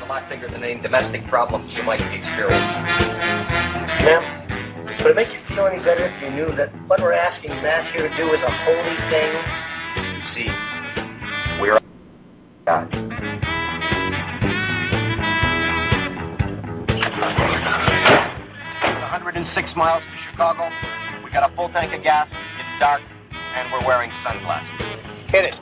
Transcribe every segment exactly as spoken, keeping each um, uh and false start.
lot bigger than any domestic problems you might be experiencing. Ma'am, would it make you feel any better if you knew that what we're asking Matt here to do is a holy thing? See, we're God. one hundred six miles to Chicago. We got a full tank of gas. It's dark, and we're wearing sunglasses. Hit it.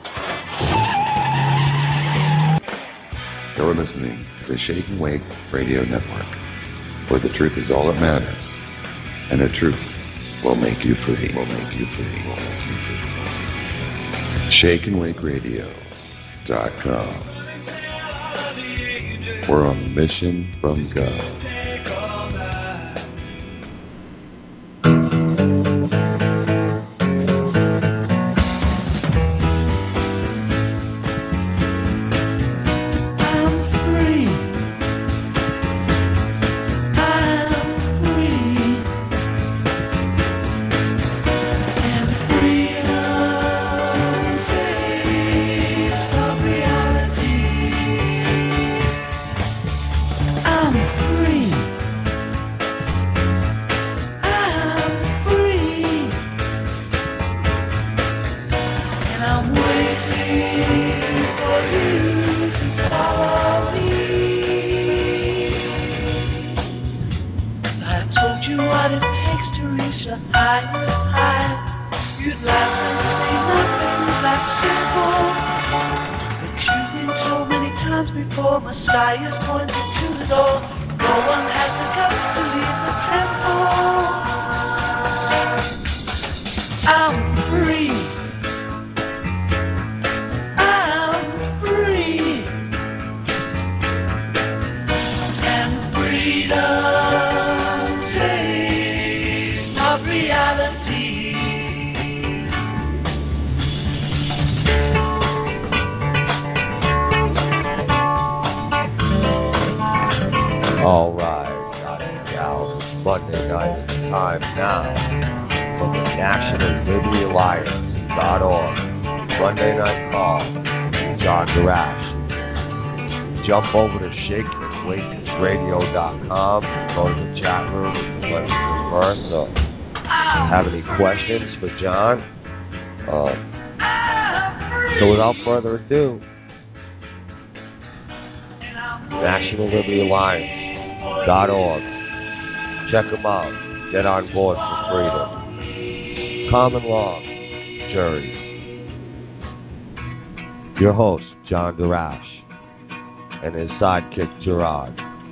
You're listening to the Shake and Wake Radio Network, where the truth is all that matters, and the truth will make you free. Will make you free. Will make you free. Shake and Wake Radio dot com. We're on a mission from God. All right, guys and gals, it's Monday night. It's time now for the National Liberty Alliance dot org Monday Night Call with John Darash. Jump over to Shake and Wake Radio dot com and go to the chat room and let us converse. So, have any questions for John? Uh, so without further ado, National Liberty Alliance dot org. Check them out. Get on board for freedom. Common law, jury. Your host, John Darash, and his sidekick, Gerard.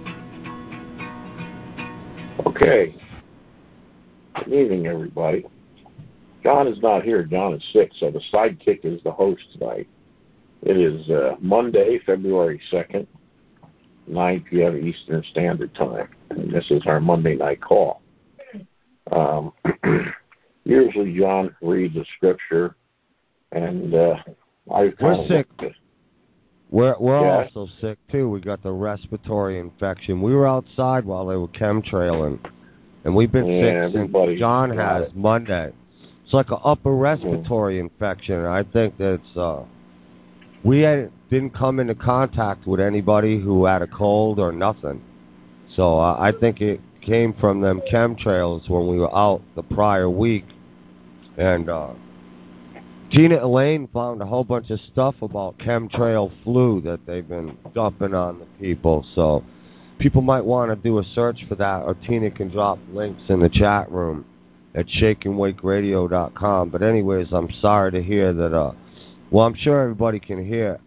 Okay. Good evening, everybody. John is not here. John is sick, so the sidekick is the host tonight. It is uh, Monday, February second. nine p.m. Eastern Standard Time, and this is our Monday night call. Um, usually John reads a scripture, and uh, I We're sick. We're, we're yes. also sick, too. We got the respiratory infection. We were outside while they were chemtrailing, and we've been yeah, sick since John has it. Monday. It's like an upper respiratory mm-hmm. infection. I think that it's... Uh, we had, didn't come into contact with anybody who had a cold or nothing. So uh, I think it came from them chemtrails when we were out the prior week. And uh, Tina Elaine found a whole bunch of stuff about chemtrail flu that they've been dumping on the people. So people might want to do a search for that, or Tina can drop links in the chat room at Shake and Wake Radio dot com. But anyways, I'm sorry to hear that... Uh, Well, I'm sure everybody can hear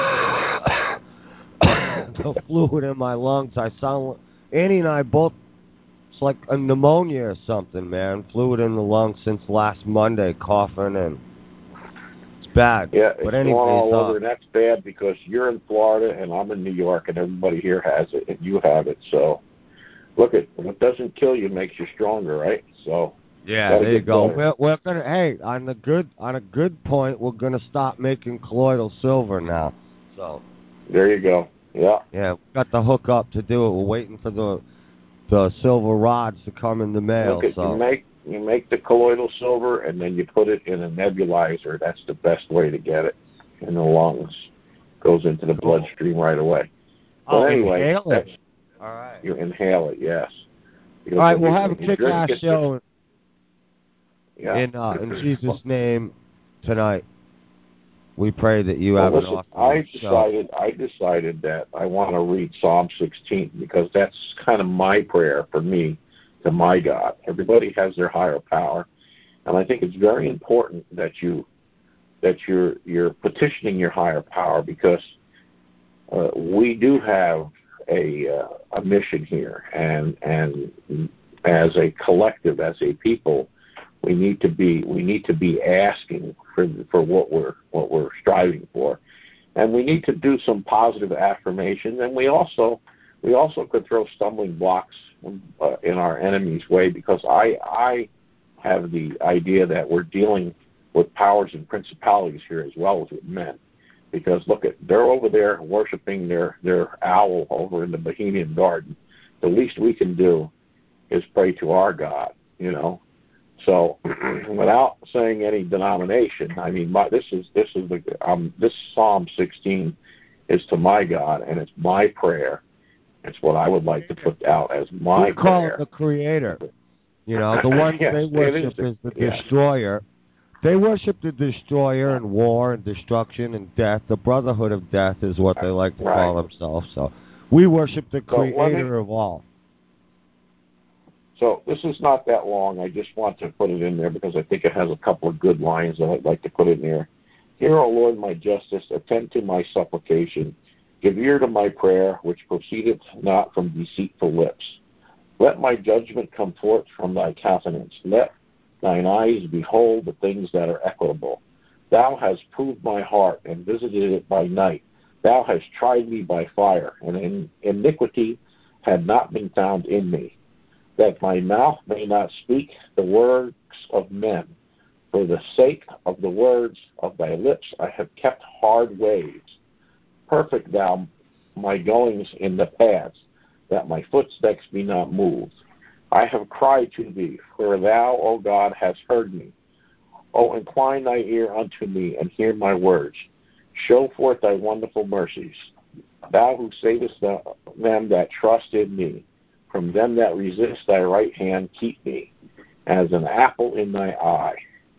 the fluid in my lungs. I sound, Annie and I both, it's like a pneumonia or something, man. Fluid in the lungs since last Monday, coughing, and it's bad. Yeah, it's but anyways, going all uh, over, and that's bad because you're in Florida and I'm in New York, and everybody here has it, and you have it. So, look, it what doesn't kill you makes you stronger, right? So. Yeah, there you go. We're, we're gonna. Hey, on the good, on a good point, we're gonna stop making colloidal silver now. So. There you go. Yeah. Yeah, we got the hook up to do it. We're waiting for the the silver rods to come in the mail. Look at, so. you make you make the colloidal silver and then you put it in a nebulizer. That's the best way to get it in the lungs. Goes into the bloodstream right away. But oh, anyway, inhale that's, it. All right. You inhale it, yes. You, All right, we'll you, have a kick-ass show yeah. in, uh, in Jesus' name tonight. We pray that you well, have listen, an awesome I decided, show. I decided that I want to read Psalm sixteen because that's kind of my prayer for me to my God. Everybody has their higher power, and I think it's very important that you that you're you're petitioning your higher power because uh, we do have a uh, a mission here, and and as a collective, as a people, we need to be we need to be asking for for what we're what we're striving for, and we need to do some positive affirmations, and we also we also could throw stumbling blocks uh, in our enemy's way because I I have the idea that we're dealing with powers and principalities here as well as with men. Because look at they're over there worshiping their, their owl over in the Bohemian Garden. The least we can do is pray to our God, you know. So without saying any denomination, I mean my, this is this is the um, this Psalm sixteen is to my God and it's my prayer. It's what I would like to put out as my we call prayer. it the Creator. You know, the one yes, they worship is, is the yes. Destroyer. They worship the Destroyer and war and destruction and death. The Brotherhood of Death is what they like to right. call themselves. So we worship the so Creator me, of all. So this is not that long. I just want to put it in there because I think it has a couple of good lines that I'd like to put in there. Hear, O Lord, my justice. Attend to my supplication. Give ear to my prayer, which proceedeth not from deceitful lips. Let my judgment come forth from thy countenance. Let thine eyes behold the things that are equitable. Thou hast proved my heart and visited it by night. Thou hast tried me by fire, and in iniquity had not been found in me, that my mouth may not speak the works of men. For the sake of the words of thy lips I have kept hard ways. Perfect thou my goings in the paths, that my footsteps be not moved. I have cried to thee, for thou, O God, hast heard me. O incline thy ear unto me, and hear my words. Show forth thy wonderful mercies. Thou who savest them that trust in me. From them that resist thy right hand, keep me, as an apple in thy eye.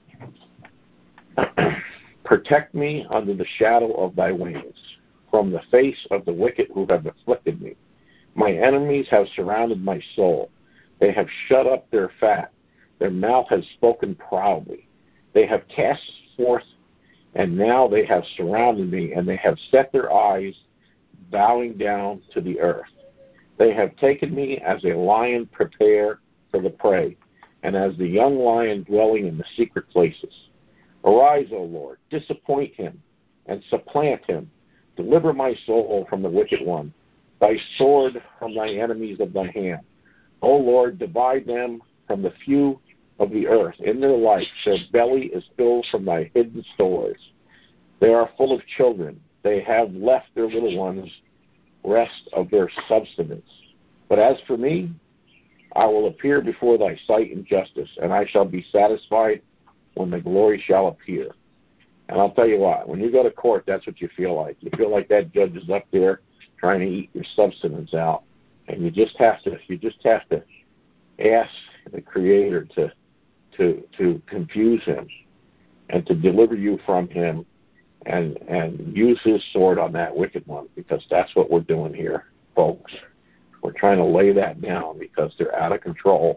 Protect me under the shadow of thy wings, from the face of the wicked who have afflicted me. My enemies have surrounded my soul. They have shut up their fat. Their mouth has spoken proudly. They have cast forth, and now they have surrounded me, and they have set their eyes, bowing down to the earth. They have taken me as a lion prepared for the prey, and as the young lion dwelling in the secret places. Arise, O Lord, disappoint him, and supplant him. Deliver my soul from the wicked one, thy sword from thy enemies of thy hand. O Lord, divide them from the few of the earth. In their life their belly is filled from thy hidden stores. They are full of children. They have left their little ones rest of their substance. But as for me, I will appear before thy sight in justice, and I shall be satisfied when the glory shall appear. And I'll tell you what, when you go to court, that's what you feel like. You feel like that judge is up there trying to eat your substance out. And you just have to you just have to ask the Creator to to to confuse him and to deliver you from him and and use his sword on that wicked one, because that's what we're doing here, folks. We're trying to lay that down because they're out of control.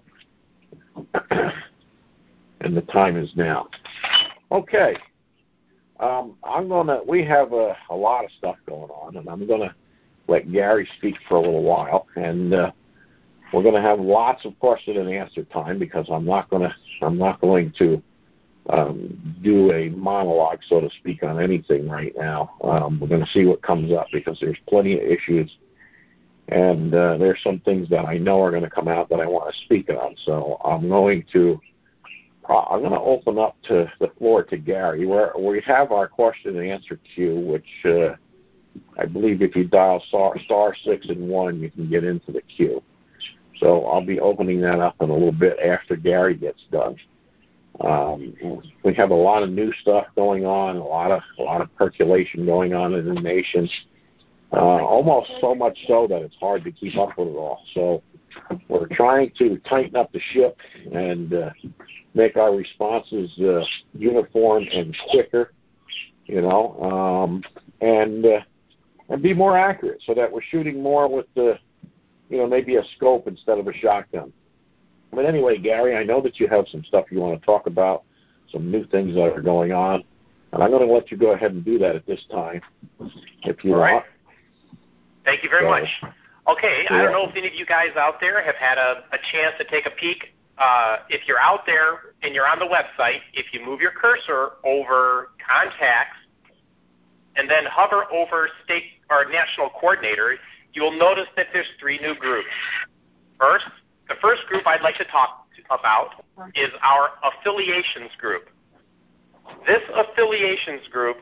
And the time is now. Okay. Um, I'm gonna we have a, a lot of stuff going on, and I'm gonna let Gary speak for a little while, and uh, we're going to have lots of question and answer time because I'm not going to I'm not going to um, do a monologue, so to speak, on anything right now. Um, we're going to see what comes up because there's plenty of issues, and uh, there's some things that I know are going to come out that I want to speak on. So I'm going to I'm going to open up to the floor to Gary, where we have our question and answer queue, which. Uh, I believe if you dial star, star six and one, you can get into the queue. So I'll be opening that up in a little bit after Gary gets done. Um, we have a lot of new stuff going on, a lot of a lot of percolation going on in the nation, uh, almost so much so that it's hard to keep up with it all. So we're trying to tighten up the ship and uh, make our responses uh, uniform and quicker, you know, um, and uh, and be more accurate so that we're shooting more with the, you know, maybe a scope instead of a shotgun. But anyway, Gary, I know that you have some stuff you want to talk about, some new things that are going on, and I'm going to let you go ahead and do that at this time, if you All right. want. Thank you very So, much. Okay, I don't know if any of you guys out there have had a, a chance to take a peek. Uh, if you're out there and you're on the website, if you move your cursor over contacts and then hover over state or national coordinator, you'll notice that there's three new groups. First, the first group I'd like to talk about is our affiliations group. This affiliations group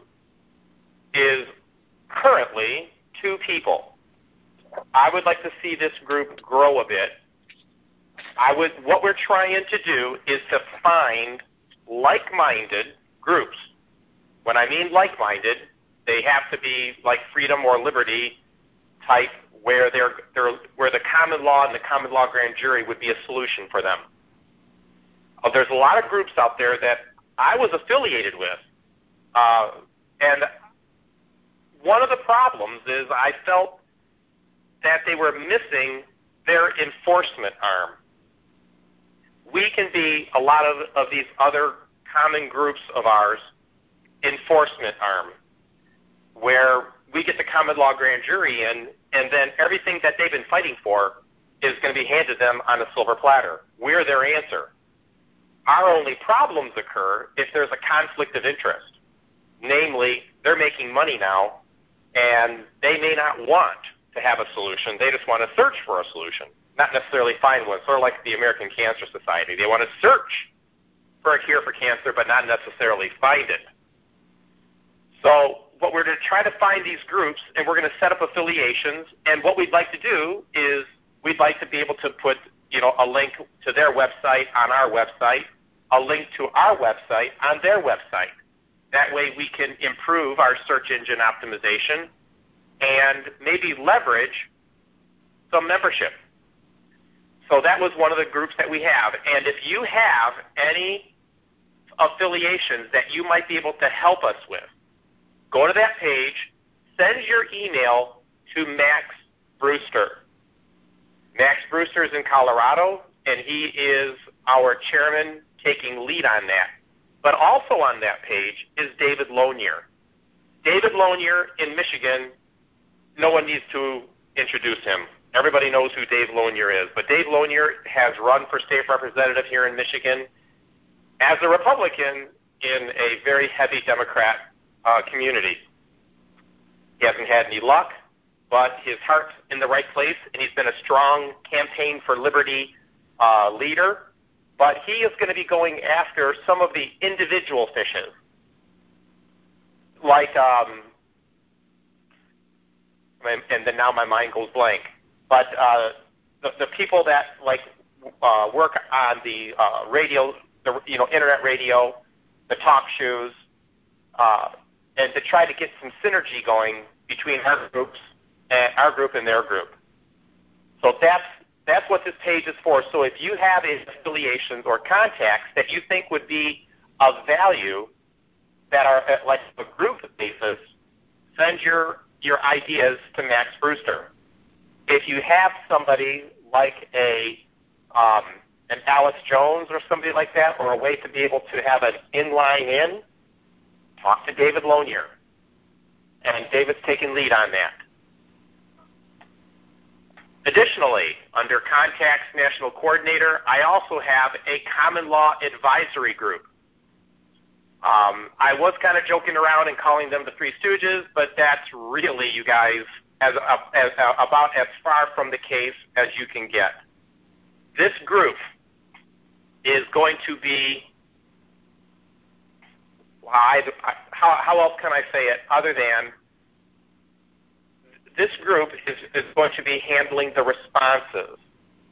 is currently two people. I would like to see this group grow a bit. I would. What we're trying to do is to find like-minded groups. When I mean like-minded, they have to be like freedom or liberty type, where they're, they're where the common law and the common law grand jury would be a solution for them. Uh, there's a lot of groups out there that I was affiliated with, uh, and one of the problems is I felt that they were missing their enforcement arm. We can be a lot of, of these other common groups of ours enforcement arm, where we get the common law grand jury in, and then everything that they've been fighting for is going to be handed them on a silver platter. We're their answer. Our only problems occur if there's a conflict of interest. Namely, they're making money now, and they may not want to have a solution. They just want to search for a solution, not necessarily find one, sort of like the American Cancer Society. They want to search for a cure for cancer, but not necessarily find it. So what we're going to try to find these groups, and we're going to set up affiliations, and what we'd like to do is we'd like to be able to put, you know, a link to their website on our website, a link to our website on their website. That way we can improve our search engine optimization and maybe leverage some membership. So that was one of the groups that we have. And if you have any affiliations that you might be able to help us with, go to that page, send your email to Max Brewster. Max Brewster is in Colorado, and he is our chairman taking lead on that. But also on that page is David Lonier. David Lonier in Michigan, no one needs to introduce him. Everybody knows who Dave Lonier is. But Dave Lonier has run for state representative here in Michigan as a Republican in a very heavy Democrat uh, community. He hasn't had any luck, but his heart's in the right place, and he's been a strong campaign for liberty uh, leader. But he is going to be going after some of the individual fishes, like, um, and then now my mind goes blank. But uh, the, the people that like uh, work on the uh, radio, the you know internet radio, the talk shows, uh, and to try to get some synergy going between our groups, and our group and their group. So that's that's what this page is for. So if you have affiliations or contacts that you think would be of value, that are at like a group basis, send your your ideas to Max Brewster. If you have somebody like a um, an Alice Jones or somebody like that, or a way to be able to have an inline in, talk to David Lonier. And David's taking lead on that. Additionally, under Contacts National Coordinator, I also have a common law advisory group. Um, I was kind of joking around and calling them the Three Stooges, but that's really, you guys, as, as, as about as far from the case as you can get. This group is going to be, I, how, how else can I say it other than this group is, is going to be handling the responses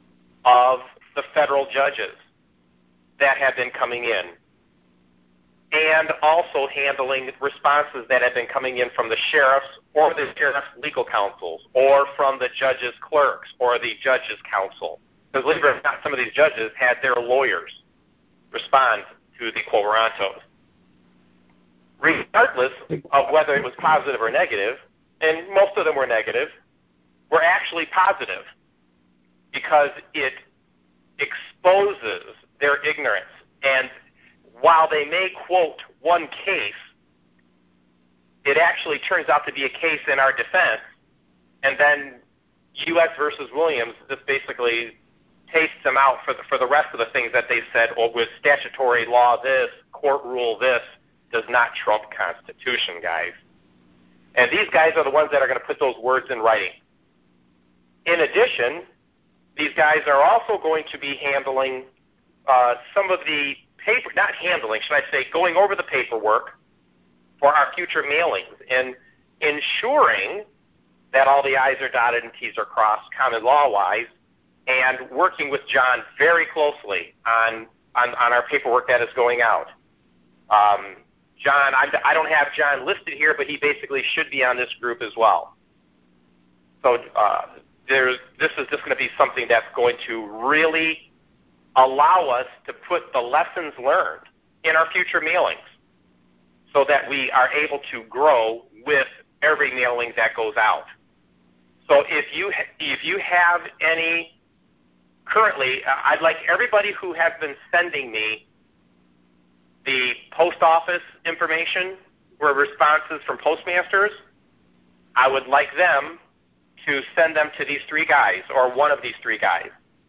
of the federal judges that have been coming in. and also handling responses that have been coming in from the sheriffs or the sheriff's legal counsels or from the judges' clerks or the judges' counsel. Because believe it or not, some of these judges had their lawyers respond to the quo warantos. Regardless of whether it was positive or negative, and most of them were negative, were actually positive because it exposes their ignorance. And while they may quote one case, it actually turns out to be a case in our defense, and then U S versus Williams just basically tastes them out for the, for the rest of the things that they said, or with statutory law this, court rule this, does not trump Constitution, guys. And these guys are the ones that are going to put those words in writing. In addition, these guys are also going to be handling uh, some of the paper, not handling, should I say, going over the paperwork for our future mailings and ensuring that all the I's are dotted and T's are crossed common law-wise, and working with John very closely on, on, on our paperwork that is going out. Um, John, I, I don't have John listed here, but he basically should be on this group as well. So uh, there's, this is just going to be something that's going to really allow us to put the lessons learned in our future mailings so that we are able to grow with every mailing that goes out. So if you, if you have any, currently, I'd like everybody who has been sending me the post office information or responses from postmasters, I would like them to send them to these three guys or one of these three guys.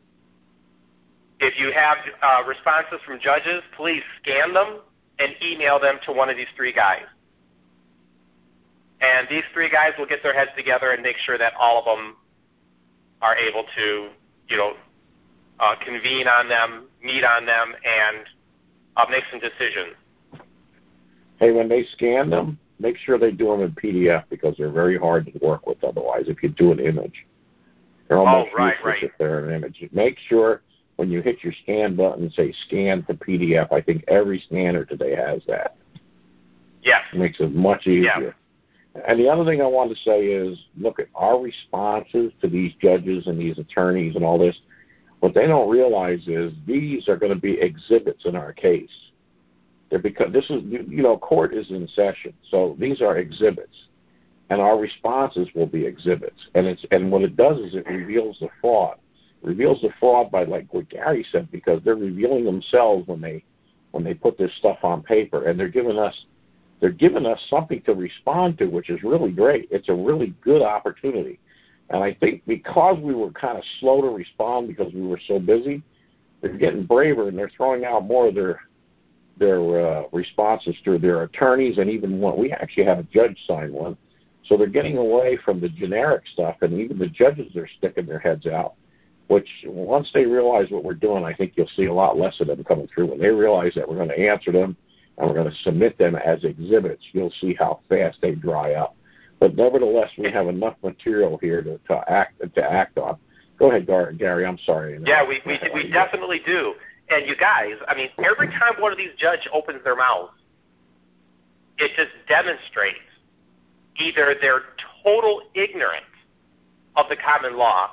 If you have uh, responses from judges, please scan them and email them to one of these three guys. And these three guys will get their heads together and make sure that all of them are able to, you know, uh, convene on them, meet on them, and uh, make some decisions. Hey, when they scan them, make sure they do them in P D F because they're very hard to work with otherwise if you do an image. They're almost oh, right, useless right. if they're an image. Make sure when you hit your scan button, say scan to P D F. I think every scanner today has that. Yes. It makes it much easier. Yeah. And the other thing I want to say is, look at our responses to these judges and these attorneys and all this. What they don't realize is these are going to be exhibits in our case. They're because this is, you know, court is in session, so these are exhibits, and our responses will be exhibits. And it's and what it does is it reveals the fraud. It reveals the fraud by, like what Gary said, because they're revealing themselves when they when they put this stuff on paper, and they're giving us they're giving us something to respond to, which is really great. It's a really good opportunity. And I think because we were kind of slow to respond because we were so busy, they're getting braver and they're throwing out more of their their uh, responses through their attorneys, and even one. We actually have a judge sign one. So they're getting away from the generic stuff, and even the judges are sticking their heads out, which once they realize what we're doing, I think you'll see a lot less of them coming through. When they realize that we're going to answer them and we're going to submit them as exhibits, you'll see how fast they dry up. But nevertheless, we have enough material here to, to act to act on. Go ahead, Gary. I'm sorry. Yeah, we we, we definitely do. And you guys, I mean, every time one of these judges opens their mouth, it just demonstrates either their total ignorance of the common law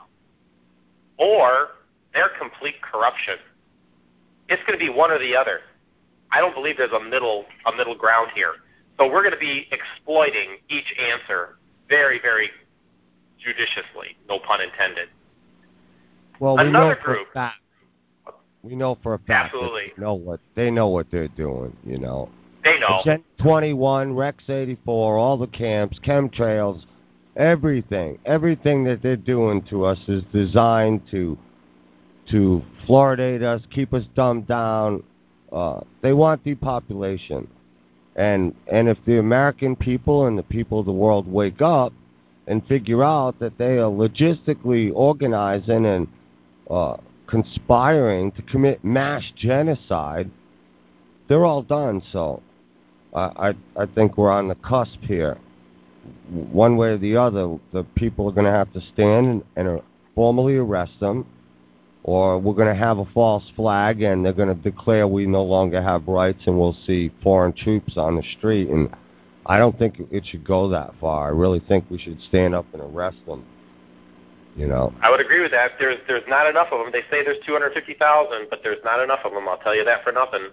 or their complete corruption. It's going to be one or the other. I don't believe there's a middle a middle ground here. So we're going to be exploiting each answer very, very judiciously, no pun intended. Well, we Another know for group. A fact, we know for a fact Absolutely. that they know what they know what they're doing. You know. They know. Agenda twenty-one, Rex eighty-four, all the camps, chemtrails, everything, everything that they're doing to us is designed to to fluoridate us, keep us dumbed down. Uh, they want depopulation. And and if the American people and the people of the world wake up and figure out that they are logistically organizing and uh, conspiring to commit mass genocide, they're all done. So uh, I I think we're on the cusp here. One way or the other, the people are going to have to stand and, and uh, formally arrest them or we're going to have a false flag and they're going to declare we no longer have rights and we'll see foreign troops on the street. And I don't think it should go that far. I really think we should stand up and arrest them. You know, I would agree with that. There's there's not enough of them. They say there's two hundred fifty thousand, but there's not enough of them. I'll tell you that for nothing.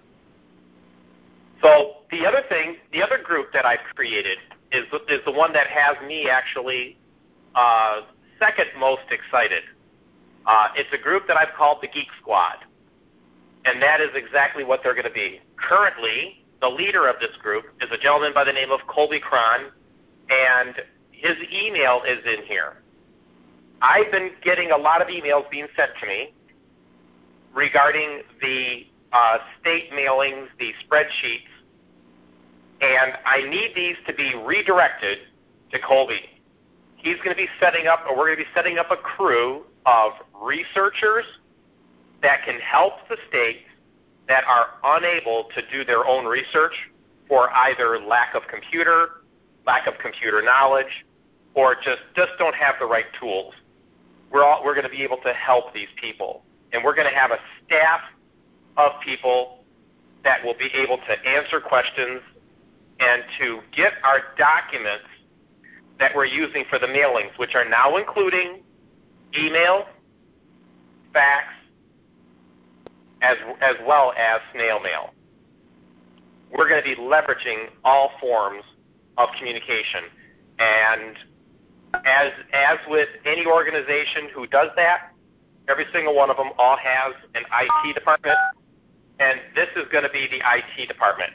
So the other thing, the other group that I've created is is the one that has me actually uh, second most excited. Uh, it's a group that I've called the Geek Squad, and that is exactly what they're going to be. Currently, the leader of this group is a gentleman by the name of Colby Cron, and his email is in here. I've been getting a lot of emails being sent to me regarding the uh, state mailings, the spreadsheets, and I need these to be redirected to Colby. He's going to be setting up, or we're going to be setting up a crew of researchers that can help the states that are unable to do their own research for either lack of computer, lack of computer knowledge, or just, just don't have the right tools. We're, all, we're going to be able to help these people. And we're going to have a staff of people that will be able to answer questions and to get our documents that we're using for the mailings, which are now including email, fax, as, as well as snail mail. We're going to be leveraging all forms of communication. And As as with any organization who does that, every single one of them all has an I T department, and this is going to be the I T department.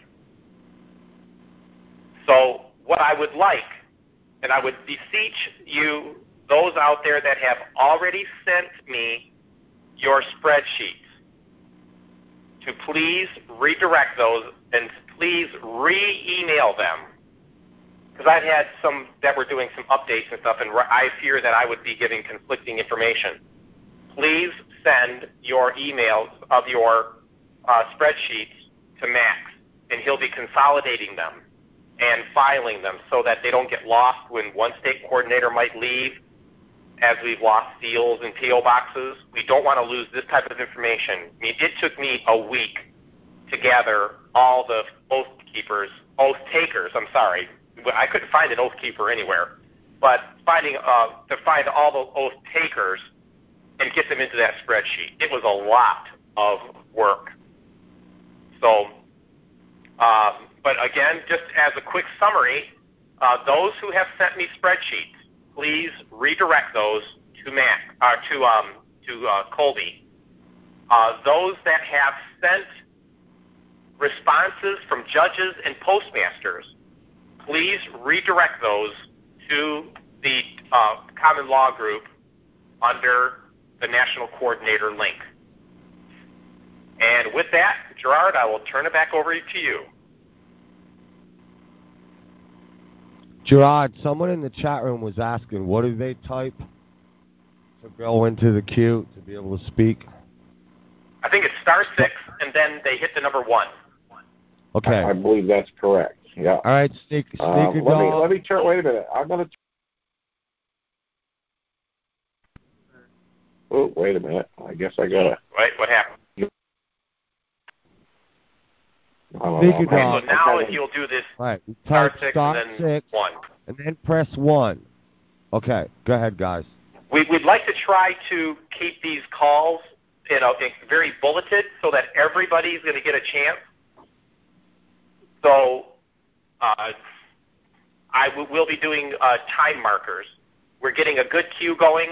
So what I would like, and I would beseech you, those out there that have already sent me your spreadsheets, to please redirect those and please re-email them. Because I've had some that were doing some updates and stuff, and I fear that I would be giving conflicting information. Please send your emails of your uh, spreadsheets to Max, and he'll be consolidating them and filing them so that they don't get lost when one state coordinator might leave, as we've lost seals and P O boxes. We don't want to lose this type of information. I mean, it took me a week to gather all the oath keepers, oath takers, I'm sorry, I couldn't find an oath keeper anywhere, but finding uh, to find all the oath takers and get them into that spreadsheet. It was a lot of work. So, um, but again, just as a quick summary, uh, those who have sent me spreadsheets, please redirect those to Mac, uh, to um, to uh, Colby. Uh, those that have sent responses from judges and postmasters, please redirect those to the uh, common law group under the national coordinator link. And with that, Gerard, I will turn it back over to you. Gerard, someone in the chat room was asking, what do they type to go into the queue to be able to speak? I think it's star six, and then they hit the number one. Okay. I believe that's correct. Yeah. All right, Sneak, Sneaker um, let Dog. me let me turn. Wait a minute. I'm gonna. Oh, wait a minute. I guess I gotta. Wait, what happened? Sneaker Dog. So now, if you'll do this, right, star type six, star and then six, one, and then press one. Okay, go ahead, guys. We, we'd like to try to keep these calls, you know, very bulleted so that everybody's going to get a chance. So. Uh, I w- will be doing uh, time markers. We're getting a good queue going,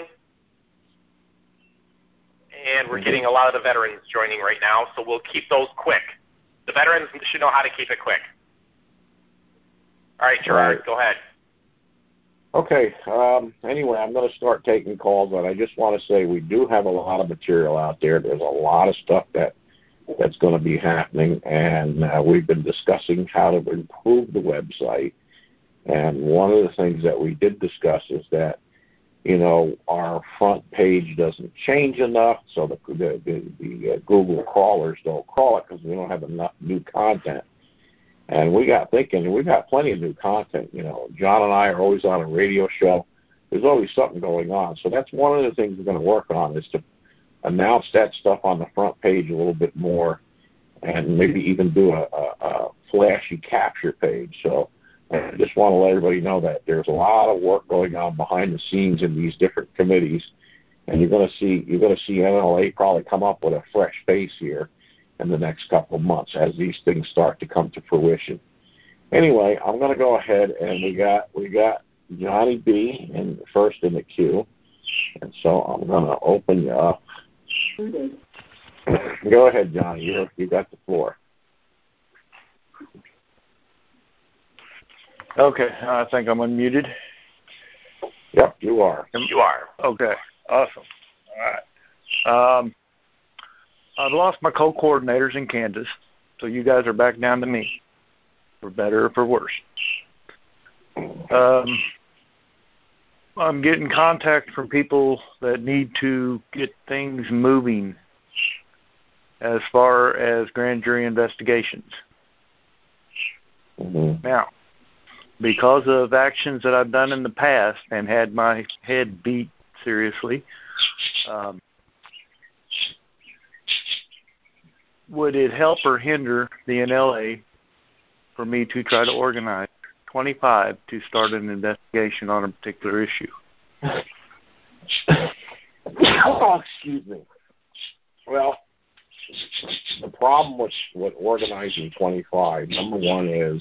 and we're getting a lot of the veterans joining right now, so we'll keep those quick. The veterans should know how to keep it quick. All right, Gerard, right. Go ahead. Okay. Um, anyway, I'm going to start taking calls, but I just want to say we do have a lot of material out there. There's a lot of stuff that that's going to be happening, and uh, we've been discussing how to improve the website. And one of the things that we did discuss is that, you know, our front page doesn't change enough, so the the, the, the uh, Google crawlers don't crawl it because we don't have enough new content. And we got thinking, we've got plenty of new content. You know, John and I are always on a radio show. There's always something going on. So that's one of the things we're going to work on is to announce that stuff on the front page a little bit more, and maybe even do a, a, a flashy capture page. So I just want to let everybody know that there's a lot of work going on behind the scenes in these different committees, and you're going to see you're going to see N L A probably come up with a fresh face here in the next couple of months as these things start to come to fruition. Anyway, I'm going to go ahead, and we got we got Johnny B. in first in the queue, and so I'm going to open you up. Go ahead, Johnny. You you got the floor. Okay, I think I'm unmuted. Yep, you are. You are. Okay, awesome. All right. Um, I've lost my co-coordinators in Kansas, so you guys are back down to me, for better or for worse. Um, I'm getting contact from people that need to get things moving as far as grand jury investigations. Mm-hmm. Now, because of actions that I've done in the past and had my head beat seriously, um, would it help or hinder the N L A for me to try to organize twenty-five to start an investigation on a particular issue? Oh, excuse me. Well, the problem with, with organizing twenty-five, number one is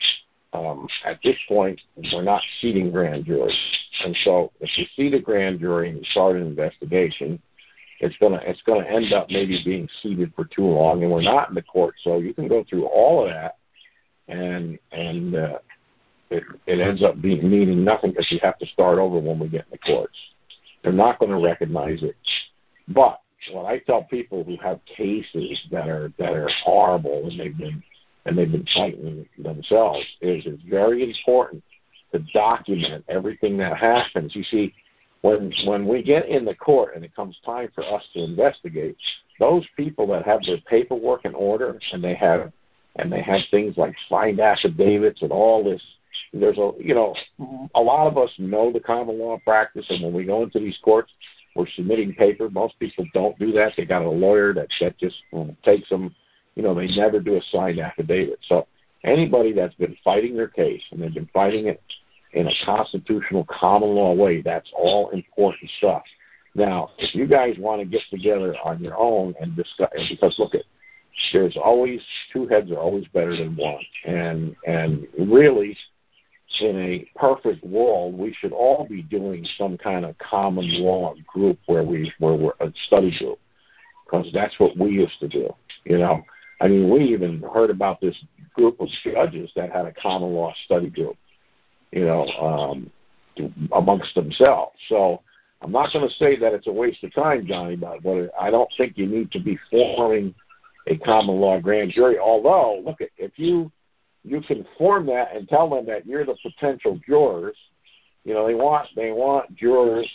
um, at this point, we're not seating grand juries. And so if you seat a grand jury and start an investigation, it's gonna it's gonna end up maybe being seated for too long, and we're not in the court, so you can go through all of that, and and uh, it it ends up being meaning nothing because you have to start over when we get in the courts. They're not going to recognize it. But what I tell people who have cases that are that are horrible and they've been and they've been fighting themselves is it's very important to document everything that happens. You see, when when we get in the court and it comes time for us to investigate, those people that have their paperwork in order and they have and they have things like signed affidavits and all this, there's a you know a lot of us know the common law practice, and when we go into these courts, we're submitting paper. Most people don't do that. They got a lawyer that that just takes them. You know, they never do a signed affidavit. So anybody that's been fighting their case and they've been fighting it in a constitutional common law way, that's all important stuff. Now, if you guys want to get together on your own and discuss, because look at, there's always, two heads are always better than one. And and really, in a perfect world, we should all be doing some kind of common law group where we where we're a study group, because that's what we used to do. You know, I mean, we even heard about this group of judges that had a common law study group, you know, um, amongst themselves. So I'm not going to say that it's a waste of time, Johnny, but I don't think you need to be forming a common law grand jury. Although, look, if you you can form that and tell them that you're the potential jurors, you know, they want they want jurors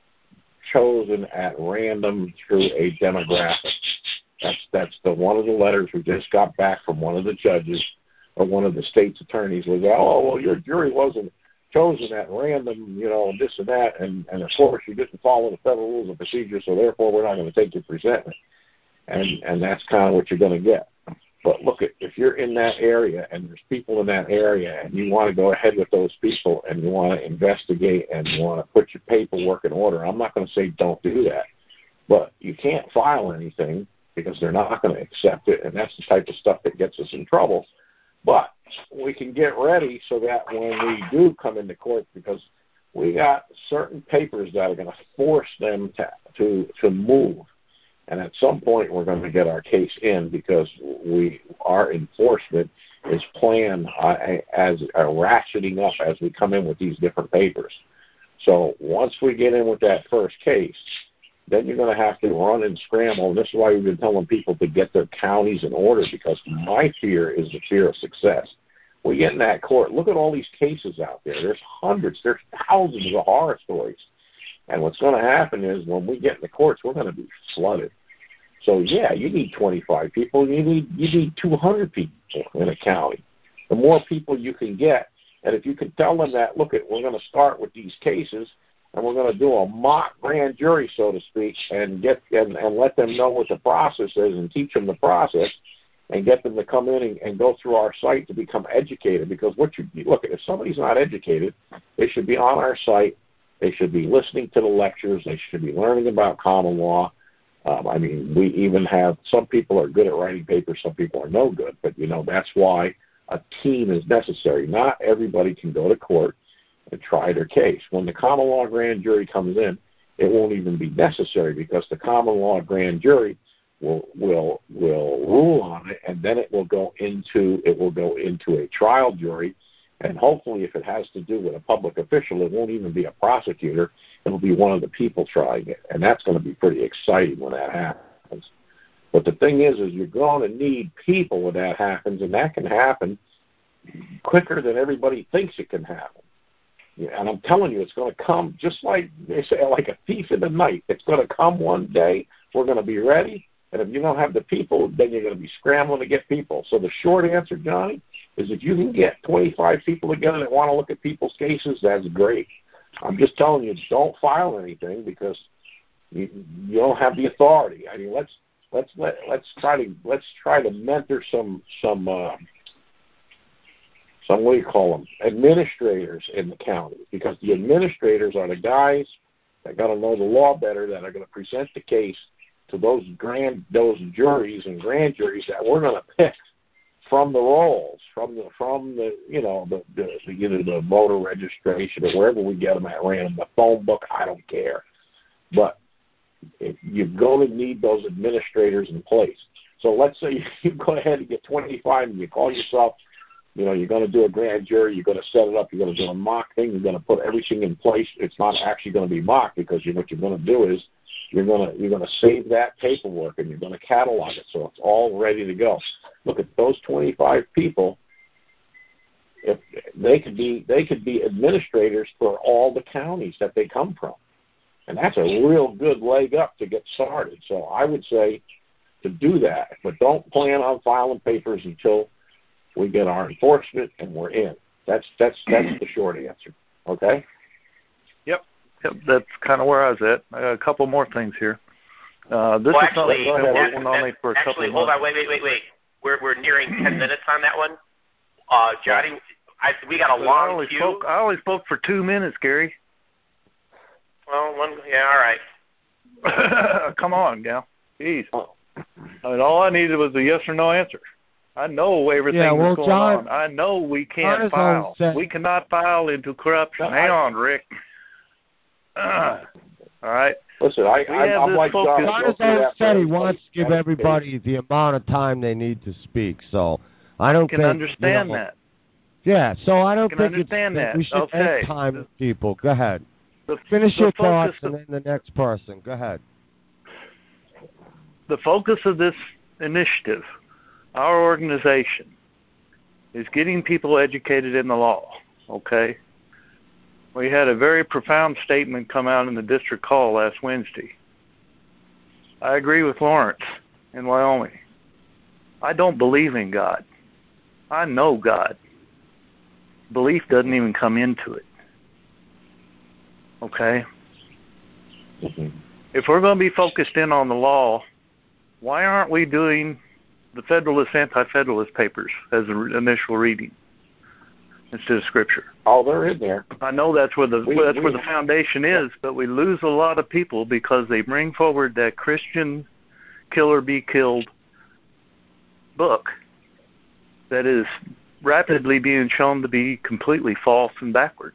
chosen at random through a demographic. That's that's the one of the letters we just got back from one of the judges or one of the state's attorneys was, oh, well, your jury wasn't chosen at random, you know, this and that, and, and of course you didn't follow the federal rules of procedure, so therefore we're not going to take your presentment. And and that's kind of what you're going to get. But look, if you're in that area and there's people in that area and you want to go ahead with those people and you want to investigate and you want to put your paperwork in order, I'm not going to say don't do that. But you can't file anything because they're not going to accept it, and that's the type of stuff that gets us in trouble. But we can get ready so that when we do come into court, because we got certain papers that are going to force them to, to, to move. And at some point, we're going to get our case in because we our enforcement is planned uh, as uh, ratcheting up as we come in with these different papers. So once we get in with that first case, then you're going to have to run and scramble. And this is why we've been telling people to get their counties in order, because my fear is the fear of success. We get in that court. Look at all these cases out there. There's hundreds, there's thousands of horror stories. And what's going to happen is when we get in the courts, we're going to be flooded. So, yeah, you need twenty-five people. You need you need two hundred people in a county. The more people you can get, and if you can tell them that, look, we're going to start with these cases, and we're going to do a mock grand jury, so to speak, and get and, and let them know what the process is and teach them the process and get them to come in and, and go through our site to become educated. Because what you look at, if somebody's not educated, they should be on our site. They should be listening to the lectures. They should be learning about common law. Um, I mean, we even have some people are good at writing papers, some people are no good. But, you know, that's why a team is necessary. Not everybody can go to court and try their case. When the common law grand jury comes in, it won't even be necessary because the common law grand jury will will will rule on it, and then it will go into it will go into a trial jury, and hopefully, if it has to do with a public official, it won't even be a prosecutor. It'll be one of the people trying it, and that's going to be pretty exciting when that happens. But the thing is, is you're going to need people when that happens, and that can happen quicker than everybody thinks it can happen. Yeah, and I'm telling you, it's going to come just like they say, like a thief in the night. It's going to come one day. We're going to be ready. And if you don't have the people, then you're going to be scrambling to get people. So the short answer, Johnny, is if you can get twenty-five people together that want to look at people's cases, that's great. I'm just telling you, don't file anything because you, you don't have the authority. I mean, let's let's let let's try to let's try to mentor some some uh, some what do you call them administrators in the county, because the administrators are the guys that got to know the law better, that are going to present the case to those grand those juries and grand juries that we're going to pick from the rolls, from the from the you know the, the, the either the voter registration or wherever we get them at random, the phone book, I don't care, but if you're going to need those administrators in place. So let's say you go ahead and get twenty-five, and you call yourself, you know, you're going to do a grand jury, you're going to set it up, you're going to do a mock thing, you're going to put everything in place. It's not actually going to be mocked because you, what you're going to do is You're going to you're going to save that paperwork and you're going to catalog it so it's all ready to go. Look at those twenty-five people. If they could be they could be administrators for all the counties that they come from, and that's a real good leg up to get started. So I would say to do that, but don't plan on filing papers until we get our enforcement and we're in. That's that's that's the short answer. Okay. Yep, that's kind of where I was at. I got a couple more things here. Uh, this well, is actually, something I've been that, working on me for a actually, couple of hold months. on, wait, wait, wait, wait. We're we're nearing ten minutes on that one. Uh, Johnny, I, we got a but long I only queue. Spoke, I only spoke for two minutes, Gary. Well, one, yeah, all right. Come on, gal. Jeez. I mean, all I needed was a yes or no answer. I know everything yeah, well, that's going John, on. I know we can't John file. said, we cannot file into corruption. No, Hang I, on, Rick. Uh, all right. Listen, I, We I, have I'm this like focus. John. John has always said he wants to give everybody the amount of time they need to speak. So I don't I can think, understand you know, that. Yeah, so I don't I can think understand it's, that. we should Okay. end time with people. Go ahead. The, Finish the your thoughts of, and then the next person. Go ahead. The focus of this initiative, our organization, is getting people educated in the law, okay? We had a very profound statement come out in the district call last Wednesday. I agree with Lawrence in Wyoming. I don't believe in God. I know God. Belief doesn't even come into it. Okay? Mm-hmm. If we're going to be focused in on the law, why aren't we doing the Federalist, Anti-Federalist papers as an initial reading instead of Scripture? Oh, they're in there. I know that's where the we, that's we, where the foundation is, but we lose a lot of people because they bring forward that Christian kill or be killed book that is rapidly being shown to be completely false and backwards.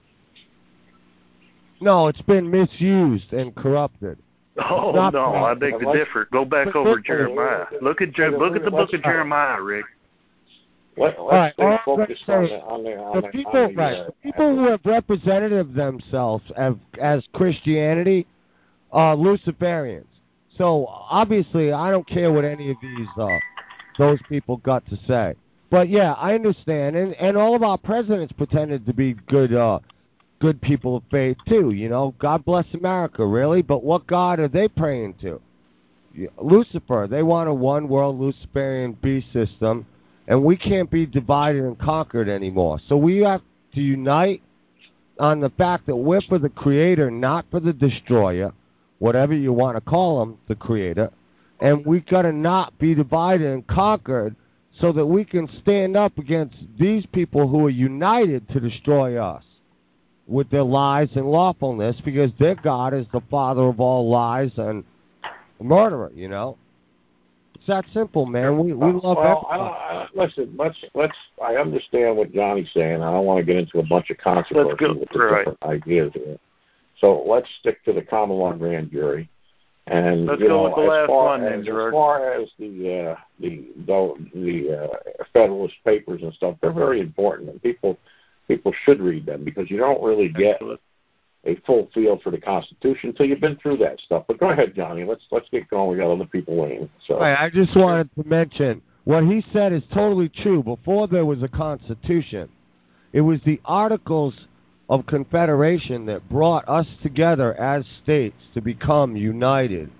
No, it's been misused and corrupted. Oh Not no, I corrupted. beg to differ. Go back over Jeremiah. Look at Je- look at the book of Jeremiah, Rick. Let, let's right, stay all focused I'm on saying, the on the on the the, people, on the, right, uh, the people who have represented themselves as, as Christianity are Luciferians. So obviously, I don't care what any of these uh, those people got to say. But yeah, I understand, and and all of our presidents pretended to be good uh, good people of faith too. You know, God bless America, really. But what God are they praying to? Lucifer. They want a one world Luciferian beast system. And we can't be divided and conquered anymore. So we have to unite on the fact that we're for the creator, not for the destroyer, whatever you want to call him, the creator. And we got to not be divided and conquered so that we can stand up against these people who are united to destroy us with their lies and lawfulness, because their God is the father of all lies and murderer, you know. It's that simple, man. We we love well, everybody. I don't, I, listen, let's, let's, I understand what Johnny's saying. I don't want to get into a bunch of controversy with the right. different ideas here. So let's stick to the common law grand jury. And let's you go know, with the as last far one, as, then, as Gerard. far as the uh, the the, the uh, Federalist Papers and stuff, they're very important, and people people should read them, because you don't really get a full feel for the Constitution until you've been through that stuff. But go ahead, Johnny. Let's let's get going. We got other people waiting. So right, I just wanted to mention what he said is totally true. Before there was a Constitution, it was the Articles of Confederation that brought us together as states to become united.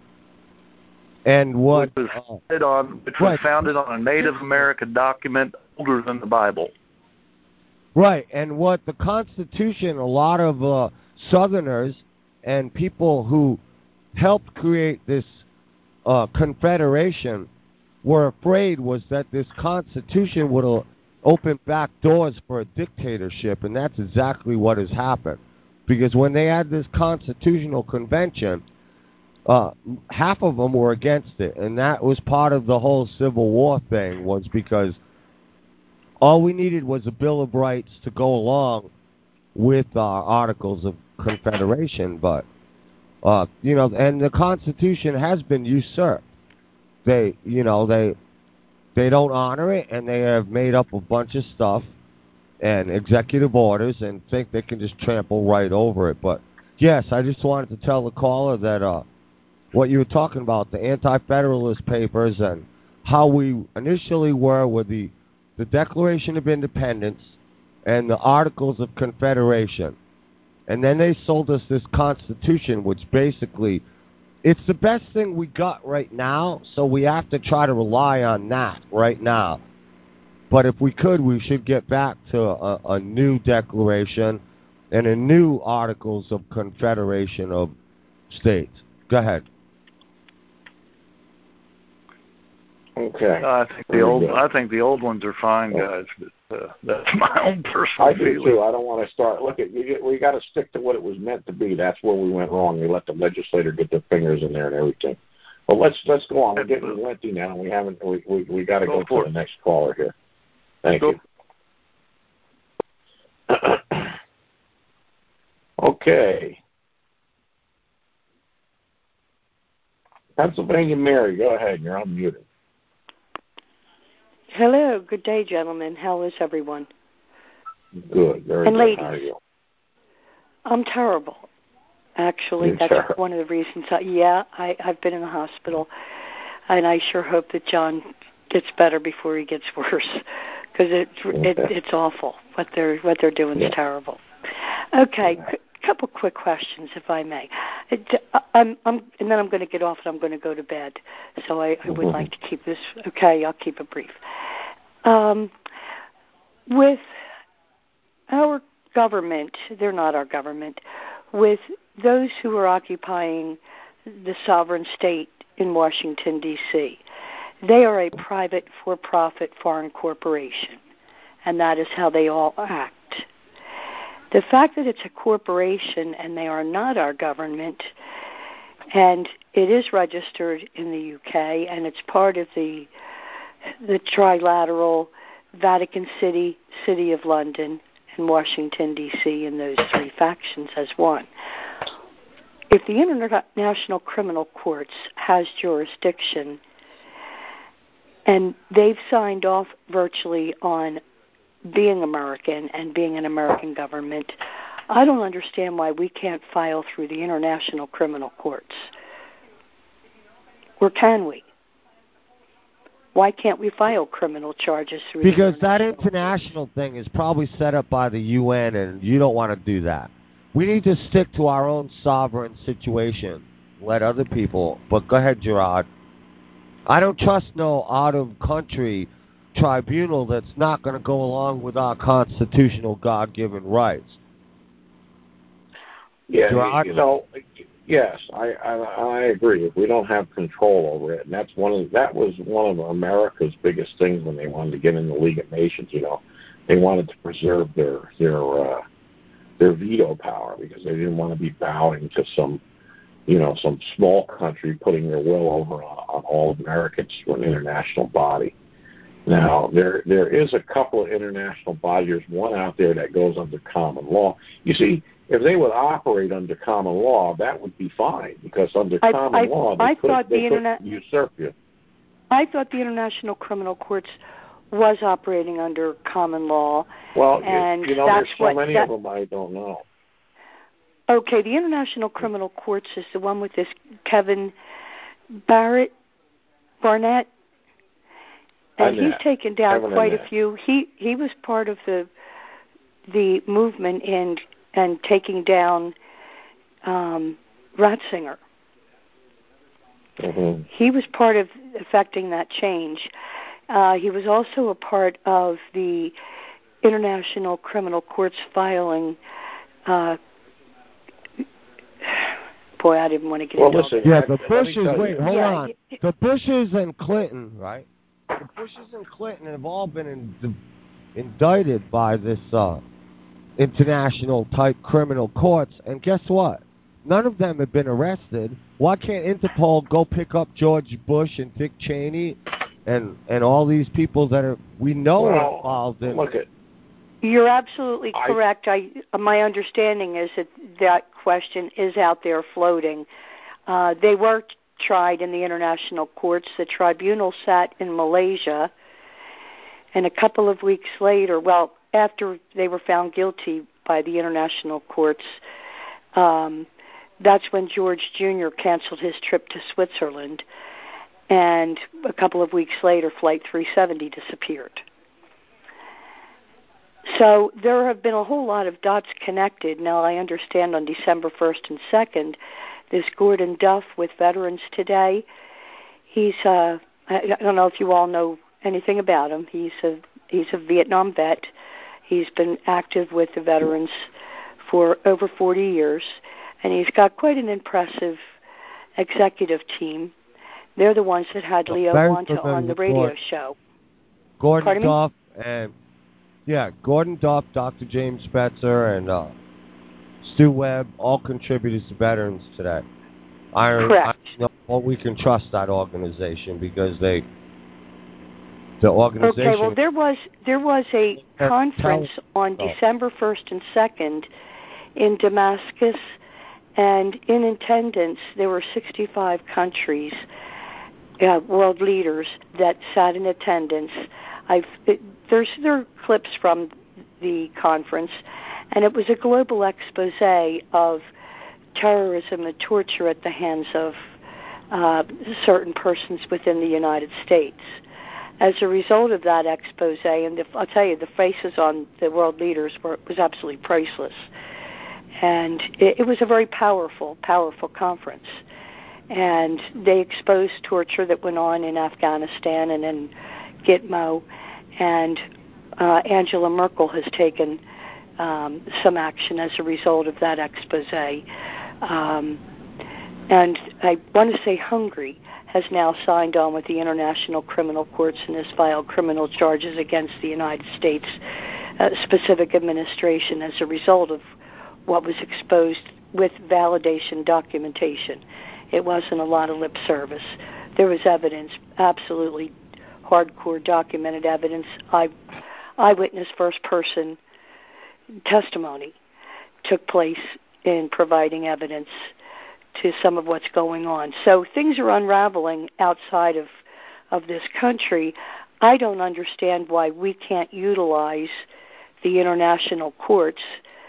And what which was uh, founded on, which right. was founded on a Native American document older than the Bible. Right, and what the Constitution, a lot of uh, Southerners and people who helped create this uh, Confederation were afraid was that this Constitution would uh, open back doors for a dictatorship, and that's exactly what has happened. Because when they had this Constitutional Convention, uh, half of them were against it, and that was part of the whole Civil War thing, was because all we needed was a Bill of Rights to go along with our Articles of Confederation, but, uh, you know, and the Constitution has been usurped. They, you know, they they don't honor it, and they have made up a bunch of stuff and executive orders and think they can just trample right over it. But, yes, I just wanted to tell the caller that uh, what you were talking about, the Anti-Federalist Papers and how we initially were with the the Declaration of Independence and the Articles of Confederation. And then they sold us this Constitution, which basically, it's the best thing we got right now, so we have to try to rely on that right now. But if we could, we should get back to a, a new declaration and a new Articles of Confederation of States. Go ahead. okay, I think the Very old good. I think the old ones are fine, guys. But, uh, that's my own personal I do feeling. too. I don't want to start. Look, at you, we got to stick to what it was meant to be. That's where we went wrong. We let the legislator get their fingers in there and everything. Well, let's let's go on. We're getting lengthy now. We haven't. We we, we got to go, Go to the next caller here. Thank Go. you. Okay. Pennsylvania Mary, go ahead. You're unmuted. Hello. Good day, gentlemen. How is everyone? Good. Very and good. ladies. How are you? I'm terrible. Actually, You're that's terrible. one of the reasons. I, yeah, I, I've been in the hospital, and I sure hope that John gets better before he gets worse, because it, it it's awful. What they're what they're doing yeah. is terrible. Okay. Yeah. Couple quick questions, if I may. It, I'm, I'm, and then I'm going to get off and I'm going to go to bed. So I, I would mm-hmm. like to keep this. Okay, I'll keep it brief. Um, with our government, they're not our government. With those who are occupying the sovereign state in Washington, D C, they are a private, for-profit foreign corporation, and that is how they all act. The fact that it's a corporation and they are not our government, and it is registered in the U K, and it's part of the the trilateral Vatican City, City of London, and Washington, D C, and those three factions as one. If the International Criminal Courts has jurisdiction, and they've signed off virtually on being American and being an American government, I don't understand why we can't file through the International Criminal Courts. Or can we? Why can't we file criminal charges through because the that international international thing is probably set up by the U N, and you don't want to do that. We need to stick to our own sovereign situation. Let other people... But go ahead, Gerard. I don't trust no out-of-country tribunal that's not going to go along with our constitutional God-given rights. Yeah, you know, yes, I, I I agree. If we don't have control over it, and that's one of that was one of America's biggest things when they wanted to get in the League of Nations. You know, they wanted to preserve their their uh, their veto power because they didn't want to be bowing to some, you know, some small country putting their will over on, on all Americans for an international body. Now, there there is a couple of international bodies. There's one out there that goes under common law. You see, if they would operate under common law, that would be fine, because under I, common I, law, they I could, thought they the could interna- usurp you. I thought the International Criminal Courts was operating under common law. Well, and you know, that's there's so what, many that, of them, I don't know. Okay, the International Criminal Courts is the one with this Kevin Barrett, Barnett, and Annette. he's taken down Kevin quite Annette. a few. He he was part of the the movement in and taking down um, Ratzinger. Mm-hmm. He was part of effecting that change. Uh, he was also a part of the International Criminal Courts filing. Uh, boy, I didn't want to get well, into listen, Yeah, I, the Bushes, wait, you. hold yeah, on. y- The Bushes and Clinton, right? The Bushes and Clinton have all been in, indicted by this uh, international type criminal courts, and guess what? None of them have been arrested. Why can't Interpol go pick up George Bush and Dick Cheney and and all these people that are we know well, are involved in? Look at. You're absolutely I, correct. I my understanding is that that question is out there floating. Uh, they were tried in the international courts. The tribunal sat in Malaysia, and a couple of weeks later, well, after they were found guilty by the international courts, um, that's when George Junior canceled his trip to Switzerland, and a couple of weeks later, Flight three seventy disappeared. So there have been a whole lot of dots connected. Now, I understand on December first and second, this Gordon Duff with Veterans Today, he's, uh, I don't know if you all know anything about him. He's a, he's a Vietnam vet. He's been active with the veterans for over forty years, and he's got quite an impressive executive team. They're the ones that had Leo Wanta on the radio Gordon, show. Gordon Duff and yeah, Gordon Duff, Doctor James Spetzer, and uh, Stu Webb, all contributors to Veterans Today. I, Correct. I know well, we can trust that organization because they, the organization. Okay, well there was there was a conference on oh. December first and second in Damascus, and in attendance there were sixty-five countries, uh, world leaders that sat in attendance. I've it, there's there are clips from the conference, and it was a global expose of terrorism and torture at the hands of uh, certain persons within the United States. As a result of that expose, and the, I'll tell you, the faces on the world leaders were was absolutely priceless, and it, it was a very powerful, powerful conference. And they exposed torture that went on in Afghanistan and in Gitmo, and uh, Angela Merkel has taken um, some action as a result of that expose. Um, and I want to say Hungary has now signed on with the International Criminal Courts and has filed criminal charges against the United States uh, specific administration as a result of what was exposed with validation documentation. It wasn't a lot of lip service. There was evidence, absolutely hardcore documented evidence, eye, eyewitness first-person testimony took place in providing evidence to some of what's going on. So things are unraveling outside of, of this country. I don't understand why we can't utilize the international courts,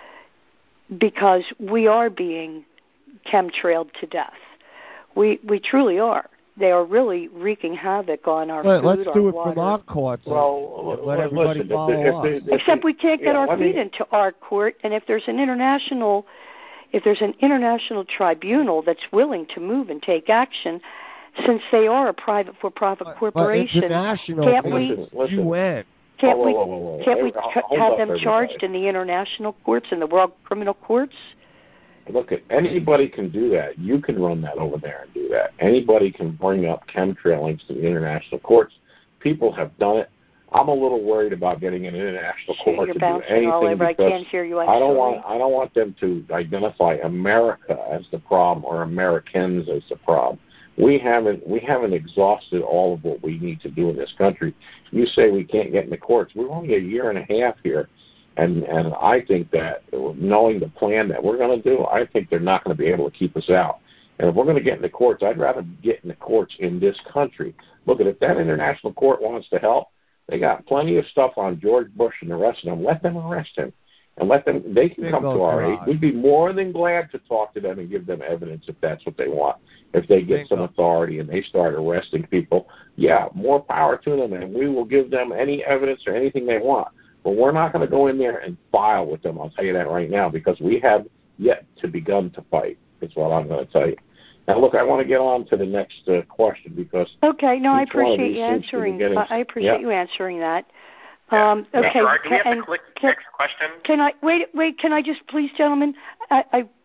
because we are being chemtrailed to death. We we truly are. They are really wreaking havoc on our Let, food, let's our do it water. from our courts. Well, and let listen, everybody if follow they, if us. they, if Except they, we can't get yeah, our feet me, into our court, and if there's an international, if there's an international tribunal that's willing to move and take action, since they are a private for-profit But, corporation, but international can't listen, we? listen. U N. Can't whoa, we? whoa, whoa, whoa. Can't we Hold c- have up, them everybody. charged in the international courts and the world criminal courts? look at anybody can do that. You can run that over there and do that. Anybody can bring up chemtrailings to the international courts. People have done it. I'm a little worried about getting an international Shit, court you're to do bouncing anything all over. I because can't hear you. I'm I don't sorry. want I don't want them to identify America as the problem or Americans as the problem. We haven't we haven't exhausted all of what we need to do in this country. You say we can't get in the courts. We're only a year and a half here, and and I think that knowing the plan that we're going to do, I think they're not going to be able to keep us out. And if we're going to get in the courts, I'd rather get in the courts in this country. Look, at if that international court wants to help, they got plenty of stuff on George Bush and the rest of them. Let them arrest him. And let them, they can come to our aid. We'd be more than glad to talk to them and give them evidence if that's what they want. If they get some authority and they start arresting people, yeah, more power to them, and we will give them any evidence or anything they want. But we're not going to go in there and file with them, I'll tell you that right now, because we have yet to begun to fight, is what I'm going to tell you. Now, look, I want to get on to the next uh, question because... Okay, no, I appreciate you answering. Getting, I appreciate yeah. you answering that. Um, okay. Yeah, Gerard, do we have and to click can, next question? Can I wait? Wait. Can I just please, gentlemen? I,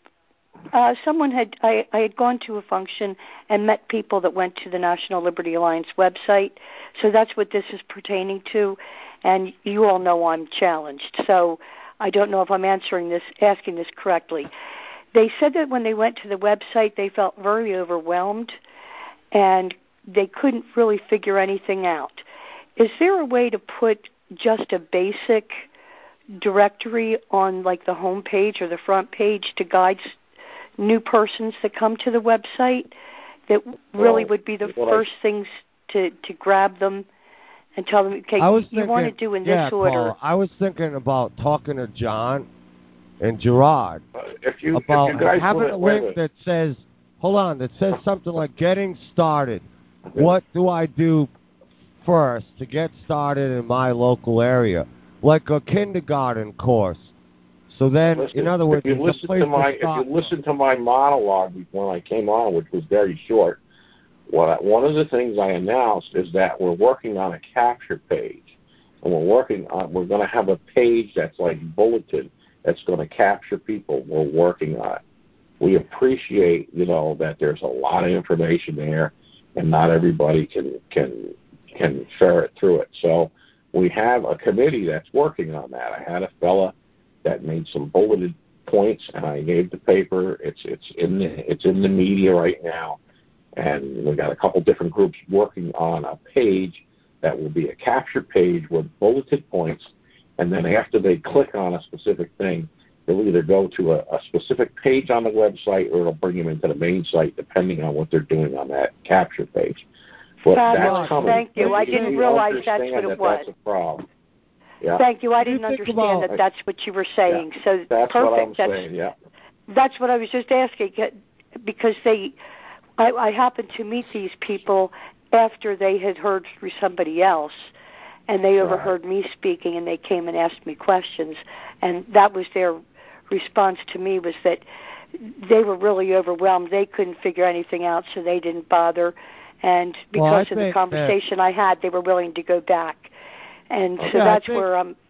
I uh, someone had I, I had gone to a function and met people that went to the National Liberty Alliance website. So that's what this is pertaining to, and you all know I'm challenged. So I don't know if I'm answering this, asking this correctly. They said that when they went to the website, they felt very overwhelmed, and they couldn't really figure anything out. Is there a way to put just a basic directory on like the home page or the front page to guide new persons that come to the website that really well, would be the first I, things to, to grab them and tell them, okay, you thinking, want to do in yeah, this order? Paul, I was thinking about talking to John and Gerard uh, if you, about if you guys having a link that says, hold on, that says something like getting started. Okay. What do I do first to get started in my local area, like a kindergarten course? So then, listen, in other words, if you listen to my if you listen to my monologue when I came on, which was very short, what I, one of the things I announced is that we're working on a capture page, and we're working on we're going to have a page that's like bulletin that's going to capture people. We're working on it. We appreciate, you know, that there's a lot of information there, and not everybody can can. can ferret through it. So we have a committee that's working on that. I had a fella that made some bulleted points, and I gave the paper. It's it's in the it's in the media right now, and we got a couple different groups working on a page that will be a capture page with bulleted points, and then after they click on a specific thing, they'll either go to a, a specific page on the website or it'll bring them into the main site depending on what they're doing on that capture page. But Fabulous. that's Thank you. I didn't realize that's what it that was. That's a problem. Yeah. Thank you. I didn't you understand about, that that's what you were saying. Yeah. So that's perfect. what I'm that's, saying, yeah. That's what I was just asking, because they, I, I happened to meet these people after they had heard through somebody else, and they overheard right. me speaking, and they came and asked me questions, and that was their response to me, was that they were really overwhelmed. They couldn't figure anything out, so they didn't bother. And because well, of the conversation I had, they were willing to go back. And okay, so that's think, where I'm...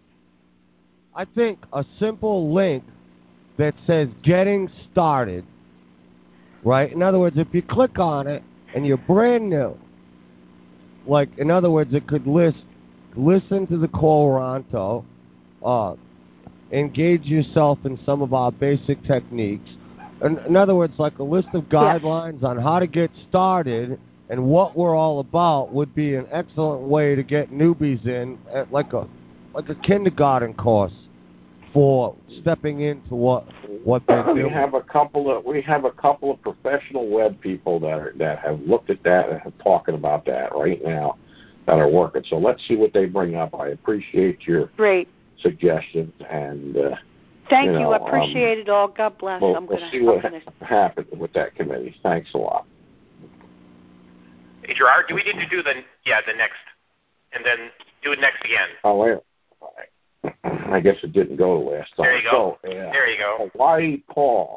I think a simple link that says getting started, right? In other words, if you click on it and you're brand new, like, in other words, it could list, listen to the call Ronto, uh, engage yourself in some of our basic techniques. In, in other words, like a list of guidelines yes. on how to get started and what we're all about would be an excellent way to get newbies in, at like a like a kindergarten course for stepping into what what they do. We have a couple of we have a couple of professional web people that are that have looked at that and are talking about that right now that are working. So let's see what they bring up. I appreciate your great suggestions and. Uh, Thank you. you. Know, I appreciate um, it all. God bless. We'll, I'm we'll gonna, see what I'm gonna... ha- happens with that committee. Thanks a lot. Hey, Gerard, do we need to do the yeah the next, and then do it next again? Oh, wait. I guess it didn't go last time. There you go. So, yeah. There you go. Hawaii Paul.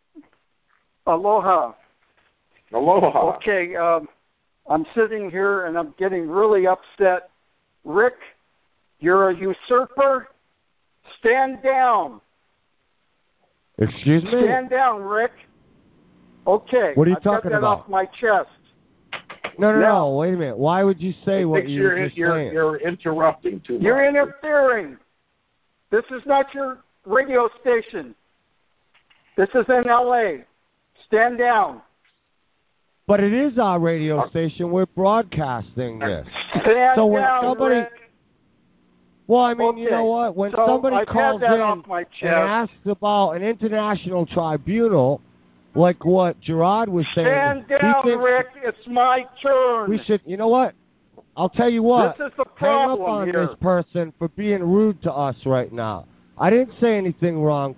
Aloha. Aloha. Okay, um, I'm sitting here and I'm getting really upset. Rick, you're a usurper. Stand down. Excuse me? Stand down, Rick. Okay. What are you I've talking got that about? off my chest. No, no, Now, no. Wait a minute. Why would you say what you you're, were just you're, saying? You're interrupting too much. You're interfering. This is not your radio station. This is in L A. Stand down. But it is our radio station. We're broadcasting this. Stand so when down, somebody, Rick. well, I mean, Okay. you know what? When so somebody I've calls had that in off my chest. and asks about an international tribunal, like what Gerard was saying, Stand he down, thinks Rick. It's my turn. we should. You know what? I'll tell you what. This is the Hang up problem on here. this person for being rude to us right now. I didn't say anything wrong.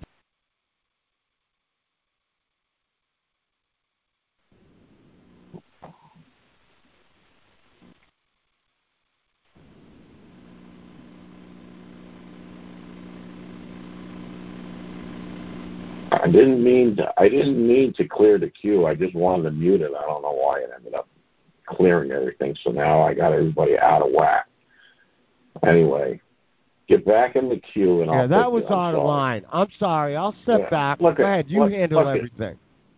I didn't mean to, I didn't mean to clear the queue. I just wanted to mute it. I don't know why it ended up clearing everything. So now I got everybody out of whack. Anyway, get back in the queue and yeah, I'll that was you. out of line. I'm sorry. I'll step Yeah. back. Look Go at- ahead. You look- handle look at- everything.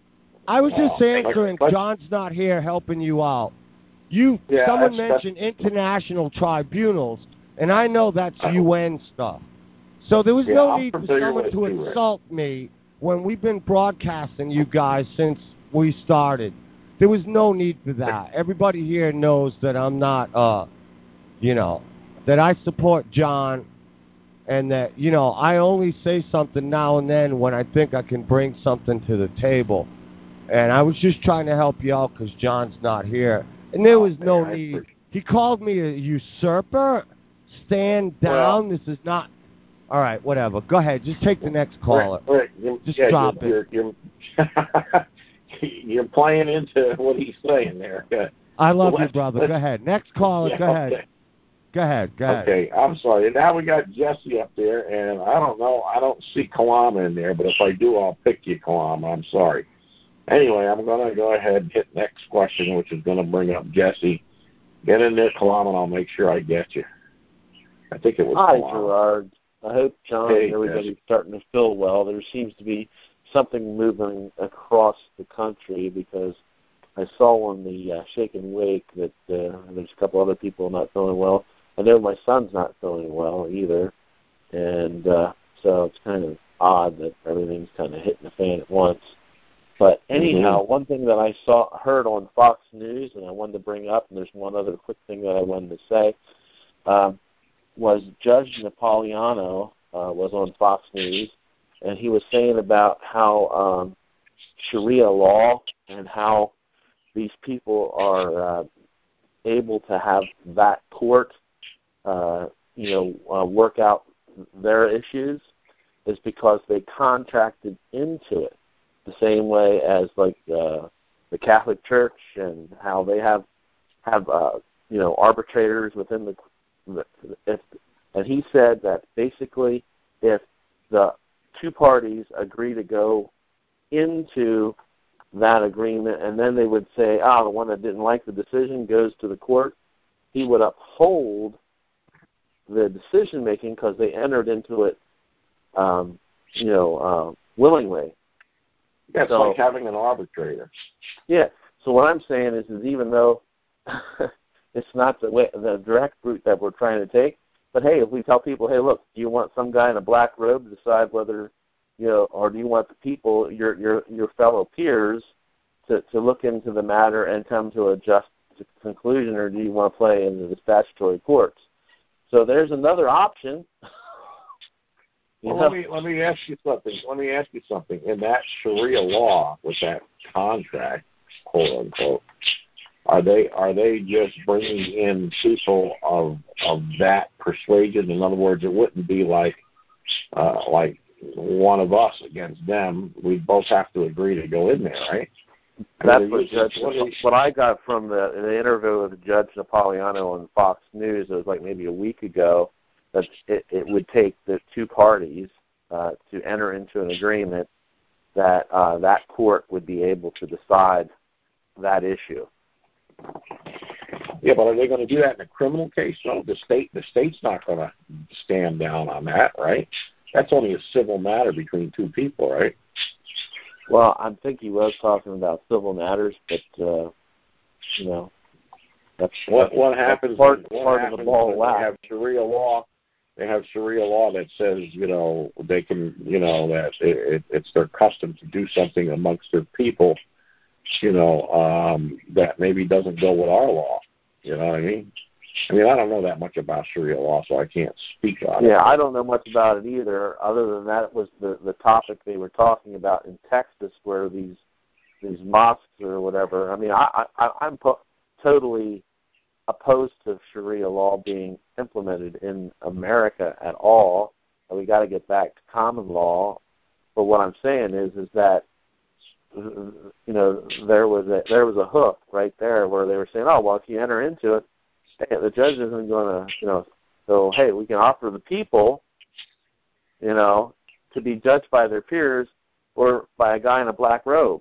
I was just Oh, answering. like- John's not here helping you out. You, Yeah, someone that's- mentioned international tribunals, and I know that's I- U N stuff. So there was Yeah, no I'm need for familiar someone with to it too, Rick. insult me when we've been broadcasting you guys since we started. There was no need for that. Everybody here knows that I'm not, uh, you know, that I support John, and that, you know, I only say something now and then when I think I can bring something to the table. And I was just trying to help you out because John's not here. And there was no I need. appreciate- He called me a usurper. Stand down. This is not... All right, whatever. Go ahead. Just take the next caller. Rick, Rick, you- Just yeah, drop you're, it. You're, you're, you're playing into what he's saying there. Yeah. I love Well, you, let's- brother. let's- Go ahead. Next caller. Yeah, Go ahead. okay. Go ahead. Go ahead. Okay, I'm sorry. Now we got Jesse up there, and I don't know. I don't see Kalama in there, but if I do, I'll pick you, Kalama. I'm sorry. Anyway, I'm going to go ahead and hit next question, which is going to bring up Jesse. Get in there, Kalama, and I'll make sure I get you. I think it was Hi, Kalama. Gerard. I hope John Hey, and everybody's Jesse. starting to feel well. There seems to be something moving across the country because I saw on the uh, Shake and Wake that uh, there's a couple other people not feeling well. I know my son's not feeling well either, and uh, so it's kind of odd that everything's kind of hitting the fan at once. But anyhow, Mm-hmm. one thing that I saw heard on Fox News, and I wanted to bring up, and there's one other quick thing that I wanted to say, um, was Judge Napolitano uh, was on Fox News, and he was saying about how um, Sharia law and how these people are uh, able to have that court, uh, you know, uh, work out their issues is because they contracted into it, the same way as like uh, the Catholic Church and how they have have uh, you know arbitrators within the. If, and he said that basically, if the two parties agree to go into that agreement, and then they would say, ah, the one that didn't like the decision goes to the court, he would uphold the decision making because they entered into it, um, you know, uh, willingly. Yeah, it's So- like having an arbitrator. Yeah. So what I'm saying is, is even though it's not the way, the direct route that we're trying to take, but hey, if we tell people, hey, look, do you want some guy in a black robe to decide whether, you know, or do you want the people, your your your fellow peers, to to look into the matter and come to a just conclusion, or do you want to play into the statutory courts? So there's another option. You Well, know? let me let me ask you something. Let me ask you something. In that Sharia law, with that contract, quote unquote, are they are they just bringing in people of of that persuasion? In other words, it wouldn't be like uh, like one of us against them. We both have to agree to go in there, right? That's I mean, what it's- Judge, what is- what I got from the, the interview with Judge Napolitano on Fox News. It was like maybe a week ago that it, it would take the two parties uh, to enter into an agreement that uh, that court would be able to decide that issue. Yeah, but are they going to do that in a criminal case? No, the state the state's not going to stand down on that, right? That's only a civil matter between two people, right? Well, I think he was talking about civil matters, but uh, you know, that's what that's, what happens. Part, what part happens of the ball when wax. they have Sharia law. They have Sharia law that says, you know, they can, you know, that it, it, it's their custom to do something amongst their people, you know, um, that maybe doesn't go with our law. You know what I mean? I mean, I don't know that much about Sharia law, so I can't speak on it. Yeah, I don't know much about it either, other than that was the, the topic they were talking about in Texas, where these these mosques or whatever. I mean, I, I, I'm po- totally opposed to Sharia law being implemented in America at all. We got to get back to common law. But what I'm saying is, is that you know there was a there was a hook right there where they were saying, oh well, if you enter into it, hey, the judge isn't going to you know go, hey, we can offer the people, you know, to be judged by their peers or by a guy in a black robe,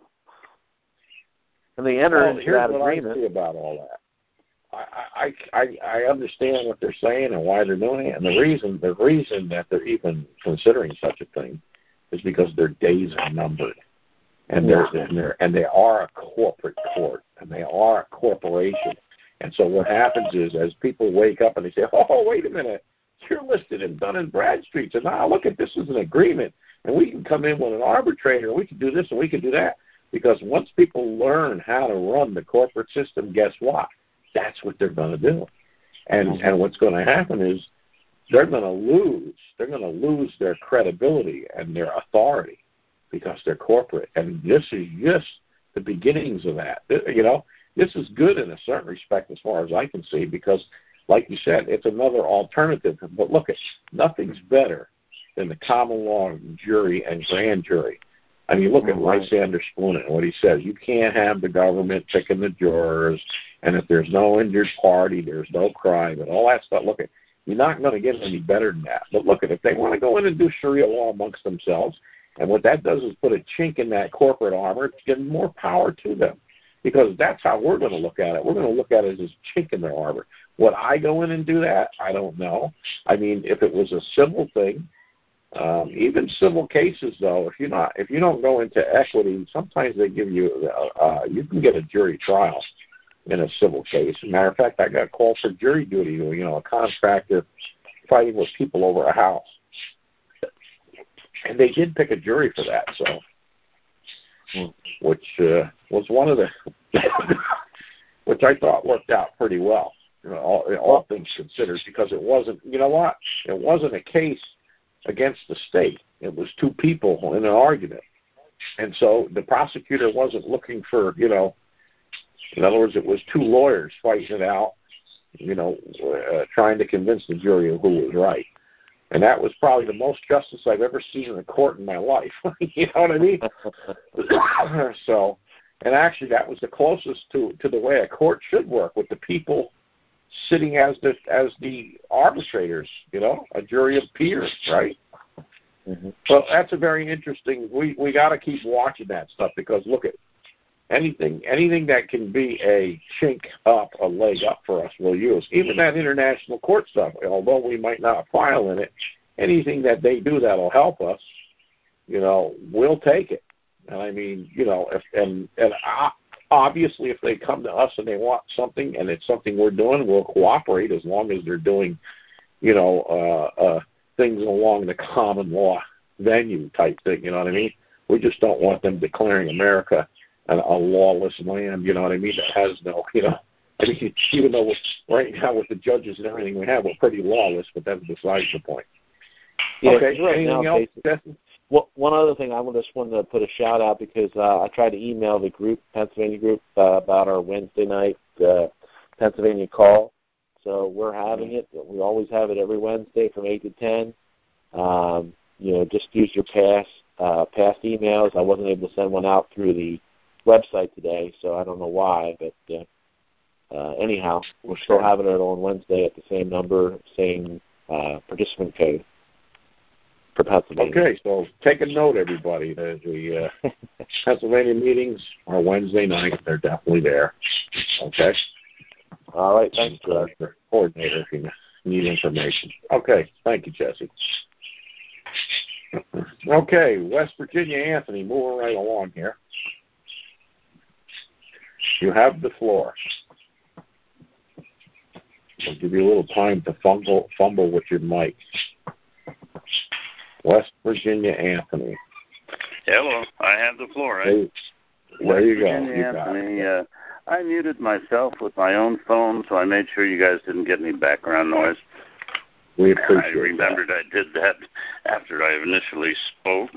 and they enter well, into here's that what agreement. I see about all that. I, I I understand what they're saying and why they're doing it, and the reason the reason that they're even considering such a thing is because their days are numbered, and Yeah. they're and they're and they are a corporate court, and they are a corporation, and so what happens is as people wake up and they say, oh wait a minute, you're listed in Dun and Bradstreet, and now look at this as an agreement, and we can come in with an arbitrator, we can do this and we can do that, because once people learn how to run the corporate system, guess what? That's what they're going to do. And mm-hmm. and what's going to happen is they're going to lose. They're going to lose their credibility and their authority because they're corporate. And this is just the beginnings of that. You know, this is good in a certain respect as far as I can see because, like you said, it's another alternative. But look, it's, nothing's better than the common law jury and grand jury. I mean, look at Lysander Spooner and what he says. You can't have the government picking the jurors, and if there's no injured party, there's no crime, and all that stuff. Look, at you're not going to get any better than that. But look, at if they want to go in and do Sharia law amongst themselves, and what that does is put a chink in that corporate armor, it's giving more power to them, because that's how we're going to look at it. We're going to look at it as a chink in their armor. Would I go in and do that? I don't know. I mean, if it was a civil thing. Um, even civil cases, though, if you're not, if you don't go into equity, sometimes they give you, uh, uh, you can get a jury trial in a civil case. As a matter of fact, I got called for jury duty. You know, a contractor fighting with people over a house, and they did pick a jury for that. So, which uh, was one of the, which I thought worked out pretty well. You know, all, all things considered, because it wasn't. You know what? It wasn't a case against the state. It was two people in an argument. And so the prosecutor wasn't looking for, you know, in other words, it was two lawyers fighting it out, you know, uh, trying to convince the jury of who was right. And that was probably the most justice I've ever seen in a court in my life. You know what I mean? So, and actually that was the closest to, to the way a court should work, with the people sitting as the as the arbitrators, you know, a jury of peers, right? Mm-hmm. So that's a very interesting. We we got to keep watching that stuff, because look at anything anything that can be a chink up, a leg up for us, we'll use. Even that international court stuff, although we might not file in it, anything that they do that'll help us, you know, we'll take it. And I mean, you know, if and and I, obviously, if they come to us and they want something and it's something we're doing, we'll cooperate as long as they're doing, you know, uh, uh, things along the common law venue type thing, you know what I mean? We just don't want them declaring America a, a lawless land, you know what I mean, that has no, you know, I mean, even though we're, right now with the judges and everything we have, we're pretty lawless, but that's besides the point. Yeah, okay, right anything now, else, Justin? Well, one other thing, I just wanted to put a shout out, because uh, I tried to email the group, Pennsylvania group, uh, about our Wednesday night uh, Pennsylvania call. So we're having it. We always have it every Wednesday from eight to ten. Um, you know, just use your past uh, past emails. I wasn't able to send one out through the website today, so I don't know why. But uh, uh, anyhow, we're still having it on Wednesday at the same number, same uh, participant code. For Pennsylvania. Okay, so take a note, everybody. The, the uh, Pennsylvania meetings are Wednesday night. They're definitely there. Okay? All right, thanks, George. Uh, coordinator if you need information. Okay, thank you, Jesse. Okay, West Virginia Anthony, moving right along here. You have the floor. I'll give you a little time to fumble, fumble with your mic. West Virginia Anthony. Hello, I have the floor, right? There, there West you go. Virginia You Anthony. Uh, I muted myself with my own phone, so I made sure you guys didn't get any background noise. We appreciate I remembered that. I did that after I initially spoke.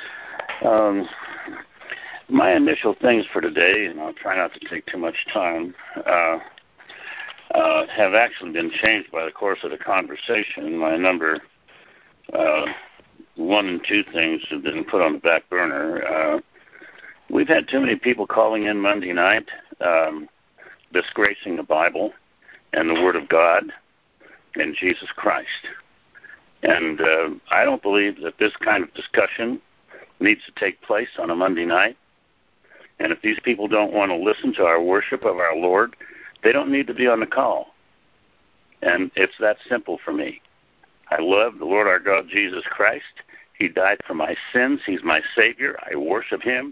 Um, my initial things for today, and I'll try not to take too much time, uh, uh, have actually been changed by the course of the conversation. My number uh, one and two things have been put on the back burner. Uh, we've had too many people calling in Monday night, um, disgracing the Bible and the Word of God and Jesus Christ. And uh, I don't believe that this kind of discussion needs to take place on a Monday night. And if these people don't want to listen to our worship of our Lord, they don't need to be on the call. And it's that simple for me. I love the Lord our God, Jesus Christ. He died for my sins. He's my Savior. I worship Him.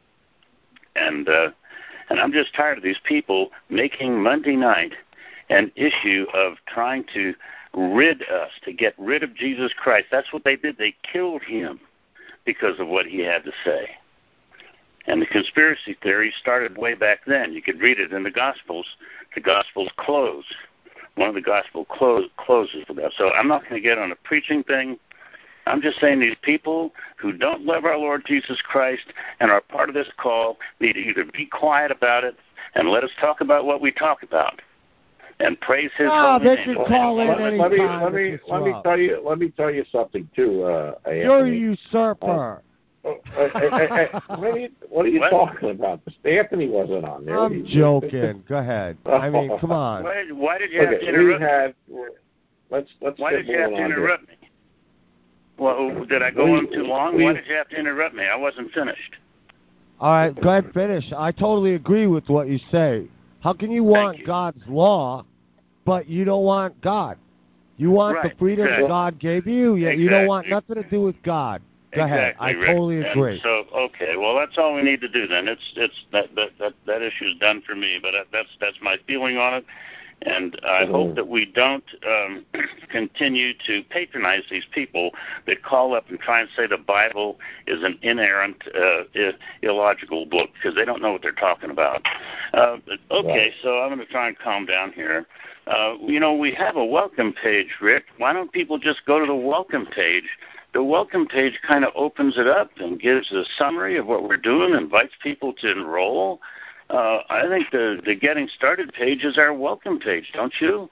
And uh, and I'm just tired of these people making Monday night an issue of trying to rid us, to get rid of Jesus Christ. That's what they did. They killed Him because of what He had to say. And the conspiracy theory started way back then. You could read it in the Gospels. The Gospels close. One of the Gospels close, closes with that. So I'm not going to get on a preaching thing. I'm just saying these people who don't love our Lord Jesus Christ and are part of this call need to either be quiet about it and let us talk about what we talk about and praise His oh, holy they name. can call in let, any let me time let me let me up. tell you let me tell you something too. Uh, You're Anthony. a usurper. Uh, uh, uh, uh, what are you, what are you what? talking about? Anthony wasn't on there. I'm he, joking. Go ahead. I mean, come on. Why, why did you okay, have to interrupt we had, let's let's Why get did you have to on interrupt here. me? Well, did I go we, on too long? we, Why did you have to interrupt me? I wasn't finished. All right, go ahead, finish. I totally agree with what you say. How can you want you. God's law, but you don't want God? You want right, the freedom exactly. God gave you, yet exactly. you don't want nothing to do with God. Go exactly, ahead. I Rick. totally agree. And so, okay, well, that's all we need to do then. It's it's that that that, that issue's done for me, but that, that's that's my feeling on it. And I mm-hmm. hope that we don't um, continue to patronize these people that call up and try and say the Bible is an inerrant, uh, I- illogical book, because they don't know what they're talking about. Uh, okay, right. so I'm going to try and calm down here. Uh, you know, we have a welcome page, Rick. Why don't people just go to the welcome page? The welcome page kind of opens it up and gives a summary of what we're doing, invites people to enroll. Uh, I think the, the Getting Started page is our welcome page, don't you?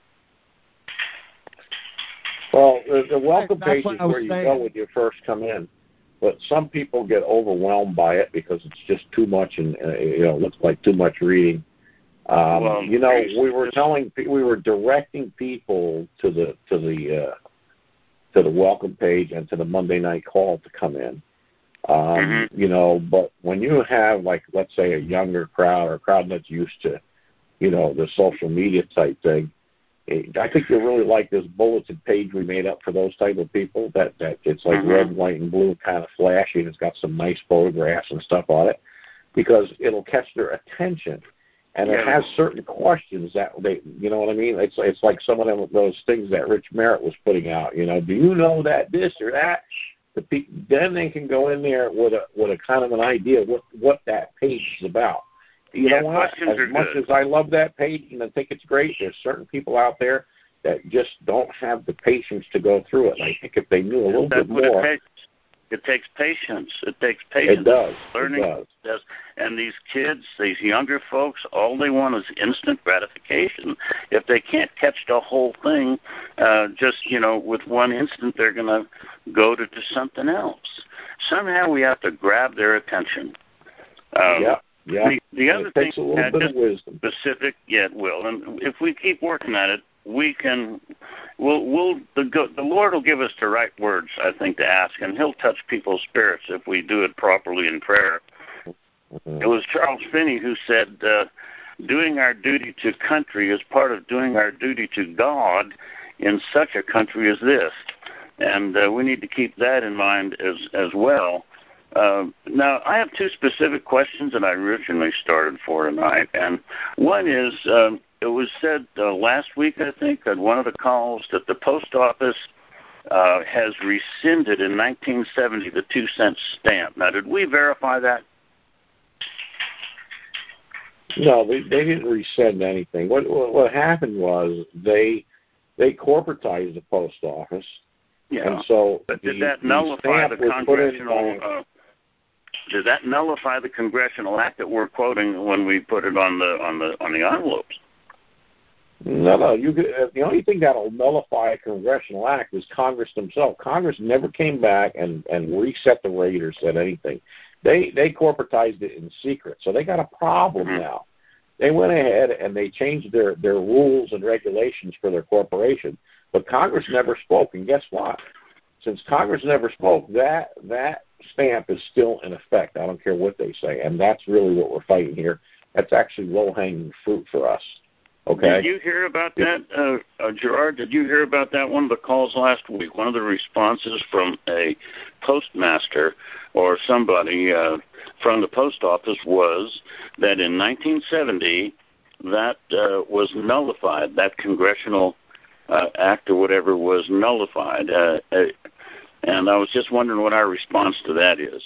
Well, the, the welcome That's page is what where you saying. go when you first come in. But some people get overwhelmed by it because it's just too much and, uh, you know, looks like too much reading. Um, well, you know, we were telling, we were directing people to the to the uh, to the welcome page and to the Monday night call to come in. Um, mm-hmm. You know, but when you have, like, let's say a younger crowd or a crowd that's used to, you know, the social media type thing, I think you'll really like this bulletin page we made up for those type of people. That that it's like mm-hmm. red, white, and blue, kind of flashy, and it's got some nice photographs and stuff on it, because it'll catch their attention, and yeah. it has certain questions that they, you know what I mean? It's it's like some of them those things that Rich Merritt was putting out. You know, do you know that this or that? The people, then they can go in there with a with a kind of an idea what what that page is about. You yeah, know what? As much good. as I love that page and I think it's great, there's certain people out there that just don't have the patience to go through it. I think if they knew a little That's bit more. It, it takes patience. It takes patience. It does. Learning. It does. And these kids, these younger folks, all they want is instant gratification. If they can't catch the whole thing, uh, just, you know, with one instant, they're going to go to do something else. Somehow we have to grab their attention. Um, yeah. Yeah. The, the other it takes thing, a little uh, bit just of wisdom. Specific, yeah, it will. And if we keep working at it, we can. We'll. We'll. The, the Lord will give us the right words, I think, to ask, and He'll touch people's spirits if we do it properly in prayer. Mm-hmm. It was Charles Finney who said, uh, "Doing our duty to country is part of doing our duty to God in such a country as this." and uh, we need to keep that in mind as as well. Uh, now, I have two specific questions that I originally started for tonight, and one is, um, it was said uh, last week, I think, at one of the calls that the post office uh, has rescinded in nineteen seventy the two-cent stamp. Now, did we verify that? No, they, they didn't rescind anything. What, what what happened was they they corporatized the post office, yeah. and so but did the, that the nullify the congressional? In, uh, did that nullify the congressional act that we're quoting when we put it on the on the on the envelopes? No, no. You uh, the only thing that'll nullify a congressional act is Congress themselves. Congress never came back and, and reset the rate or said anything. They they corporatized it in secret, so they got a problem mm-hmm. now. They went ahead and they changed their, their rules and regulations for their corporation, but Congress never spoke. And guess what? Since Congress never spoke, that that stamp is still in effect. I don't care what they say, and that's really what we're fighting here. That's actually low-hanging fruit for us. Okay. Did you hear about that, uh, uh, Gerard? Did you hear about that one of the calls last week? One of the responses from a postmaster or somebody uh, from the post office was that in nineteen seventy that uh, was nullified. That congressional uh, act or whatever was nullified. Uh, uh, and I was just wondering what our response to that is.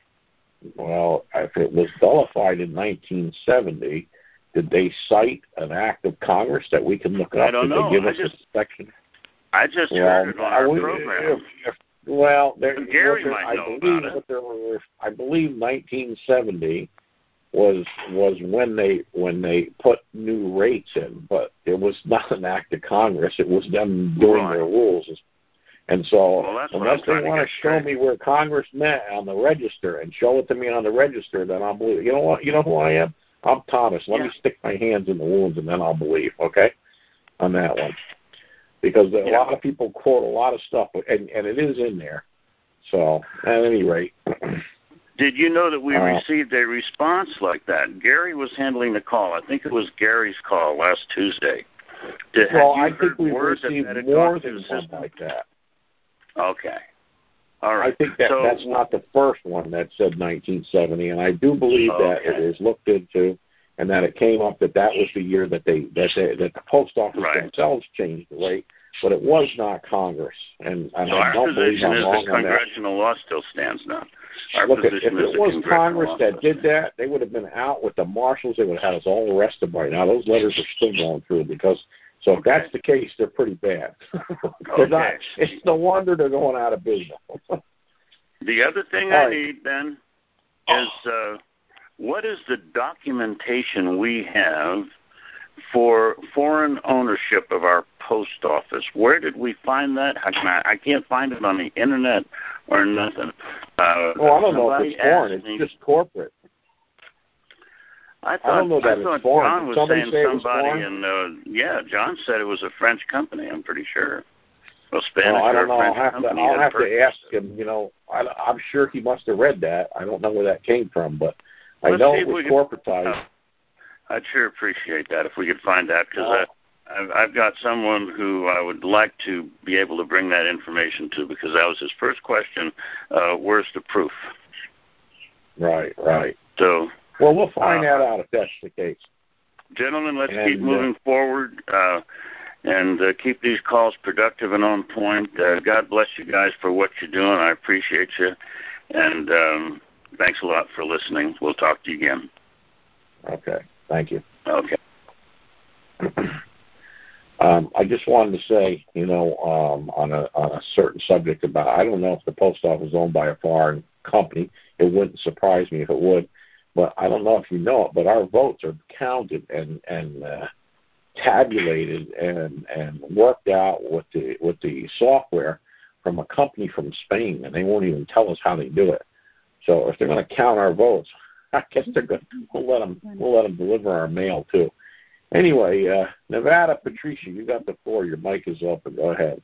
Well, if it was nullified in nineteen seventy, did they cite an act of Congress that we can look up? I don't Did know. they give I us just, a section? I just well, heard it on our we, program. If, if, well, there, Gary there, might I know believe about it. That there were, I believe nineteen seventy was was when they when they put new rates in, but it was not an act of Congress. It was them doing right. their rules. And so well, unless they want to show me where Congress met on the register and show it to me on the register, then I'll believe. You know what? You know who I am? I'm Thomas. Let yeah. me stick my hands in the wounds, and then I'll believe, okay, on that one. Because a yeah. lot of people quote a lot of stuff, and, and it is in there. So, at any rate. Did you know that we uh, received a response like that? Gary was handling the call. I think it was Gary's call last Tuesday. Did, well, you I think we've received that more than one like that. Okay. All right. I think that so, that's not the first one that said nineteen seventy, and I do believe okay. that it was looked into, and that it came up that that was the year that they that they, that the post office right. themselves changed the rate, but it was not Congress. And, and so I our don't believe position I'm is wrong that on congressional that. law still stands now. Our Look, if position it is that was Congress that did stands. that, they would have been out with the marshals. They would have had us all arrested by now. Those letters are still going through because. So if okay. that's the case, they're pretty bad. they're okay. not, it's no wonder they're going out of business. The other thing All I right. need, Ben, is uh, what is the documentation we have for foreign ownership of our post office? Where did we find that? I, can, I can't find it on the internet or nothing. Uh, well, I don't know if it's foreign. It's me, just corporate. I thought, I don't know that I thought it's foreign. John was Somebody saying say somebody, and uh, yeah, John said it was a French company. I'm pretty sure. Well, Spanish well, I don't or know. French I'll have to, company. I'll have per- to ask him. You know, I, I'm sure he must have read that. I don't know where that came from, but I Let's know see it if was we can- corporatized. uh, I'd sure appreciate that if we could find that, because Oh. I've, I've got someone who I would like to be able to bring that information to, because that was his first question. Uh, where's the proof? Right, right. So. Well, we'll find uh, that out if that's the case. Gentlemen, let's and, keep moving uh, forward uh, and uh, keep these calls productive and on point. Uh, God bless you guys for what you're doing. I appreciate you. And um, thanks a lot for listening. We'll talk to you again. Okay. Thank you. Okay. um, I just wanted to say, you know, um, on a on a certain subject about, I don't know if the post office is owned by a foreign company. It wouldn't surprise me if it would. But I don't know if you know it, but our votes are counted and and uh, tabulated and and worked out with the with the software from a company from Spain, and they won't even tell us how they do it. So if they're going to count our votes, I guess they're going. We'll let them. We'll let them deliver our mail too. Anyway, uh, Nevada, Patricia, you got the floor. Your mic is open. Go ahead.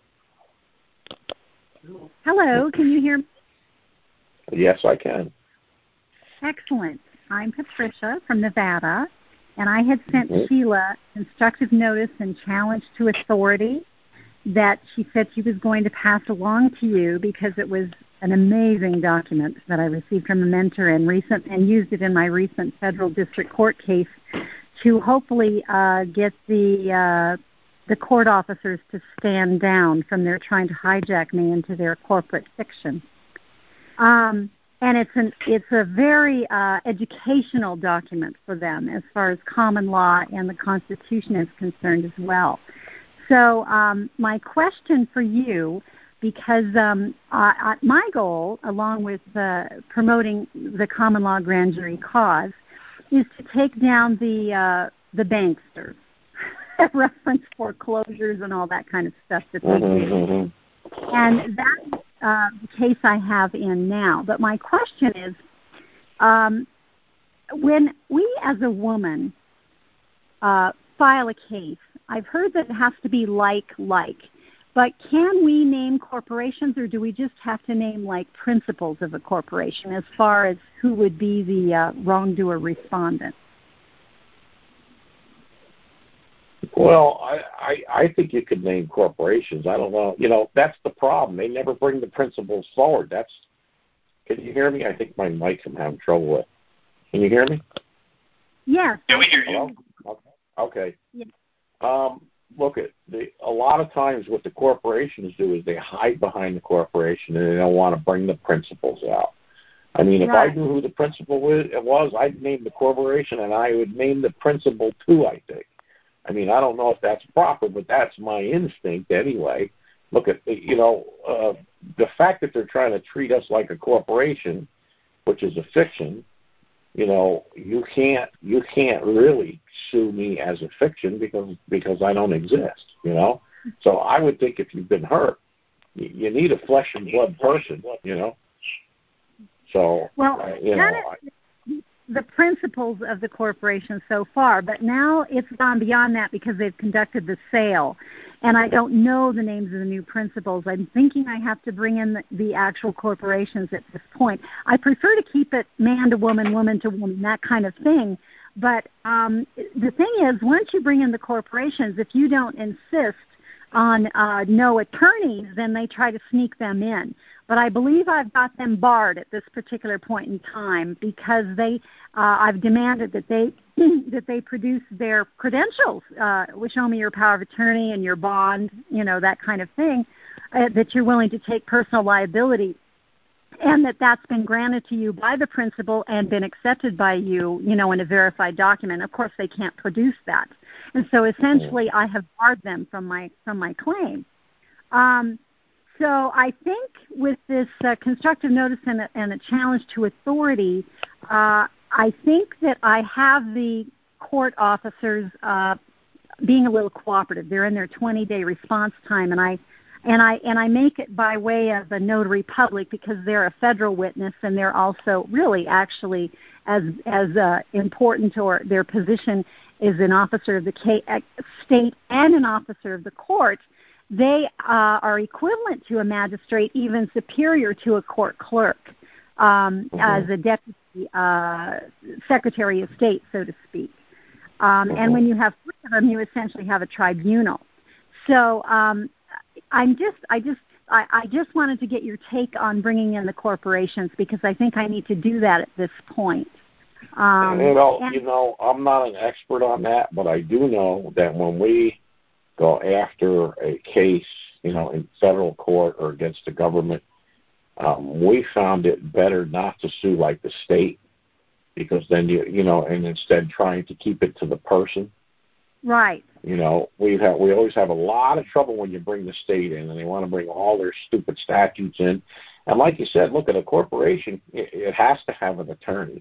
Hello, can you hear me? Yes, I can. Excellent. I'm Patricia from Nevada, and I had sent mm-hmm. Sheila constructive notice and challenge to authority, that she said she was going to pass along to you because it was an amazing document that I received from a mentor and recent and used it in my recent federal district court case to hopefully uh, get the uh, the court officers to stand down from their trying to hijack me into their corporate fiction. Um, and it's an it's a very uh, educational document for them as far as common law and the Constitution is concerned as well. So um, my question for you, because um, uh, my goal, along with uh, promoting the common law grand jury cause, is to take down the uh, the banksters, reference foreclosures and all that kind of stuff that they mm-hmm, do. Mm-hmm. And that's uh, the case I have in now. But my question is, um, when we as a woman uh, file a case, I've heard that it has to be like-like. But can we name corporations, or do we just have to name, like, principals of a corporation as far as who would be the uh, wrongdoer respondent? Well, I, I, I think you could name corporations. I don't know. You know, that's the problem. They never bring the principals forward. That's. Can you hear me? I think my mic I'm having trouble with. Can you hear me? Yes. Yeah, we hear you. Hello? Okay. Yes. Um, look, at the, a lot of times what the corporations do is they hide behind the corporation and they don't want to bring the principals out. I mean, if right. I knew who the principal was, I'd name the corporation and I would name the principal too, I think. I mean, I don't know if that's proper, but that's my instinct anyway. Look at, you know, uh, the fact that they're trying to treat us like a corporation, which is a fiction, you know, you can't you can't really sue me as a fiction because because I don't exist, you know. So I would think if you've been hurt, you, you need a flesh and blood person, you know. So, well, uh, you know, that is the principles of the corporation so far, but now it's gone beyond that because they've conducted the sale, and I don't know the names of the new principals. I'm thinking I have to bring in the, the actual corporations at this point. I prefer to keep it man to woman, woman to woman, that kind of thing. But um, the thing is, once you bring in the corporations, if you don't insist on uh, no attorneys, then they try to sneak them in. But I believe I've got them barred at this particular point in time because they, uh, I've demanded that they that they produce their credentials, uh, which show me your power of attorney and your bond, you know, that kind of thing, uh, that you're willing to take personal liability, and that that's been granted to you by the principal and been accepted by you, you know, in a verified document. Of course, they can't produce that, and so essentially, I have barred them from my from my claim. Um, So I think with this uh, constructive notice and a, and a challenge to authority, uh, I think that I have the court officers uh, being a little cooperative. They're in their twenty-day response time, and I and I and I make it by way of a notary public because they're a federal witness, and they're also really actually as as uh, important, or their position is an officer of the state and an officer of the court. They uh, are equivalent to a magistrate, even superior to a court clerk, um, mm-hmm. as a deputy uh, secretary of state, so to speak. Um, mm-hmm. And when you have three of them, you essentially have a tribunal. So um, I'm just, I just, I, I just wanted to get your take on bringing in the corporations because I think I need to do that at this point. Um, you know, and, you know, I'm not an expert on that, but I do know that when we go after a case, you know, in federal court or against the government, um, we found it better not to sue like the state because then you, you know, and instead trying to keep it to the person. Right. You know, we have we always have a lot of trouble when you bring the state in, and they want to bring all their stupid statutes in. And like you said, look at a corporation; it, it has to have an attorney.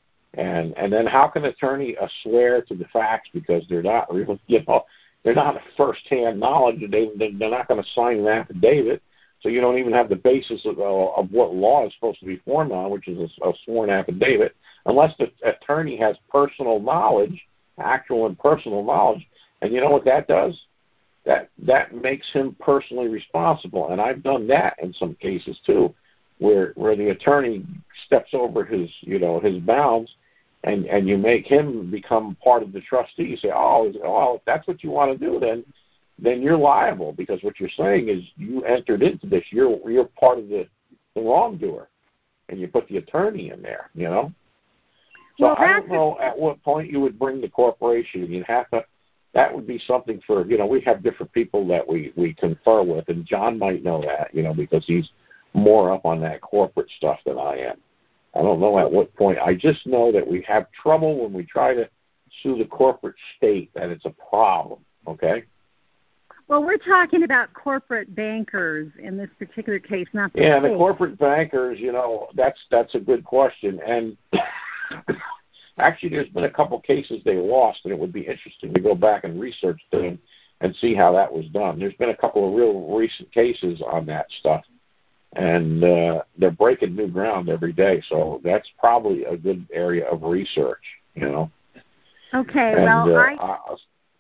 And and then how can an attorney uh, swear to the facts because they're not real, you know. They're not a first-hand knowledge. They, they're not going to sign an affidavit, so you don't even have the basis of, uh, of what law is supposed to be formed on, which is a, a sworn affidavit, unless the attorney has personal knowledge, actual and personal knowledge. And you know what that does? That that makes him personally responsible. And I've done that in some cases too, where where the attorney steps over his you know his bounds. And and you make him become part of the trustee. You say, oh, well, if that's what you want to do, then then you're liable, because what you're saying is you entered into this. You're you're part of the, the wrongdoer, and you put the attorney in there, you know? So well, I don't know at what point you would bring the corporation. You'd have to, that would be something for, you know, we have different people that we, we confer with, and John might know that, you know, because he's more up on that corporate stuff than I am. I don't know at what point. I just know that we have trouble when we try to sue the corporate state, that it's a problem, okay? Well, we're talking about corporate bankers in this particular case, not the Yeah, state. the corporate bankers, you know, that's that's a good question. And actually, there's been a couple cases they lost, and it would be interesting to go back and research them and see how that was done. There's been a couple of real recent cases on that stuff, and uh, they're breaking new ground every day. So that's probably a good area of research, you know. Okay, and, well, uh, I I,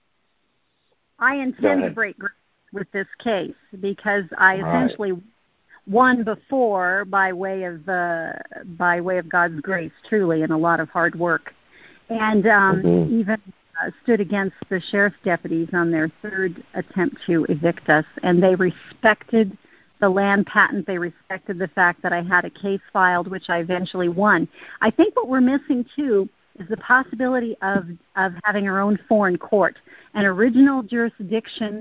I intend to break ground with this case because I right. essentially won before by way of uh, by way of God's grace, truly, and a lot of hard work, and um, mm-hmm. even uh, stood against the sheriff's deputies on their third attempt to evict us, and they respected the land patent. They respected the fact that I had a case filed, which I eventually won. I think what we're missing, too, is the possibility of, of having our own foreign court, an original jurisdiction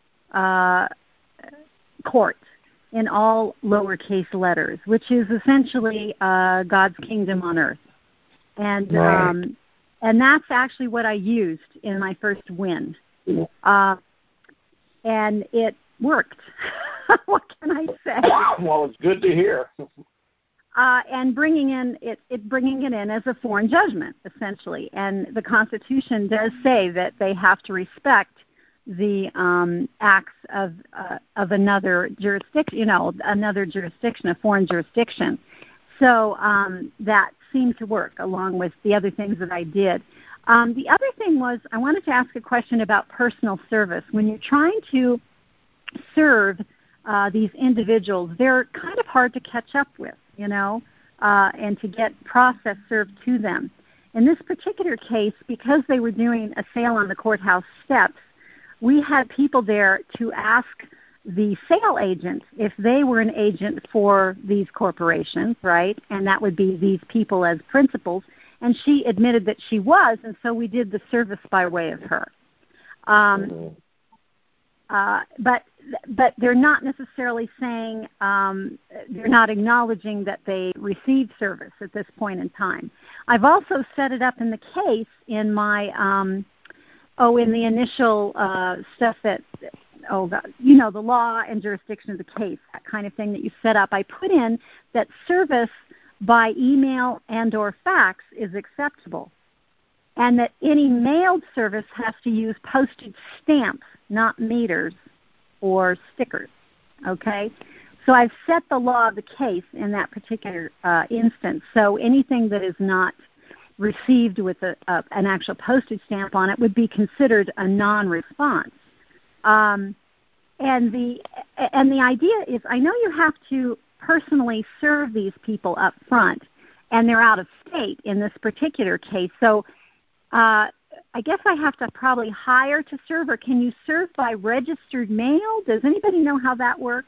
uh, court in all lowercase letters, which is essentially uh, God's kingdom on earth. And right. um, and that's actually what I used in my first win. Uh, and it worked. What can I say? Well, it's good to hear. Uh, and bringing in it, it, bringing it in as a foreign judgment, essentially. And the Constitution does say that they have to respect the um, acts of uh, of another jurisdiction, you know, another jurisdiction, a foreign jurisdiction. So um, that seemed to work, along with the other things that I did. Um, the other thing was I wanted to ask a question about personal service. When you're trying to serve uh, these individuals, they're kind of hard to catch up with, you know, uh, and to get process served to them. In this particular case, because they were doing a sale on the courthouse steps, we had people there to ask the sale agent if they were an agent for these corporations, right? And that would be these people as principals. And she admitted that she was, and so we did the service by way of her. Um, uh, but but they're not necessarily saying, um, they're not acknowledging that they received service at this point in time. I've also set it up in the case in my, um, oh, in the initial uh, stuff that, oh, God, you know, the law and jurisdiction of the case, that kind of thing that you set up. I put in that service by email and or fax is acceptable, and that any mailed service has to use postage stamps, not meters or stickers, okay? So I've set the law of the case in that particular uh, instance. So anything that is not received with a, a, an actual postage stamp on it would be considered a non-response. Um, and the and the idea is, I know you have to personally serve these people up front, and they're out of state in this particular case. So uh, I guess I have to probably hire to serve, or can you serve by registered mail? Does anybody know how that works?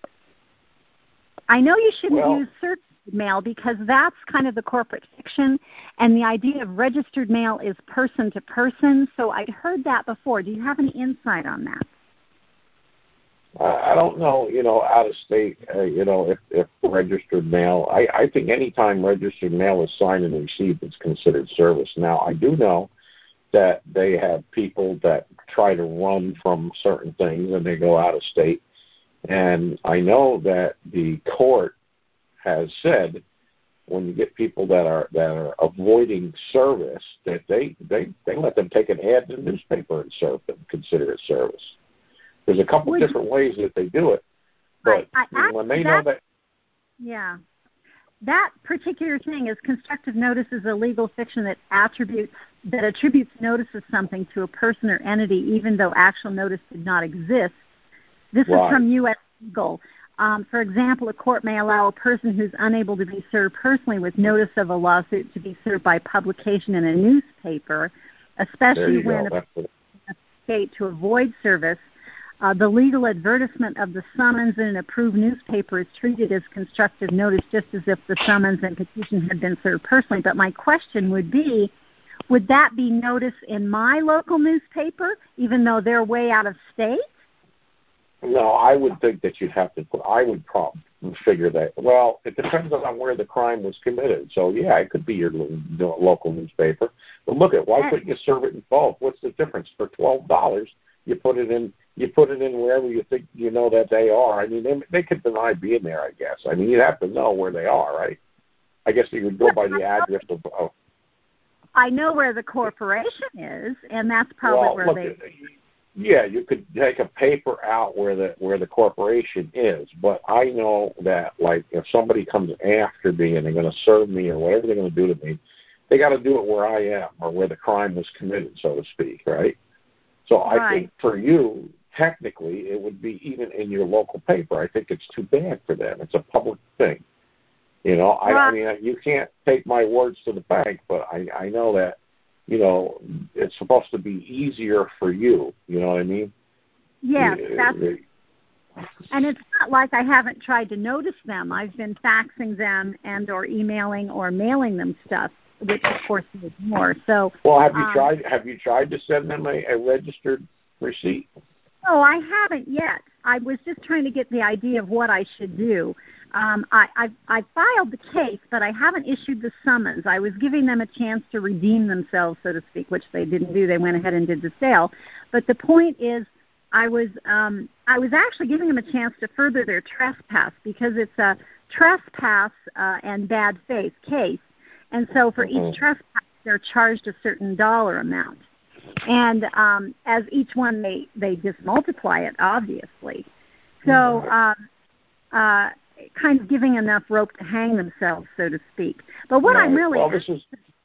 I know you shouldn't well, use certified mail because that's kind of the corporate fiction, and the idea of registered mail is person to person. So I'd heard that before. Do you have any insight on that? I don't know, you know, out of state, uh, you know, if, if registered mail. I, I think any time registered mail is signed and received, it's considered service. Now, I do know that they have people that try to run from certain things and they go out of state. And I know that the court has said when you get people that are that are avoiding service, that they, they, they let them take an ad in the newspaper and serve them, consider it service. There's a couple Would different ways that they do it, but I, I, when they that, know that, yeah, that particular thing is constructive notice is a legal fiction that attributes that attributes notice of something to a person or entity, even though actual notice did not exist. This right. is from U S Legal. Um, for example, a court may allow a person who's unable to be served personally with notice of a lawsuit to be served by publication in a newspaper, especially when a, a state to avoid service Uh, the legal advertisement of the summons in an approved newspaper is treated as constructive notice, just as if the summons and petition had been served personally. But my question would be, would that be notice in my local newspaper, even though they're way out of state? No, I would think that you'd have to put, I would probably figure that, well, it depends on where the crime was committed. So, yeah, it could be your local newspaper. But look at, why couldn't you serve it in both? What's the difference? For twelve dollars, you put it in, you put it in wherever you think you know that they are. I mean, they, they could deny being there, I guess. I mean, you'd have to know where they are, right? I guess you would go by the address of, of I know where the corporation is, and that's probably well, where look, they... Yeah, you could take a paper out where the where the corporation is, but I know that, like, if somebody comes after me and they're going to serve me or whatever they're going to do to me, they got to do it where I am or where the crime was committed, so to speak, right? So I right. think for you, technically, it would be even in your local paper. I think it's too bad for them. It's a public thing. You know, I, I mean, you can't take my words to the bank, but I, I know that, you know, it's supposed to be easier for you. You know what I mean? Yes, that's, and it's not like I haven't tried to notice them. I've been faxing them and or emailing or mailing them stuff, which of course is more. So, well, have you um, tried? Have you tried to send them a, a registered receipt? No, I haven't yet. I was just trying to get the idea of what I should do. Um, I, I, I filed the case, but I haven't issued the summons. I was giving them a chance to redeem themselves, so to speak, which they didn't do. They went ahead and did the sale. But the point is, I was um, I was actually giving them a chance to further their trespass, because it's a trespass uh, and bad faith case. And so for mm-hmm. each trespass, they're charged a certain dollar amount. And um, as each one, they, they just multiply it, obviously. So um, uh, kind of giving enough rope to hang themselves, so to speak. But what right. I'm really well, this is,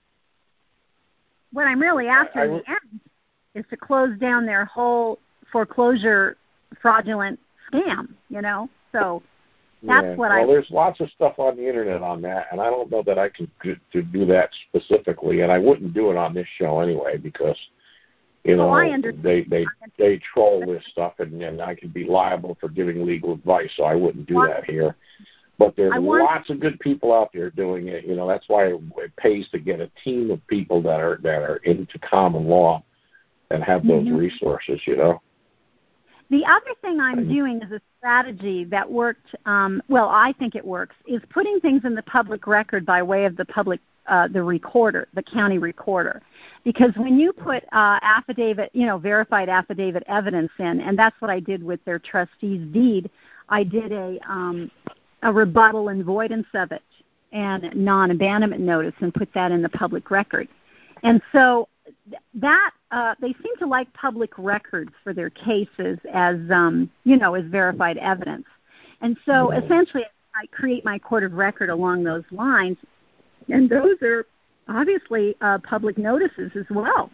what I'm really after I, I, in the end is to close down their whole foreclosure fraudulent scam, you know? So that's yeah. what well, I... Well, there's lots of stuff on the Internet on that, and I don't know that I can do, to do that specifically, and I wouldn't do it on this show anyway, because, you know, oh, they, they, they troll this stuff, and, and I can be liable for giving legal advice, so I wouldn't do that here. But there's want... lots of good people out there doing it. You know, that's why it, it pays to get a team of people that are that are into common law and have those mm-hmm. resources, you know. The other thing I'm doing is a strategy that worked, um, well, I think it works, is putting things in the public record by way of the public, uh, the recorder, the county recorder. Because when you put uh, affidavit, you know, verified affidavit evidence in, and that's what I did with their trustee's deed, I did a, um, a rebuttal and voidance of it and non-abandonment notice and put that in the public record. And so that uh, they seem to like public records for their cases as um, you know, as verified evidence. And so essentially, I create my court of record along those lines, and those are obviously uh, public notices as well.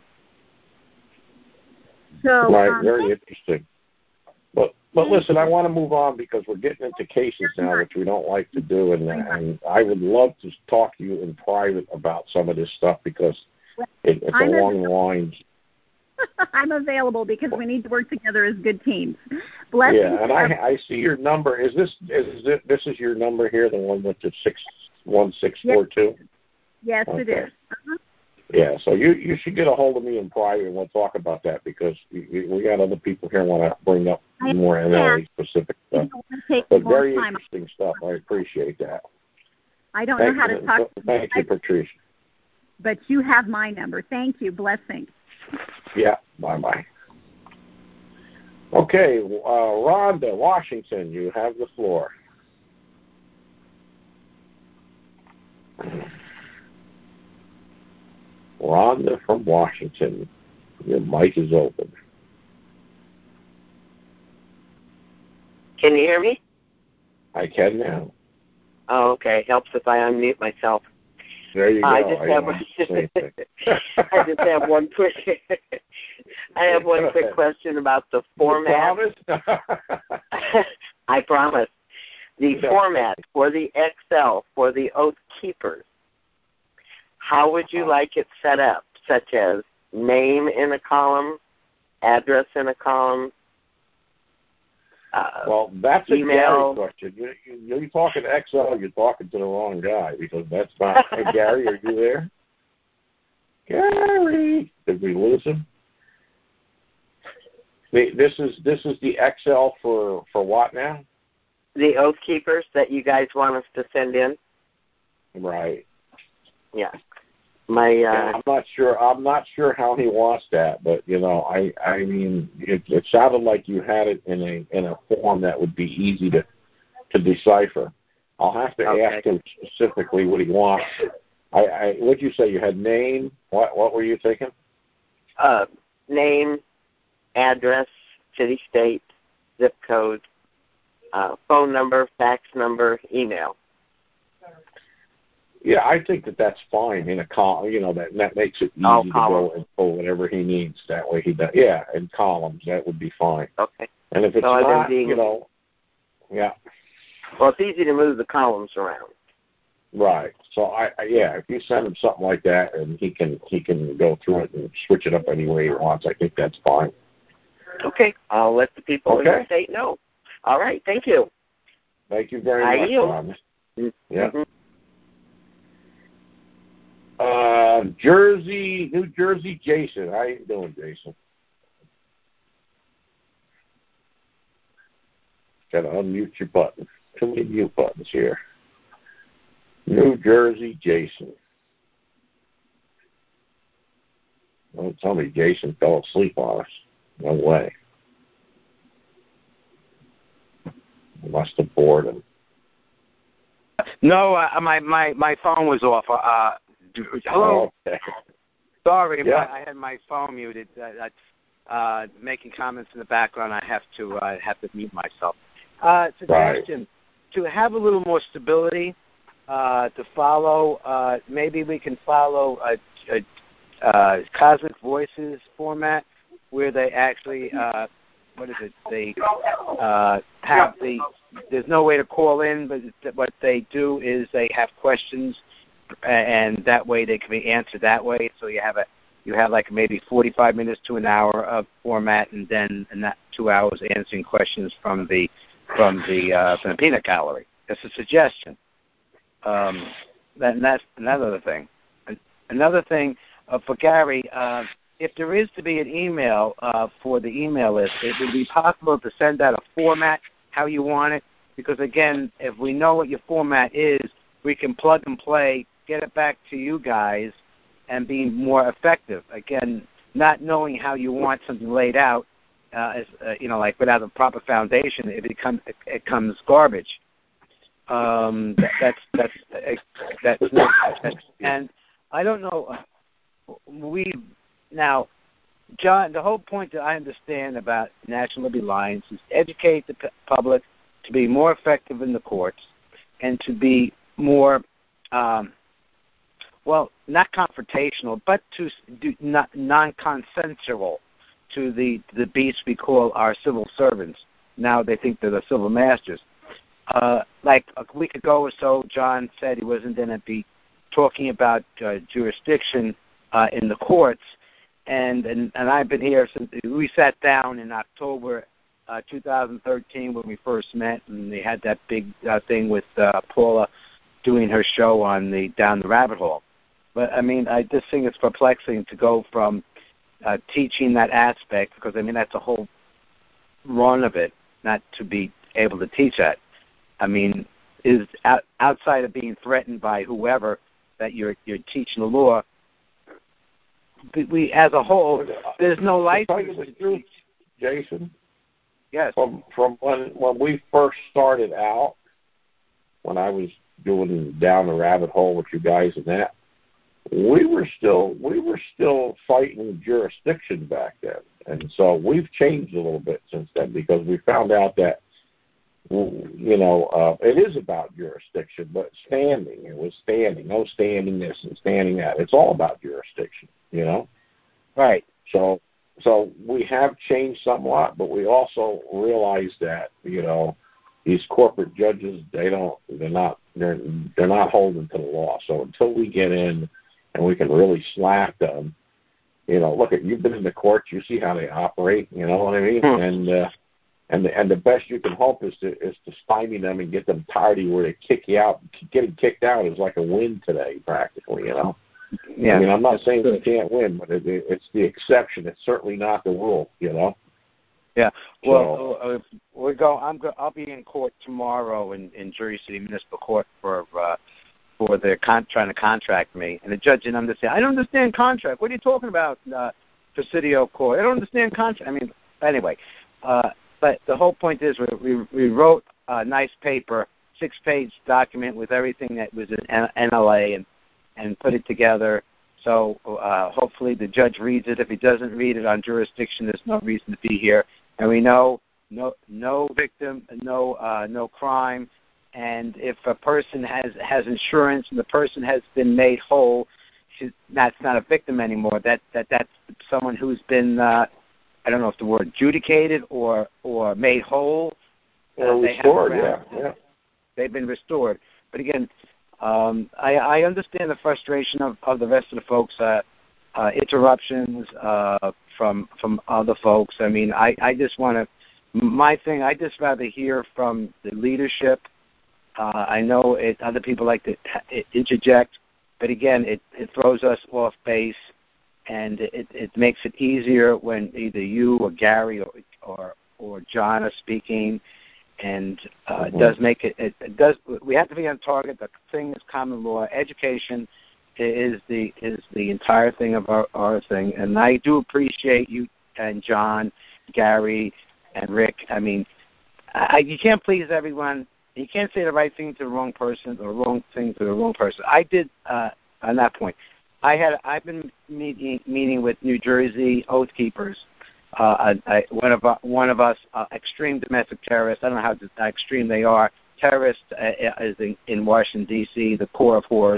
So right, um, very interesting. But but listen, I want to move on because we're getting into cases now, which we don't like to do, and and I would love to talk to you in private about some of this stuff because it, it's I'm along the lines. I'm available because we need to work together as good teams. Blessings. Yeah, and I I see your number. Is this is this, this is your number here, the one with the six one six four two? Yes, okay. it is. Uh-huh. Yeah, so you you should get a hold of me in private and we'll talk about that because we, we got other people here who want to bring up I more N L A specific stuff. But very time. interesting stuff. I appreciate that. I don't thank know how you, to talk. Thank you, Patricia. But you have my number. Thank you. Blessings. Yeah, bye-bye. Okay, uh, Rhonda, Washington, you have the floor. Rhonda from Washington, your mic is open. Can you hear me? I can now. Oh, okay. Helps if I unmute myself. There you go. I just I have, I just have one quick. I have one quick question about the format. You promise? I promise. The no. format for the Excel for the Oath Keepers. How would you like it set up? Such as name in a column, address in a column, uh, well, that's a email. Gary question. You, you, you're talking to X L, you're talking to the wrong guy because that's not. Hey, Gary, are you there? Gary, did we lose him? The, this is this is the X L for for what now? The Oath Keepers that you guys want us to send in. Right. Yeah. My. Uh, yeah, I'm not sure. I'm not sure how he wants that, but you know, I I mean, it, it sounded like you had it in a in a form that would be easy to to decipher. I'll have to okay. ask him specifically what he wants. I, I what'd you say? You had name. What what were you thinking? Uh, name, address, city, state, zip code, uh, phone number, fax number, email. Yeah, I think that that's fine in a column. You know, that that makes it easy oh, to columns. go and pull whatever he needs. That way he does. Yeah, in columns, that would be fine. Okay. And if it's so not, being, you know, yeah. Well, it's easy to move the columns around. Right. So I, I yeah, if you send him something like that, and he can he can go through it and switch it up any way he wants, I think that's fine. Okay, I'll let the people okay. in the state know. All right, thank you. Thank you very I much, yield. Thomas. Mm-hmm. Yeah. Uh, Jersey, New Jersey, Jason. How you doing, Jason? Got to unmute your button. Too many mute buttons here. New Jersey, Jason. Don't tell me Jason fell asleep on us. No way. I must have bored him. No, uh, my, my, my phone was off. Uh, hello? Oh, okay. Sorry, yeah. I, I had my phone muted. Uh, uh, making comments in the background, I have to uh, have to mute myself. Uh, suggestion, right. To have a little more stability, uh, to follow, uh, maybe we can follow a, a, a Cosmic Voices format where they actually, uh, what is it, they uh, have the, there's no way to call in, but what they do is they have questions, and that way they can be answered that way. So you have a, you have like maybe forty-five minutes to an hour of format, and then and that two hours answering questions from the from the uh, from the peanut gallery. That's a suggestion. Um, that, and that's another thing. Another thing uh, for Gary, uh, if there is to be an email uh, for the email list, it would be possible to send out a format how you want it. Because again, if we know what your format is, we can plug and play, get it back to you guys, and be more effective. Again, not knowing how you want something laid out, uh, as, uh, you know, like without a proper foundation, it becomes it, it becomes garbage. Um, that, that's that's that's, not, that's and I don't know. We now, John. The whole point that I understand about National Liberty Alliance is educate the p- public to be more effective in the courts and to be more. Um, Well, not confrontational, but to do not non-consensual to the the beasts we call our civil servants. Now they think they're the civil masters. Uh, like a week ago or so, John said he wasn't going to be talking about uh, jurisdiction uh, in the courts, and, and and I've been here since we sat down in October uh, two thousand thirteen when we first met, and they had that big uh, thing with uh, Paula doing her show on the Down the Rabbit Hole. But, I mean, I just think it's perplexing to go from uh, teaching that aspect, because, I mean, that's a whole run of it, not to be able to teach that. I mean, is out, outside of being threatened by whoever that you're you're teaching the law, we, as a whole, there's no license to teach. Jason? Yes. From, from when, when we first started out, when I was doing Down the Rabbit Hole with you guys and that, we were still we were still fighting jurisdiction back then, and so we've changed a little bit since then because we found out that you know uh, it is about jurisdiction, but standing. It was standing, no standing this and standing that. It's all about jurisdiction, you know. Right. So so we have changed somewhat, but we also realize that you know these corporate judges they don't they're not they're they're not holding to the law. So until we get in and we can really slap them, you know, look, at you've been in the courts, you see how they operate, you know what I mean? Hmm. And, uh, And the, and the best you can hope is to is to stymie them and get them tired of you where they kick you out. Getting kicked out is like a win today, practically, you know. Yeah. I mean, I'm not saying that you can't win, but it, it, it's the exception. It's certainly not the rule, you know. Yeah. Well, so, uh, we go. I'm go. I'll be in court tomorrow in, in Jersey City Municipal Court for uh, for their con- trying to contract me, and the judge didn't understand. I don't understand contract. What are you talking about, uh, Presidio Court? I don't understand contract. I mean, anyway. Uh, But the whole point is we, we, we wrote a nice paper, six-page document with everything that was in N L A and, and put it together. So uh, hopefully the judge reads it. If he doesn't read it on jurisdiction, there's no reason to be here. And we know no no victim, no uh, no crime. And if a person has, has insurance and the person has been made whole, she, that's not a victim anymore. That that that's someone who's been uh, I don't know if the word adjudicated or, or made whole. Or uh, restored, yeah, yeah. They've been restored. But again, um, I, I understand the frustration of, of the rest of the folks, uh, uh, interruptions uh, from from other folks. I mean, I, I just want to, my thing, I just rather hear from the leadership. Uh, I know it, other people like to interject, but again, it, it throws us off base. And it, it makes it easier when either you or Gary or or, or John are speaking, and uh, mm-hmm. it does make it, it. It does. We have to be on target. The thing is common law. Education is the is the entire thing of our, our thing. And I do appreciate you and John, Gary, and Rick. I mean, I, you can't please everyone. You can't say the right thing to the wrong person or the wrong thing to the wrong person. I did uh, on that point. I had I've been meeting meeting with New Jersey Oath Keepers. Uh, I, I, one of uh, one of us, uh, extreme domestic terrorists. I don't know how extreme they are. Terrorists uh, is in, in Washington D C, the core of horrors,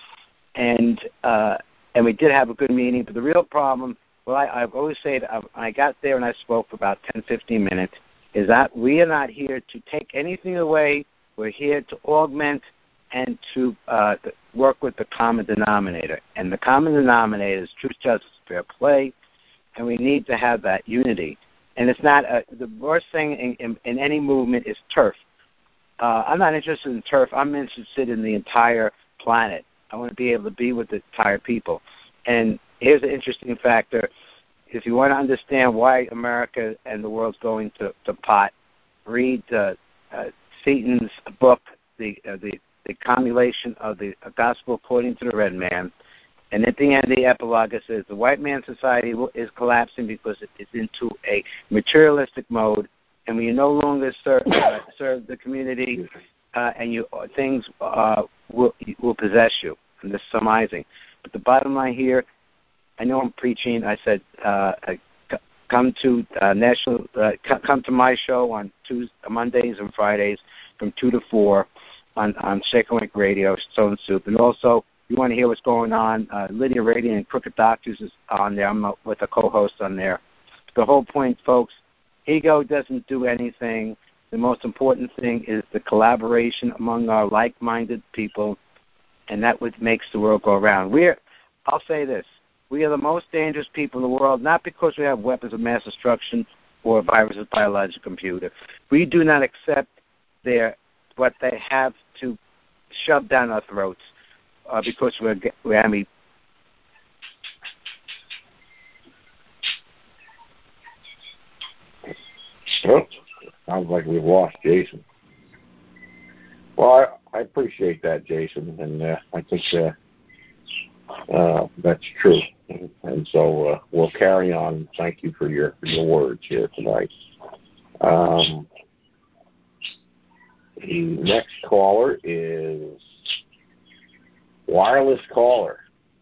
and uh, and we did have a good meeting. But the real problem, well, I, I've always said I, I got there and I spoke for about ten, fifteen minutes. Is that we are not here to take anything away. We're here to augment and to uh, work with the common denominator. And the common denominator is truth, justice, fair play, and we need to have that unity. And it's not a, the worst thing in, in, in any movement is turf. Uh, I'm not interested in turf. I'm interested in the entire planet. I want to be able to be with the entire people. And here's an interesting factor. If you want to understand why America and the world's going to, to pot, read uh, uh, Seaton's book, the uh, the the accumulation of the gospel according to the red man. And at the end, the epilogue, it says the white man society is collapsing because it is into a materialistic mode, and when you no longer serve, uh, serve the community, uh, and you things uh, will, will possess you. And this is surmising. But the bottom line here, I know I'm preaching. I said, uh, come to uh, national, uh, come to my show on Tuesdays, Mondays and Fridays from two to four. On, on Shaken Wake Radio, Stone Soup. And also, you want to hear what's going on, uh, Lydia Radiant and Crooked Doctors is on there. I'm with a co-host on there. The whole point, folks, ego doesn't do anything. The most important thing is the collaboration among our like-minded people, and that what makes the world go around. We're, I'll say this, we are the most dangerous people in the world, not because we have weapons of mass destruction or viruses, biological computer. We do not accept their what they have to shove down our throats uh, because we're, we're I mean, well, sounds like we've lost Jason. Well, I, I appreciate that, Jason, and uh, I think uh, uh, that's true. And, and so uh, we'll carry on. Thank you for your for your words here tonight. Um, The next caller is Wireless Caller.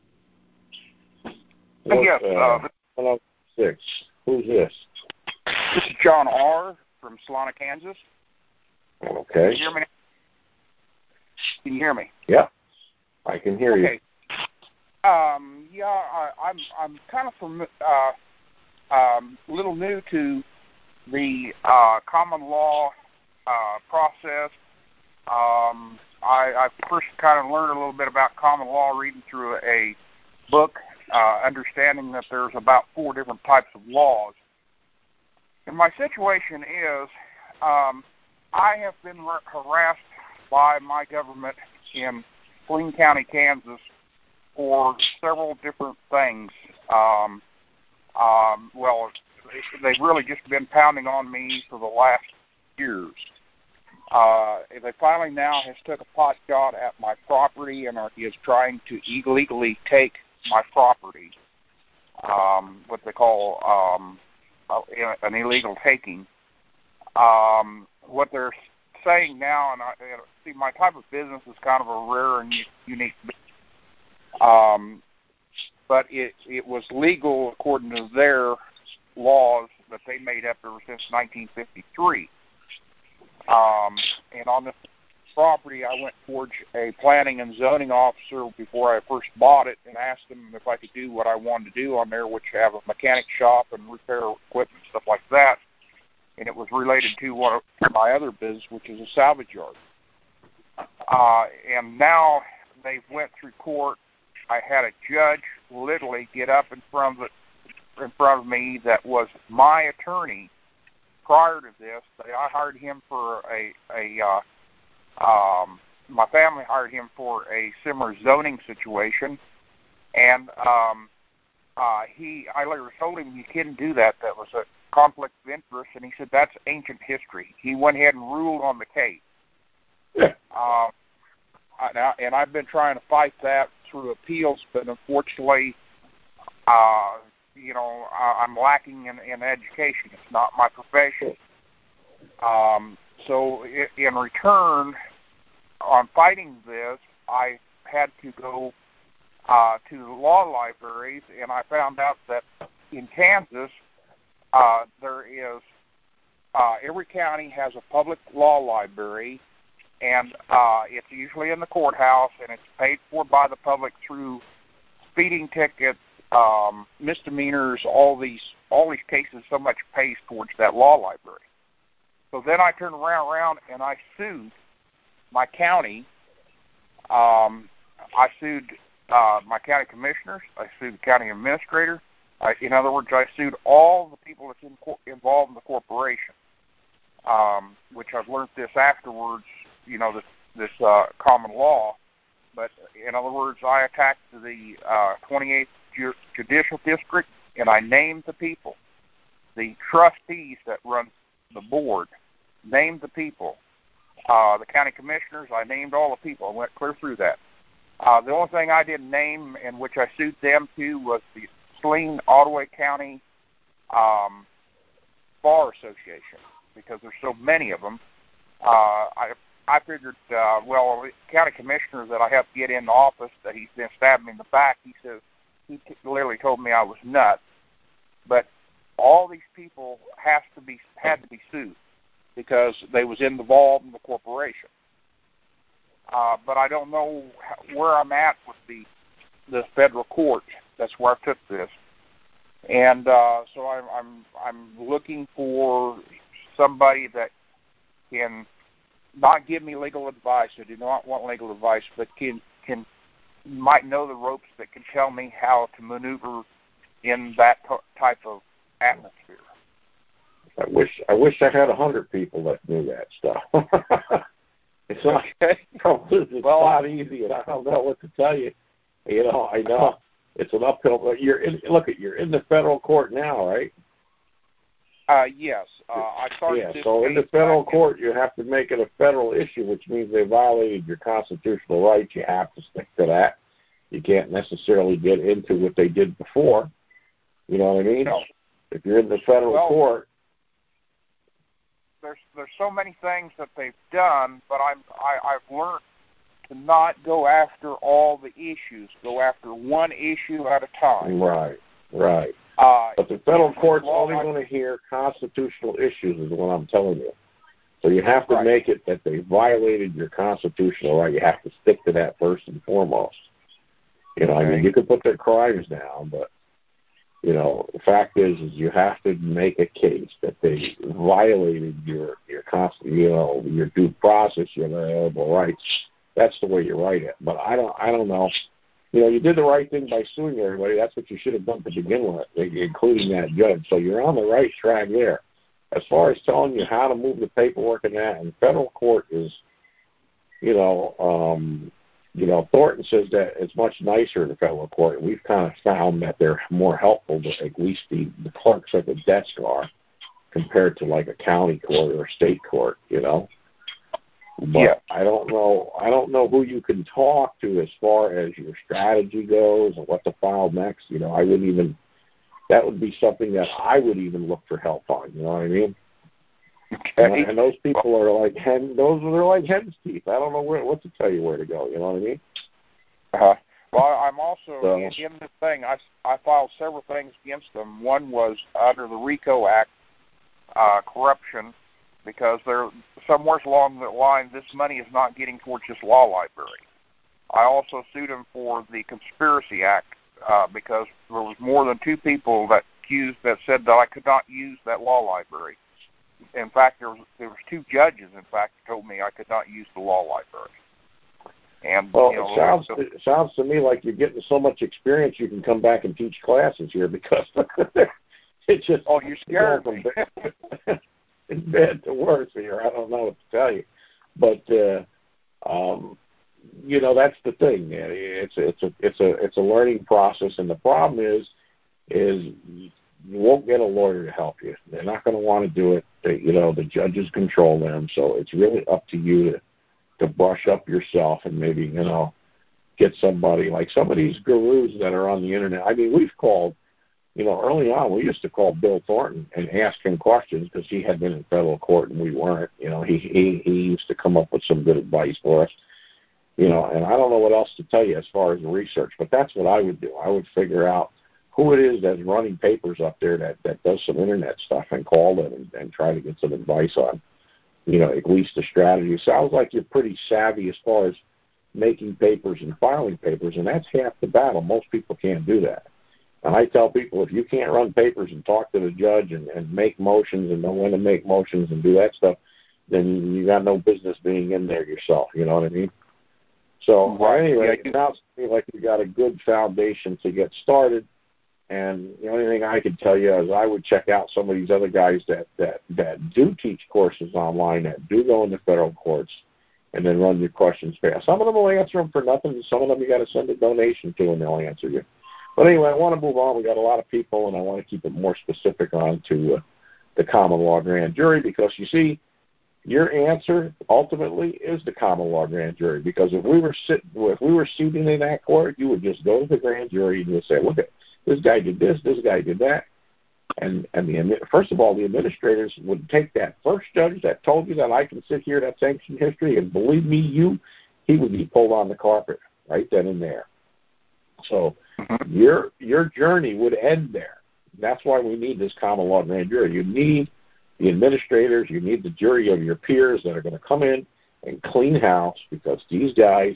What, yes, uh, one oh six. Who's this? This is John R. from Solana, Kansas. Okay. Can you hear me? Can you hear me? Yeah, I can hear okay. you. Um, yeah, I, I'm I'm kind of from uh, um, a little new to the uh, common law uh, process. Um, I, I first kind of learned a little bit about common law reading through a book, uh, understanding that there's about four different types of laws. And my situation is, um, I have been harassed by my government in Saline County, Kansas, for several different things. Um, um, well, they've really just been pounding on me for the last years. Uh, they finally now has took a pot shot at my property and are, is trying to illegally take my property, um, what they call um, an illegal taking. Um, what they're saying now, and I, see, my type of business is kind of a rare and unique business. Um, but it, it was legal according to their laws that they made up ever since nineteen fifty-three. Um, and on this property, I went towards a planning and zoning officer before I first bought it and asked him if I could do what I wanted to do on there, which have a mechanic shop and repair equipment, stuff like that. And it was related to one of my other business, which is a salvage yard. Uh, and now they went through court. I had a judge literally get up in front of it, in front of me that was my attorney prior to this. I hired him for a a uh, um, my family hired him for a similar zoning situation, and um, uh, he I later told him you couldn't do that. That was a conflict of interest, and he said that's ancient history. He went ahead and ruled on the case. Yeah. Um, I, and I've been trying to fight that through appeals, but unfortunately, uh, you know, I'm lacking in, in education. It's not my profession. Um, so in return, on fighting this, I had to go uh, to the law libraries, and I found out that in Kansas, uh, there is, uh, every county has a public law library, and uh, it's usually in the courthouse, and it's paid for by the public through speeding tickets, um, misdemeanors, all these all these cases. So much pays towards that law library. So then I turned around, around and I sued my county. Um, I sued uh, my county commissioners. I sued the county administrator. I, in other words, I sued all the people that's in co- involved in the corporation, um, which I've learned this afterwards. You know, this, this uh, common law. But in other words, I attacked the uh, twenty-eighth Ju- Judicial District, and I named the people. The trustees that run the board named the people. Uh, the county commissioners, I named all the people. I went clear through that. Uh, the only thing I didn't name, and which I sued them to, was the Saline Ottaway County um, Bar Association, because there's so many of them. Uh, I I figured, uh, well, the county commissioner that I have to get in the office, that he's been stabbing me in the back, he says, he literally told me I was nuts. But all these people has to be had to be sued because they was involved in the corporation. Uh, but I don't know where I'm at with the the federal court. That's where I took this, and uh, so I'm I'm I'm looking for somebody that can not give me legal advice. I do not want legal advice, but can can might know the ropes that can tell me how to maneuver in that t- type of atmosphere. I wish I wish I had a hundred people that knew that stuff. It's not. Okay. It's well, not easy, and I don't know what to tell you. You know, I know it's an uphill. But you're in. Look at you're in the federal court now, right? Uh, yes. Uh, I started. Yeah. This So in the federal court, you have to make it a federal issue, which means they violated your constitutional rights. You have to stick to that. You can't necessarily get into what they did before. You know what I mean? No. If you're in the federal well, court. There's there's so many things that they've done, but I'm I, I've learned to not go after all the issues. Go after one issue at a time. Right, right. Uh, but the federal court's law, only going to hear constitutional issues, is what I'm telling you. So you have to right. make it that they violated your constitutional right. You have to stick to that first and foremost. You know, okay. I mean, you can put their crimes down, but you know, the fact is, is you have to make a case that they violated your your constant, you know, your due process, your inalienable rights. That's the way you write it. But I don't, I don't know. You know, you did the right thing by suing everybody. That's what you should have done to begin with, including that judge. So you're on the right track there. as far as telling you how to move the paperwork and that, and federal court is, you know, um, you know, Thornton says that it's much nicer in the federal court. And we've kind of found that they're more helpful, to, at least the, the clerks at the desk are, compared to like a county court or a state court, you know. But yeah. I don't know. I don't know who you can talk to as far as your strategy goes and what to file next. You know, I wouldn't even. That would be something that I would even look for help on. You know what I mean? Okay. And, and those people are like hen. Those are like hen's teeth. I don't know where, what to tell you where to go. You know what I mean? Uh-huh. Well, I'm also so, in, in this thing. I I filed several things against them. One was under the RICO Act, uh, corruption, because there somewhere along the line this money is not getting towards this law library. I also sued him for the Conspiracy Act uh, because there was more than two people that accused that said that I could not use that law library. In fact, there was there was two judges, in fact, who told me I could not use the law library. And well, you know, it sounds so, it sounds to me like you're getting so much experience you can come back and teach classes here, because it's just oh, you're scared from bad, it's bad to worse here. I don't know what to tell you, but uh, um, you know, that's the thing. It's it's a it's a it's a learning process, and the problem is is you won't get a lawyer to help you. They're not going to want to do it. They, you know, the judges control them, so it's really up to you to, to brush up yourself and maybe, you know, get somebody like some of these gurus that are on the internet. I mean, we've called, you know, early on we used to call Bill Thornton and ask him questions because he had been in federal court and we weren't. You know, he, he, he used to come up with some good advice for us. You know, and I don't know what else to tell you as far as the research, but that's what I would do. I would figure out who it is that's running papers up there that, that does some internet stuff and call them and, and try to get some advice on, you know, at least the strategy. It sounds like you're pretty savvy as far as making papers and filing papers, and that's half the battle. Most people can't do that. And I tell people, if you can't run papers and talk to the judge and, and make motions and know when to make motions and do that stuff, then you got no business being in there yourself. You know what I mean? So well, anyway, it sounds to me like you got a good foundation to get started. And the only thing I could tell you is I would check out some of these other guys that, that, that do teach courses online, that do go into federal courts, and then run your questions fast. Some of them will answer them for nothing. Some of them you got to send a donation to, and they'll answer you. But anyway, I want to move on. We got a lot of people, and I want to keep it more specific on to uh, the common law grand jury, because you see, your answer ultimately is the common law grand jury. Because if we were sitting, if we were seated in that court, you would just go to the grand jury and you would say, "Look at this guy did this, this guy did that," and and the first of all, the administrators would take that first judge that told you that I can sit here, that's ancient history, and believe me, you, he would be pulled on the carpet right then and there. So mm-hmm. your your journey would end there. That's why we need this common law grand jury. You need the administrators, you need the jury of your peers that are going to come in and clean house, because these guys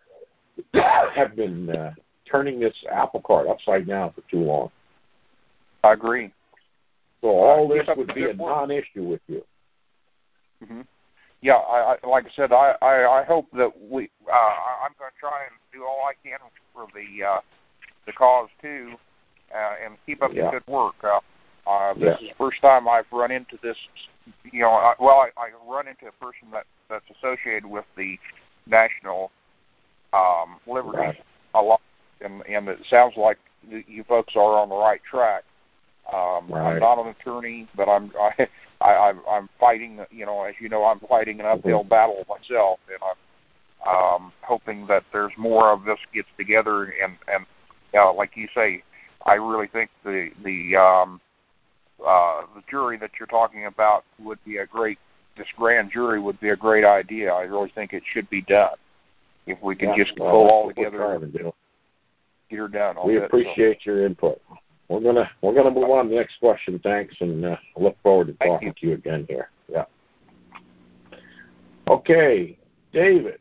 have been uh, turning this apple cart upside down for too long. I agree. So all this would be a non-issue with you. Mm-hmm. Yeah, I, I, like I said, I, I, I hope that we. Uh, I'm going to try and do all I can for the uh, the cause too, uh, and keep up yeah. the good work. Uh, uh, this yeah. is the first time I've run into this. You know, I, well, I, I run into a person that, that's associated with the National um, Liberty right. a lot. And, and it sounds like you folks are on the right track. Um, right. I'm not an attorney, but I'm I, I, I'm fighting. You know, as you know, I'm fighting an uphill mm-hmm. battle myself, and I'm um, hoping that there's more of this gets together. And and uh, like you say, I really think the the um, uh, the jury that you're talking about would be a great. This grand jury would be a great idea. I really think it should be done if we can yeah, just well, pull all together. Get her down. We appreciate so. your input. We're gonna we're gonna move on to the next question. Thanks, and uh, look forward to Thank talking you. to you again here. Yeah. Okay, David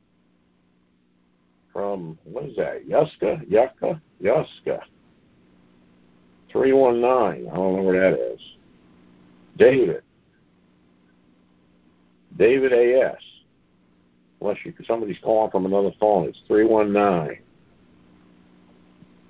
from what is that? Yuska, Yucca, Yuska. Three one nine. I don't know where that is. David. David A S. Unless you somebody's calling from another phone, it's three one nine.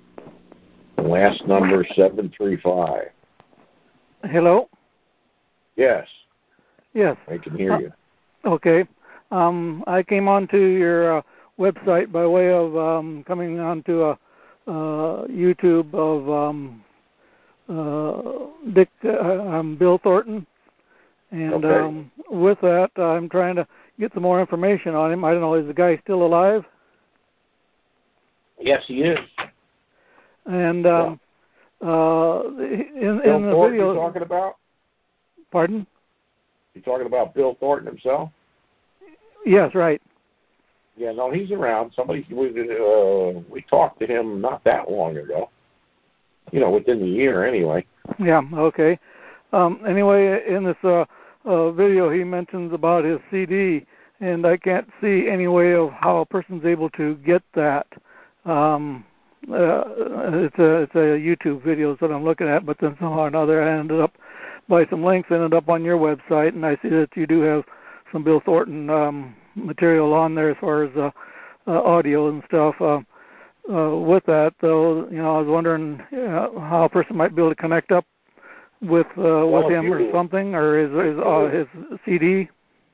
The last number is seven three five. Hello. Yes. Yes. I can hear uh, you. Okay. Um, I came onto your uh, website by way of um, coming onto a uh, YouTube of um, uh, Dick, uh, um, Bill Thornton, and okay. um, with that, I'm trying to get some more information on him. I don't know, is the guy still alive? Yes, he is. And um, yeah. uh, in, Bill in the Thornton video, you're talking about? Pardon? You talking about Bill Thornton himself? Yes, right. Yeah, no, he's around. Somebody we uh, we talked to him not that long ago. You know, within the year, anyway. Yeah. Okay. Um, anyway, in this uh, uh, video, he mentions about his C D, and I can't see any way of how a person's able to get that. Um, uh, it's a it's a YouTube video that I'm looking at, but then somehow or another, I ended up by some links, ended up on your website, and I see that you do have some Bill Thornton um, material on there as far as uh, uh, audio and stuff. Uh, uh, with that, though, you know, I was wondering uh, how a person might be able to connect up with uh, well, with him or something, or his his, uh, his C D.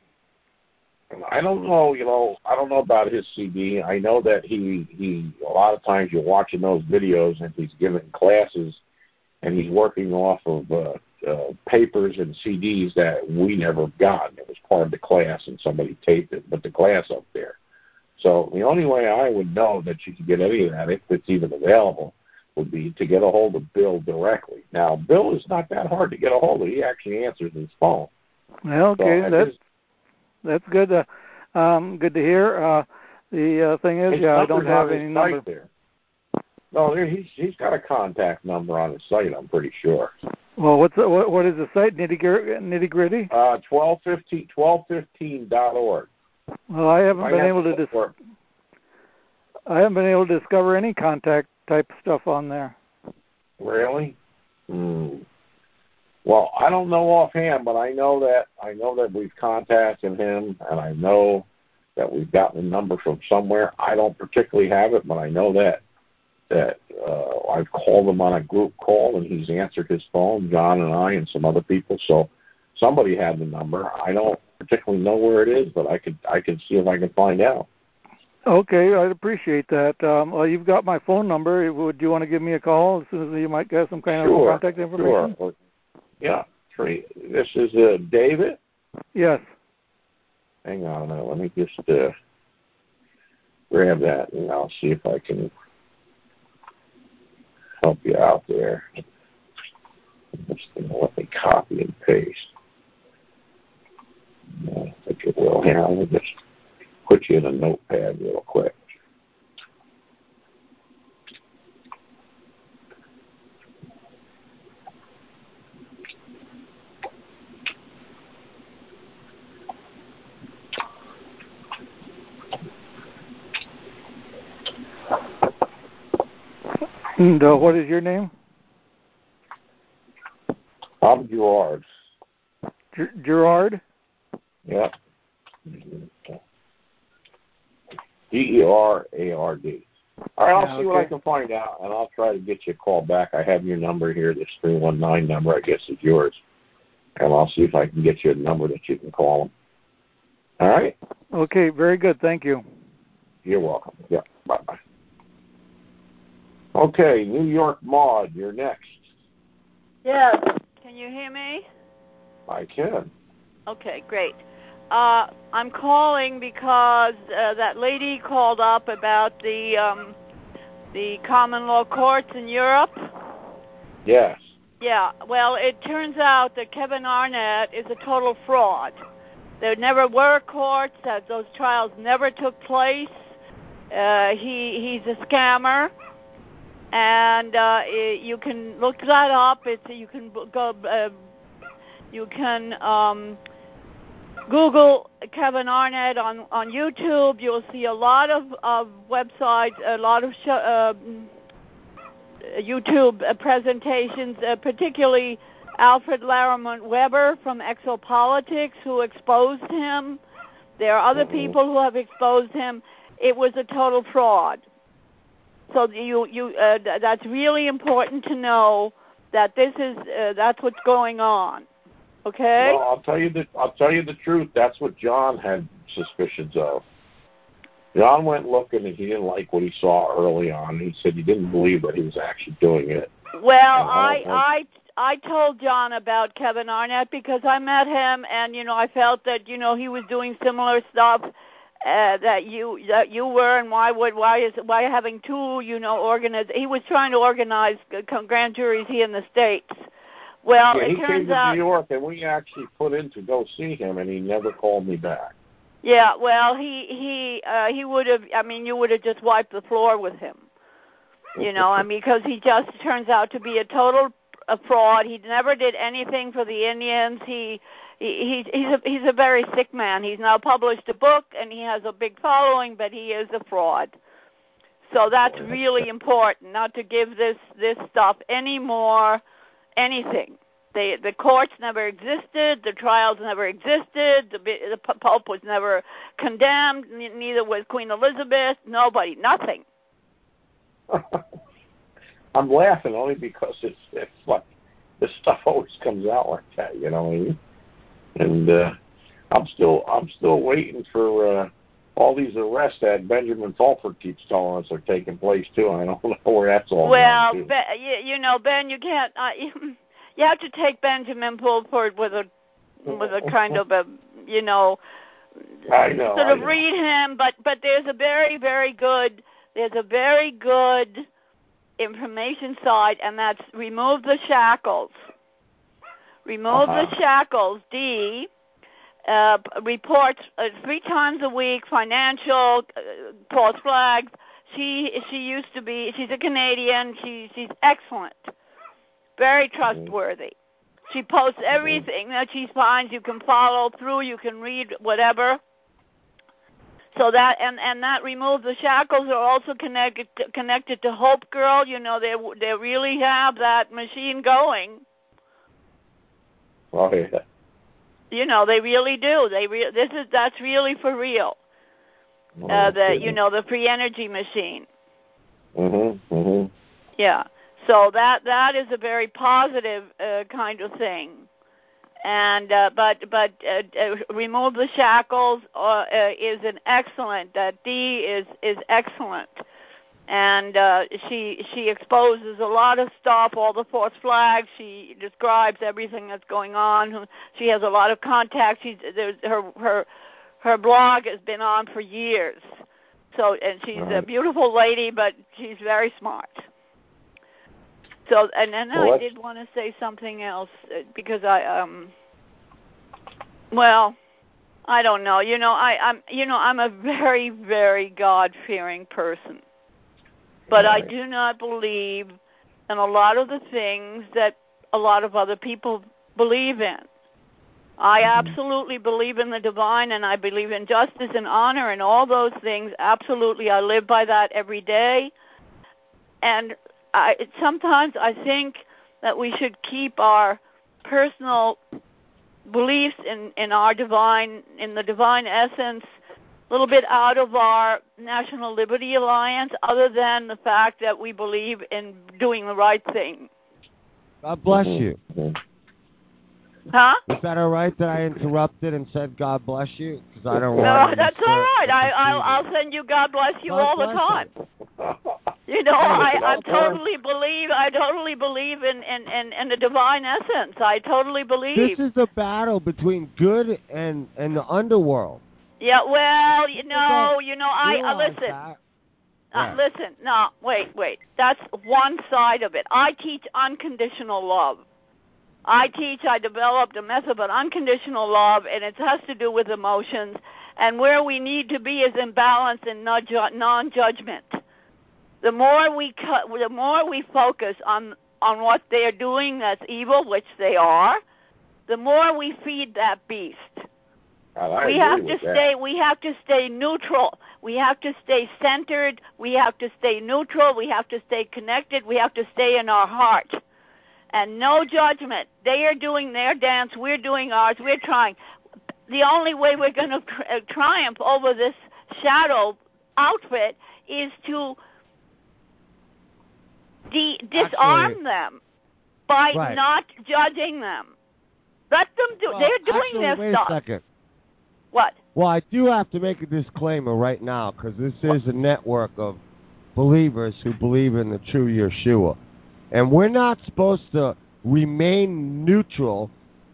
I don't know, you know, I don't know about his C D. I know that he he a lot of times you're watching those videos and he's giving classes, and he's working off of uh, uh, papers and C Ds that we never got. It was part of the class, and somebody taped it, but the class up there. So the only way I would know that you could get any of that, if it's even available, would be to get a hold of Bill directly. Now, Bill is not that hard to get a hold of. He actually answers his phone. Well, okay, so that's his, that's good. To, um, good to hear. Uh, the uh, thing is, yeah, I don't have any number there. No, there, he's he's got a contact number on his site. I'm pretty sure. Well, what's the, what what is the site? Nitty nitty gritty. Uh, twelve fifteen twelve fifteen dot org. Well, I haven't I been have able to. Dis- I haven't been able to discover any contact type stuff on there. Really? Hmm. Well, I don't know offhand, but I know that I know that we've contacted him, and I know that we've gotten a number from somewhere. I don't particularly have it, but I know that that uh, I've called him on a group call, and he's answered his phone, John and I and some other people. So somebody had the number. I don't particularly know where it is, but I could I can see if I can find out. Okay, I'd appreciate that. Um, well, you've got my phone number. Would you want to give me a call as soon as you might get some kind sure, of contact information? Sure. Yeah. This is uh, David? Yes. Hang on a minute. Let me just uh, grab that, and I'll see if I can help you out there. Just going to let me copy and paste. I think it will. Here, I'll just put you in a notepad real quick. And uh, what is your name? I'm Gerard. G- Gerard? Yeah. D E R A R D. All right, I'll yeah, see okay. what I can find out, and I'll try to get you a call back. I have your number here. This three one nine number, I guess, is yours. And I'll see if I can get you a number that you can call them. All right? Okay, very good. Thank you. You're welcome. Yeah, bye-bye. Okay, New York Maud, you're next. Yes. Can you hear me? I can. Okay, great. Uh, I'm calling because uh, that lady called up about the um, the common law courts in Europe. Yes. Yeah. Well, it turns out that Kevin Arnett is a total fraud. There never were courts. That those trials never took place. Uh, he he's a scammer. And uh, it, you can look that up. It's you can go. Uh, you can um, Google Kevin Arnett on, on YouTube. You'll see a lot of, of websites, a lot of show, uh, YouTube presentations, uh, particularly Alfred Laramont Weber from Exopolitics, who exposed him. There are other people who have exposed him. It was a total fraud. So you, you, uh, that's really important to know that this is uh, that's what's going on. Okay. Well, I'll tell you the I'll tell you the truth. That's what John had suspicions of. John went looking and he didn't like what he saw early on. He said he didn't believe that he was actually doing it. Well, I I I told John about Kevin Arnett because I met him, and you know I felt that you know he was doing similar stuff uh, that you that you were, and why would why is why having two you know organize? He was trying to organize grand juries here in the States. Well, yeah, it he turns came to out, New York, and we actually put in to go see him, and he never called me back. Yeah, well, he he uh, he would have. I mean, you would have just wiped the floor with him. You know, I mean, because he just turns out to be a total a fraud. He never did anything for the Indians. He, he he's a he's a very sick man. He's now published a book, and he has a big following, but he is a fraud. So that's really important, not to give this this stuff any more anything. They, the courts never existed. The trials never existed. The, the Pope was never condemned. Neither was Queen Elizabeth. Nobody. Nothing. I'm laughing only because it's it's like this stuff always comes out like that, you know what I mean? And uh, I'm still I'm still waiting for uh, all these arrests that Benjamin Fulford keeps telling us are taking place too. I don't know where that's all well, going to. Well, you, you know, Ben, you can't. Uh, you, you have to take Benjamin Fulford with a with a kind of a you know, I know sort I of know. read him. But but there's a very very good there's a very good information side, and that's Remove the Shackles. Remove uh-huh. the Shackles. D. Uh, reports uh, three times a week, financial, uh, false flags. She she used to be. She's a Canadian. She she's excellent, very trustworthy. She posts everything that she finds. You can follow through. You can read whatever. So that and, and that Remove the Shackles are also connected to, connected to Hope Girl. You know they they really have that machine going. Oh yeah. You know, they really do. They re- this is that's really for real. Oh, uh, the you know the free energy machine. Mhm. Mhm. Yeah. So that that is a very positive uh, kind of thing. And uh, but but uh, uh, Remove the Shackles uh, uh, is an excellent. That uh, D is is excellent. And uh, she she exposes a lot of stuff, all the false flags. She describes everything that's going on. She has a lot of contacts. She's, there's, her her her blog has been on for years. So and she's right. a beautiful lady, but she's very smart. So and then well, I did want to say something else because I um well I don't know. You know I I'm you know I'm a very very God-fearing person. But I do not believe in a lot of the things that a lot of other people believe in. I absolutely believe in the divine, and I believe in justice and honor and all those things. Absolutely, I live by that every day. And I, sometimes I think that we should keep our personal beliefs in, in our divine, in the divine essence, a little bit out of our National Liberty Alliance, other than the fact that we believe in doing the right thing. God bless you. Huh? Is that all right that I interrupted and said God bless you? Because I don't no, want No, that's all right. I, I'll, I'll send you God bless you God all bless the time. You, you know, I, I totally believe. I totally believe in, in, in, in the divine essence. I totally believe. This is the battle between good and, and the underworld. Yeah, well, you know, you know, I uh, listen. Yeah. Uh, listen, no, wait, wait. That's one side of it. I teach unconditional love. I teach, I developed a method of unconditional love, and it has to do with emotions. And where we need to be is in balance and non-judgment. The more we cut, the more we focus on on what they are doing that's evil, which they are, the more we feed that beast. I we have to that. stay. We have to stay neutral. We have to stay centered. We have to stay neutral. We have to stay connected. We have to stay in our heart, and no judgment. They are doing their dance. We're doing ours. We're trying. The only way we're going to uh, triumph over this shadow outfit is to de- disarm Actually, them by right. not judging them. Let them do. Well, they're doing actually, their wait stuff. a second. What? Well, I do have to make a disclaimer right now because this is a network of believers who believe in the true Yeshua. And we're not supposed to remain neutral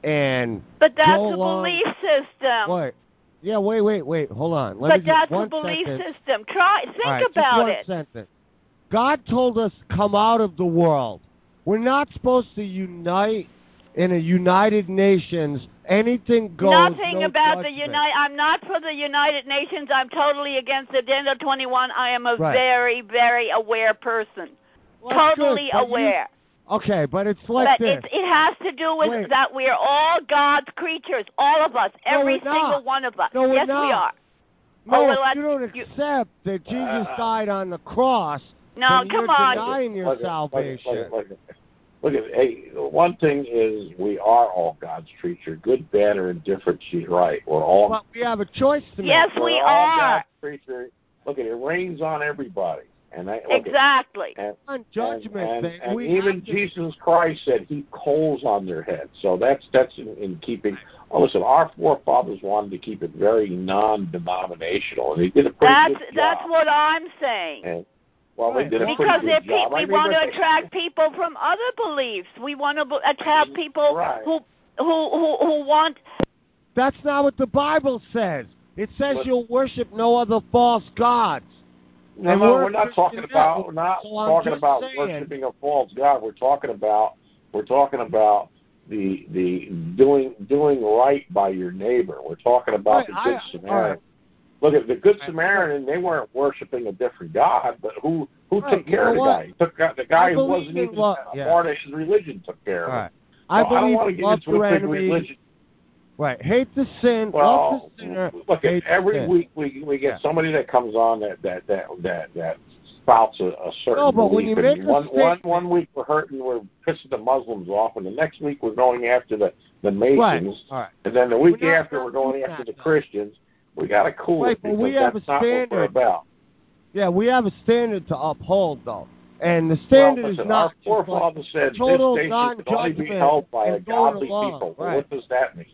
and But that's go a along. belief system. Wait. Yeah, wait, wait, wait. Hold on. Let but me that's just, one a belief sentence. system. Try, think All right, about just one it. sentence. God told us come out of the world. We're not supposed to unite in a United Nations. Anything goes. Nothing no about judgment. the United. I'm not for the United Nations. I'm totally against Agenda twenty-one. I am a Right. very, very aware person. Well, that's totally good, but aware. You, okay, but it's like but this. It, it has to do with Wait. that we're all God's creatures, all of us, No, every we're single not. one of us. No, we're yes, not. we are. No, oh, well, if you don't you, accept that Jesus died on the cross, no, then come you're on. denying your Look at- salvation. Look at, look, at, look, at, look at, hey, one thing is we are all God's creature, good, bad, or indifferent. She's right. We're all. But we have a choice to make. Yes, we're we all are. God's creature. Look at it. It rains on everybody. And I, look exactly. At, on judgment and, thing. and, we and even have to, Jesus Christ said he coals on their heads. So that's that's in, in keeping. Oh, listen, our forefathers wanted to keep it very non-denominational, and they did a pretty that's, good job. That's what I'm saying. And, well, right. they did a because pretty good pe- job. we I mean, want to they, attract people from other beliefs. We want to b- attract people right. who, who who who want. That's not what the Bible says. It says But, you'll worship no other false gods. No, and no, we're, we're not talking about we're not so I'm talking just about saying. worshiping a false god. We're talking about we're talking about the the doing doing right by your neighbor. We're talking about Right, the Good I, Samaritan. right. Look at the Good Samaritan. They weren't worshiping a different god, but who who Right, took care of the what? guy? He took the guy I who wasn't in even love, a yeah. part of his religion took care of Right. him. I So I don't believe want to get love into your a big enemy. religion. Right. Hate the sin. Well, love the sinner. look, hate every the sin. week we we get Yeah. somebody that comes on that that that that that spouts a, a certain No, but when belief. you make and a one statement- one one week we're hurting, we're pissing the Muslims off, and the next week we're going after the the Masons, Right. All right. and then the week We're not after we're gonna going do after that, the though. Christians. We got to cool Right, it but because we have that's a not what we're standard. about. Yeah, we have a standard to uphold, though. And the standard well, listen, is not our forefathers said total this nation can only be non-judgment held by a and going godly along, people. Well, right. what does that mean?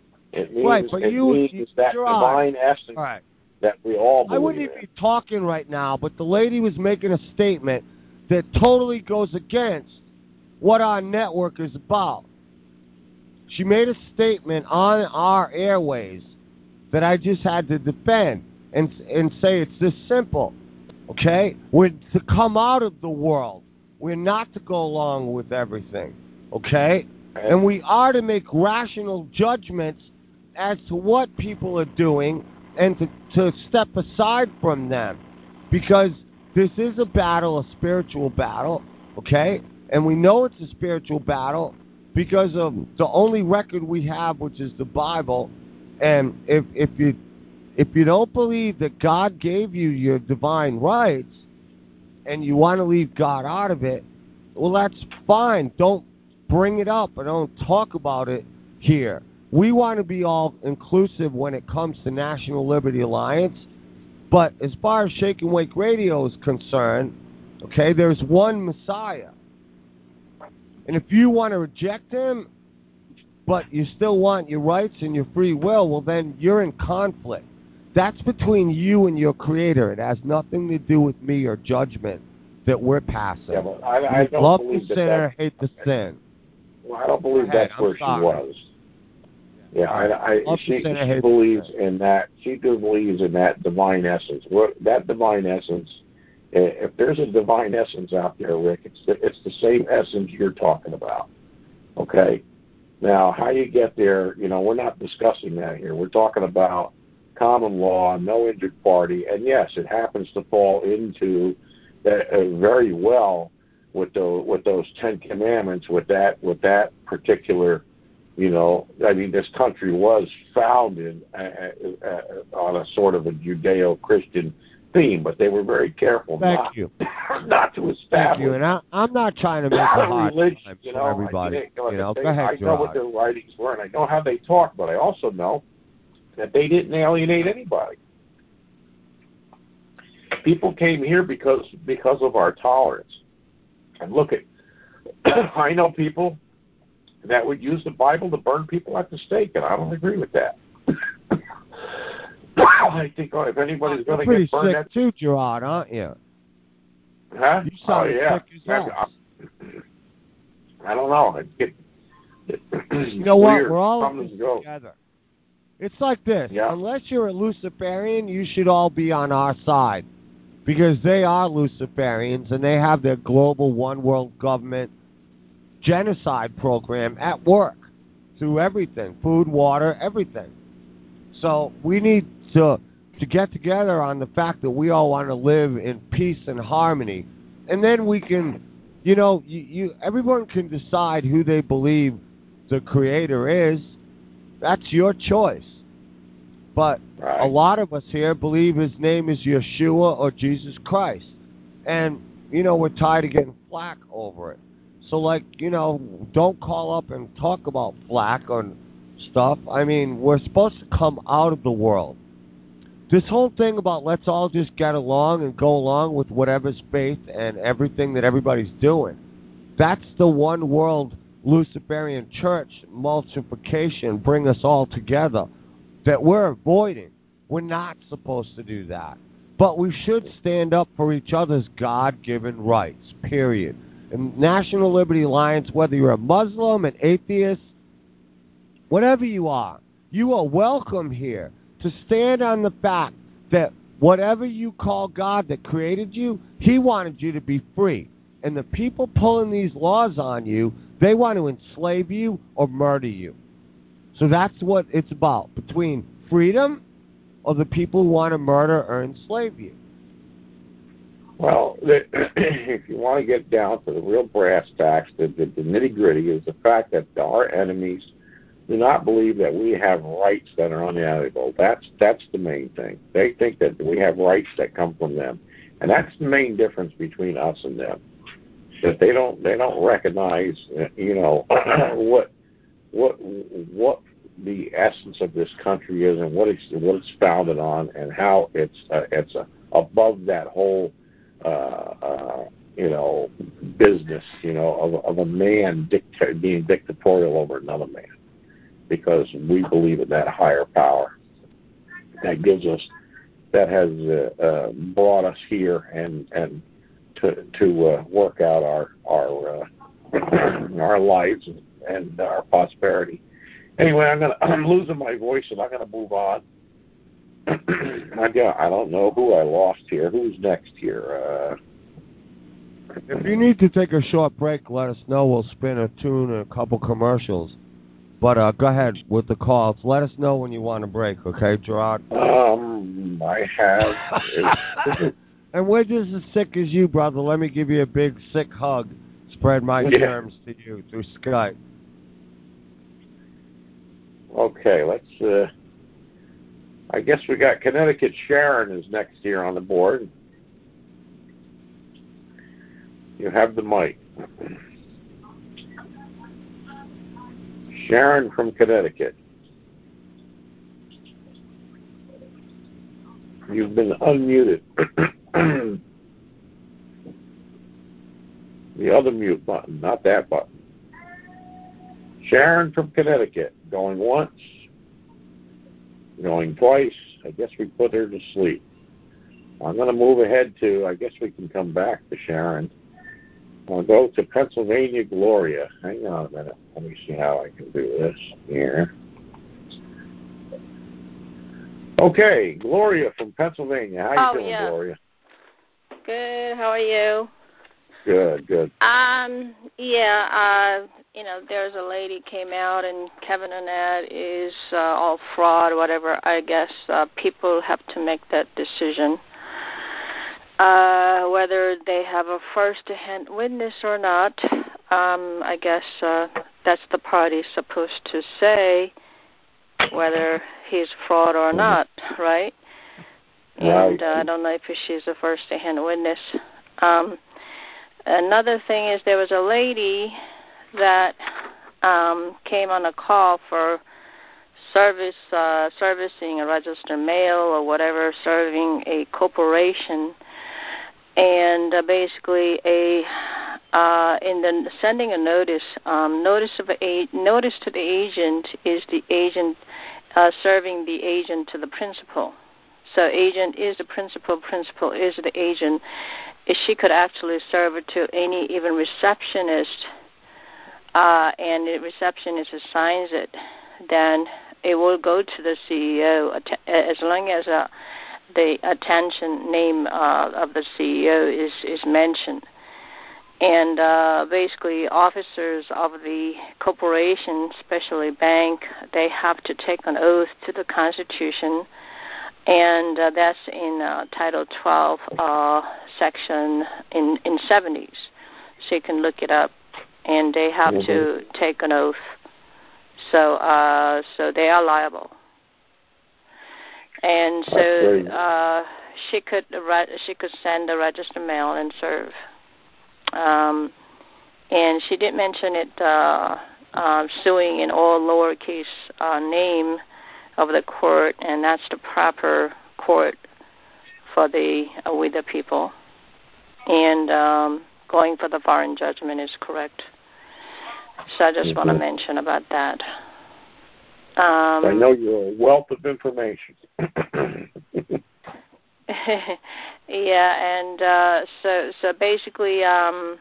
It means Right, but it you- means you- that you're divine essence All right. that we all I believe wouldn't in. even be talking right now, but the lady was making a statement that totally goes against what our network is about. She made a statement on our airways that I just had to defend and and say it's this simple, okay? We're to come out of the world. We're not to go along with everything, okay? And we are to make rational judgments as to what people are doing and to, to step aside from them. Because this is a battle, a spiritual battle, okay? And we know it's a spiritual battle because of the only record we have, which is the Bible. And if if you if you don't believe that God gave you your divine rights and you want to leave God out of it, well, that's fine. Don't bring it up or don't talk about it here. We want to be all inclusive when it comes to National Liberty Alliance. But as far as Shake and Wake Radio is concerned, okay, there's one Messiah. And if you want to reject him, but you still want your rights and your free will, well, then you're in conflict. That's between you and your Creator. It has nothing to do with me or judgment that we're passing. Yeah, but I, I don't Love believe the that sinner, that- hate the sin. Well, I don't believe Go ahead, that's I'm where sorry. she was. Yeah, I, I, Love the she, sinner, she hate the believes sin. in that. She do believes in that divine essence. What that divine essence? eh, If there's a divine essence out there, Rick, it's the, it's the same essence you're talking about. Okay. Now, how you get there? You know, we're not discussing that here. We're talking about common law, no injured party, and yes, it happens to fall into that uh, very well with the with those Ten Commandments, with that with that particular, you know, I mean, this country was founded uh, uh, on a sort of a Judeo-Christian theme, but they were very careful Thank not, you. not to establish Thank you. And I, I'm not trying to make a hard religion. time You for know, everybody. I, You know, they, go ahead, I know what Gerard. their writings were, and I know how they talk, but I also know that they didn't alienate anybody. People came here because because of our tolerance. And look at, I know people that would use the Bible to burn people at the stake, and I don't agree with that. I think oh, if anybody's going to get burned sick at too, Gerard, aren't you? Huh? You sound oh, yeah. sick as hell. I don't know. It, it, it, you know what? weird. We're all Something's in this together. It's like this. Yeah. Unless you're a Luciferian, you should all be on our side. Because they are Luciferians, and they have their global one world government genocide program at work. Through everything. Food, water, everything. So we need to to get together on the fact that we all want to live in peace and harmony. And then we can, you know, you, you everyone can decide who they believe the Creator is. That's your choice. But right. a lot of us here believe his name is Yeshua or Jesus Christ. And, you know, we're tired of getting flack over it. So, like, you know, don't call up and talk about flack or stuff. I mean, we're supposed to come out of the world. This whole thing about let's all just get along and go along with whatever's faith and everything that everybody's doing, that's the one world Luciferian church multiplication, bring us all together, that we're avoiding. We're not supposed to do that. But we should stand up for each other's God-given rights, period. And National Liberty Alliance, whether you're a Muslim, an atheist, whatever you are, you are welcome here to stand on the fact that whatever you call God that created you, he wanted you to be free. And the people pulling these laws on you, they want to enslave you or murder you. So that's what it's about, between freedom or the people who want to murder or enslave you. Well, the, if you want to get down to the real brass tacks, the, the, the nitty-gritty is the fact that our enemies do not believe that we have rights that are unalienable. That's that's the main thing. They think that we have rights that come from them, and that's the main difference between us and them. That they don't they don't recognize, you know, what what what the essence of this country is and what it's what it's founded on, and how it's uh, it's uh, above that whole uh, uh, you know business, you know, of, of a man dict- being dictatorial over another man. Because we believe in that higher power that gives us, that has uh, uh, brought us here and and to to uh, work out our our uh, our lives and our prosperity. Anyway, I'm gonna I'm losing my voice and I'm gonna move on. I got I don't know who I lost here. Who's next here? Uh, if you need to take a short break, let us know. We'll spin a tune and a couple commercials. But uh, go ahead with the calls. Let us know when you want to break, okay, Gerard? Um, I have. And we're just as sick as you, brother. Let me give you a big sick hug. Spread my yeah. germs to you through Skype. Okay, let's. Uh, I guess we got Connecticut. Sharon is next here on the board. You have the mic. Sharon from Connecticut. You've been unmuted. The other mute button, not that button. Sharon from Connecticut. Going once. Going twice. I guess we put her to sleep. I'm going to move ahead to, I guess we can come back to Sharon. I'll go to Pennsylvania, Gloria. Hang on a minute. Let me see how I can do this here. Okay, Gloria from Pennsylvania. How you oh, doing, yeah. Gloria? Good. How are you? Good, good. Um, yeah, uh, you know, there's a lady came out, and Kevin Annett is uh, all fraud or whatever. I guess uh, people have to make that decision. Uh, whether they have a first-hand witness or not, um, I guess uh, that's the party supposed to say whether he's fraud or not, right? And uh, I don't know if she's a first-hand witness. Um, another thing is there was a lady that um, came on a call for service, uh, servicing a registered mail or whatever, serving a corporation. And uh, basically a uh, in the sending a notice, um, notice of a notice to the agent is the agent uh, serving the agent to the principal. So agent is the principal, principal is the agent. If she could actually serve it to any even receptionist, uh, and the receptionist assigns it, then it will go to the C E O as long as uh, the attention name uh, of the C E O is, is mentioned. And uh, basically officers of the corporation, especially bank, they have to take an oath to the Constitution, and uh, that's in uh, Title twelve, uh, section in, in seventies. So you can look it up, and they have mm-hmm. to take an oath. So uh, so they are liable. And so uh, she could she could send a registered mail and serve. Um, and she did mention it uh, uh, suing in all lowercase uh, name of the court, and that's the proper court for the uh, with the people. And um, going for the foreign judgment is correct. So I just mm-hmm. want to mention about that. Um, I know you're a wealth of information. Yeah, and uh, so so basically, um,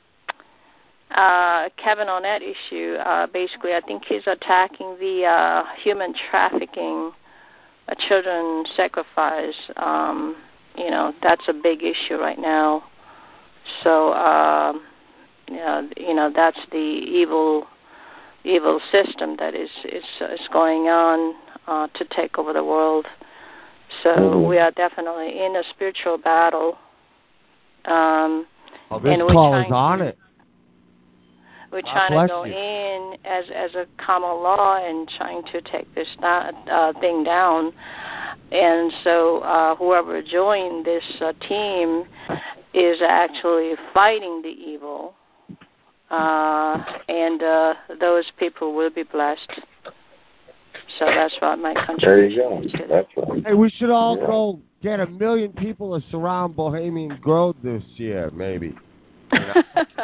uh, Kevin, on that issue, uh, basically, I think he's attacking the uh, human trafficking, uh, children sacrifice. Um, you know, that's a big issue right now. So, uh, you know, you know, that's the evil, evil system that is is, is going on uh, to take over the world. So mm-hmm. we are definitely in a spiritual battle. Um, oh, this and call we're is on to, it. We're God trying to go you. in as as a common law and trying to take this uh, thing down. And so uh, whoever joined this uh, team is actually fighting the evil. Uh, and uh, those people will be blessed. So that's what my contribution is to That's right. Hey, we should all yeah. go get a million people to surround Bohemian Grove this year, maybe. You know?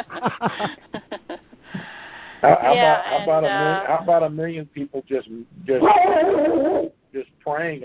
how, how yeah, about how and, about a uh, million, how about a million people just just just praying?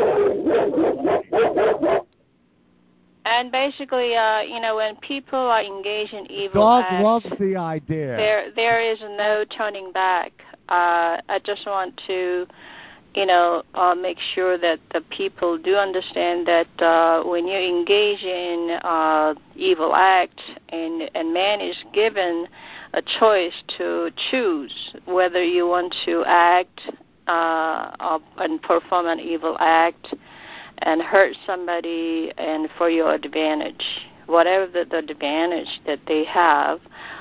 And basically, uh, you know, when people are engaged in evil Dog acts, loves the idea. There, there is no turning back. Uh, I just want to, you know, uh, make sure that the people do understand that uh, when you engage in uh, evil acts, and and man is given a choice to choose whether you want to act uh, and perform an evil act and hurt somebody and for your advantage, whatever the, the advantage that they have.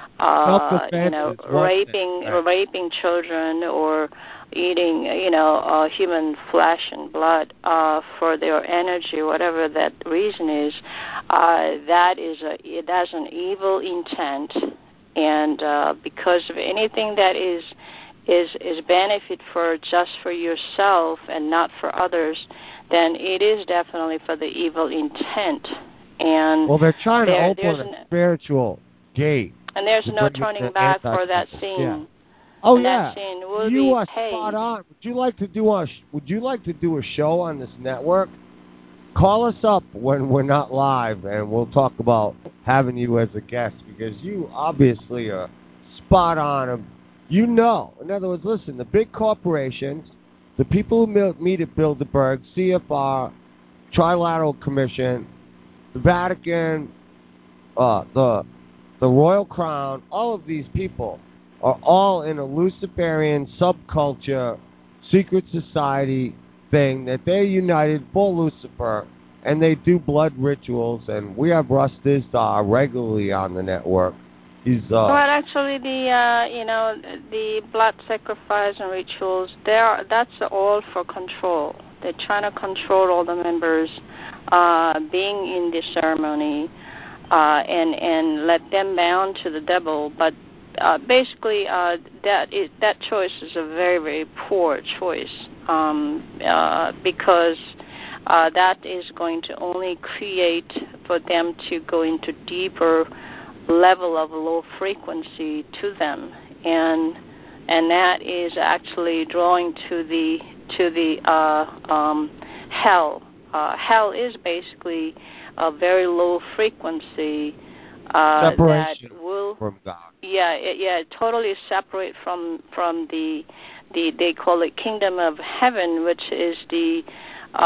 Uh, you know, raping, raping children, or eating, you know, uh, human flesh and blood uh, for their energy, whatever that reason is. Uh, that is a it has an evil intent, and uh, because of anything that is is is benefit for just for yourself and not for others, then it is definitely for the evil intent. And well, they're trying there, to open a an, spiritual gate. And there's no turning back for that scene. Yeah. Oh and yeah. That scene will you be are paid. spot on. Would you like to do a Would you like to do a show on this network? Call us up when we're not live, and we'll talk about having you as a guest, because you obviously are spot on. You know, in other words, listen, the big corporations, the people who meet at Bilderberg, C F R, Trilateral Commission, the Vatican, uh, the the Royal Crown, all of these people are all in a Luciferian subculture, secret society thing that they're united for Lucifer, and they do blood rituals, and we have Russ Dizdar regularly on the network. He's, uh, well, actually, the uh, you know the blood sacrifice and rituals, they're that's all for control. They're trying to control all the members uh, being in the ceremony. Uh, and and let them bound to the devil, but uh, basically uh, that is, that choice is a very very poor choice um, uh, because uh, that is going to only create for them to go into deeper level of low frequency to them, and and that is actually drawing to the to the uh, um, hell. Uh, hell is basically a very low frequency uh, Separation that will from God. Yeah, it, yeah, totally separate from from the the they call it kingdom of heaven, which is the uh,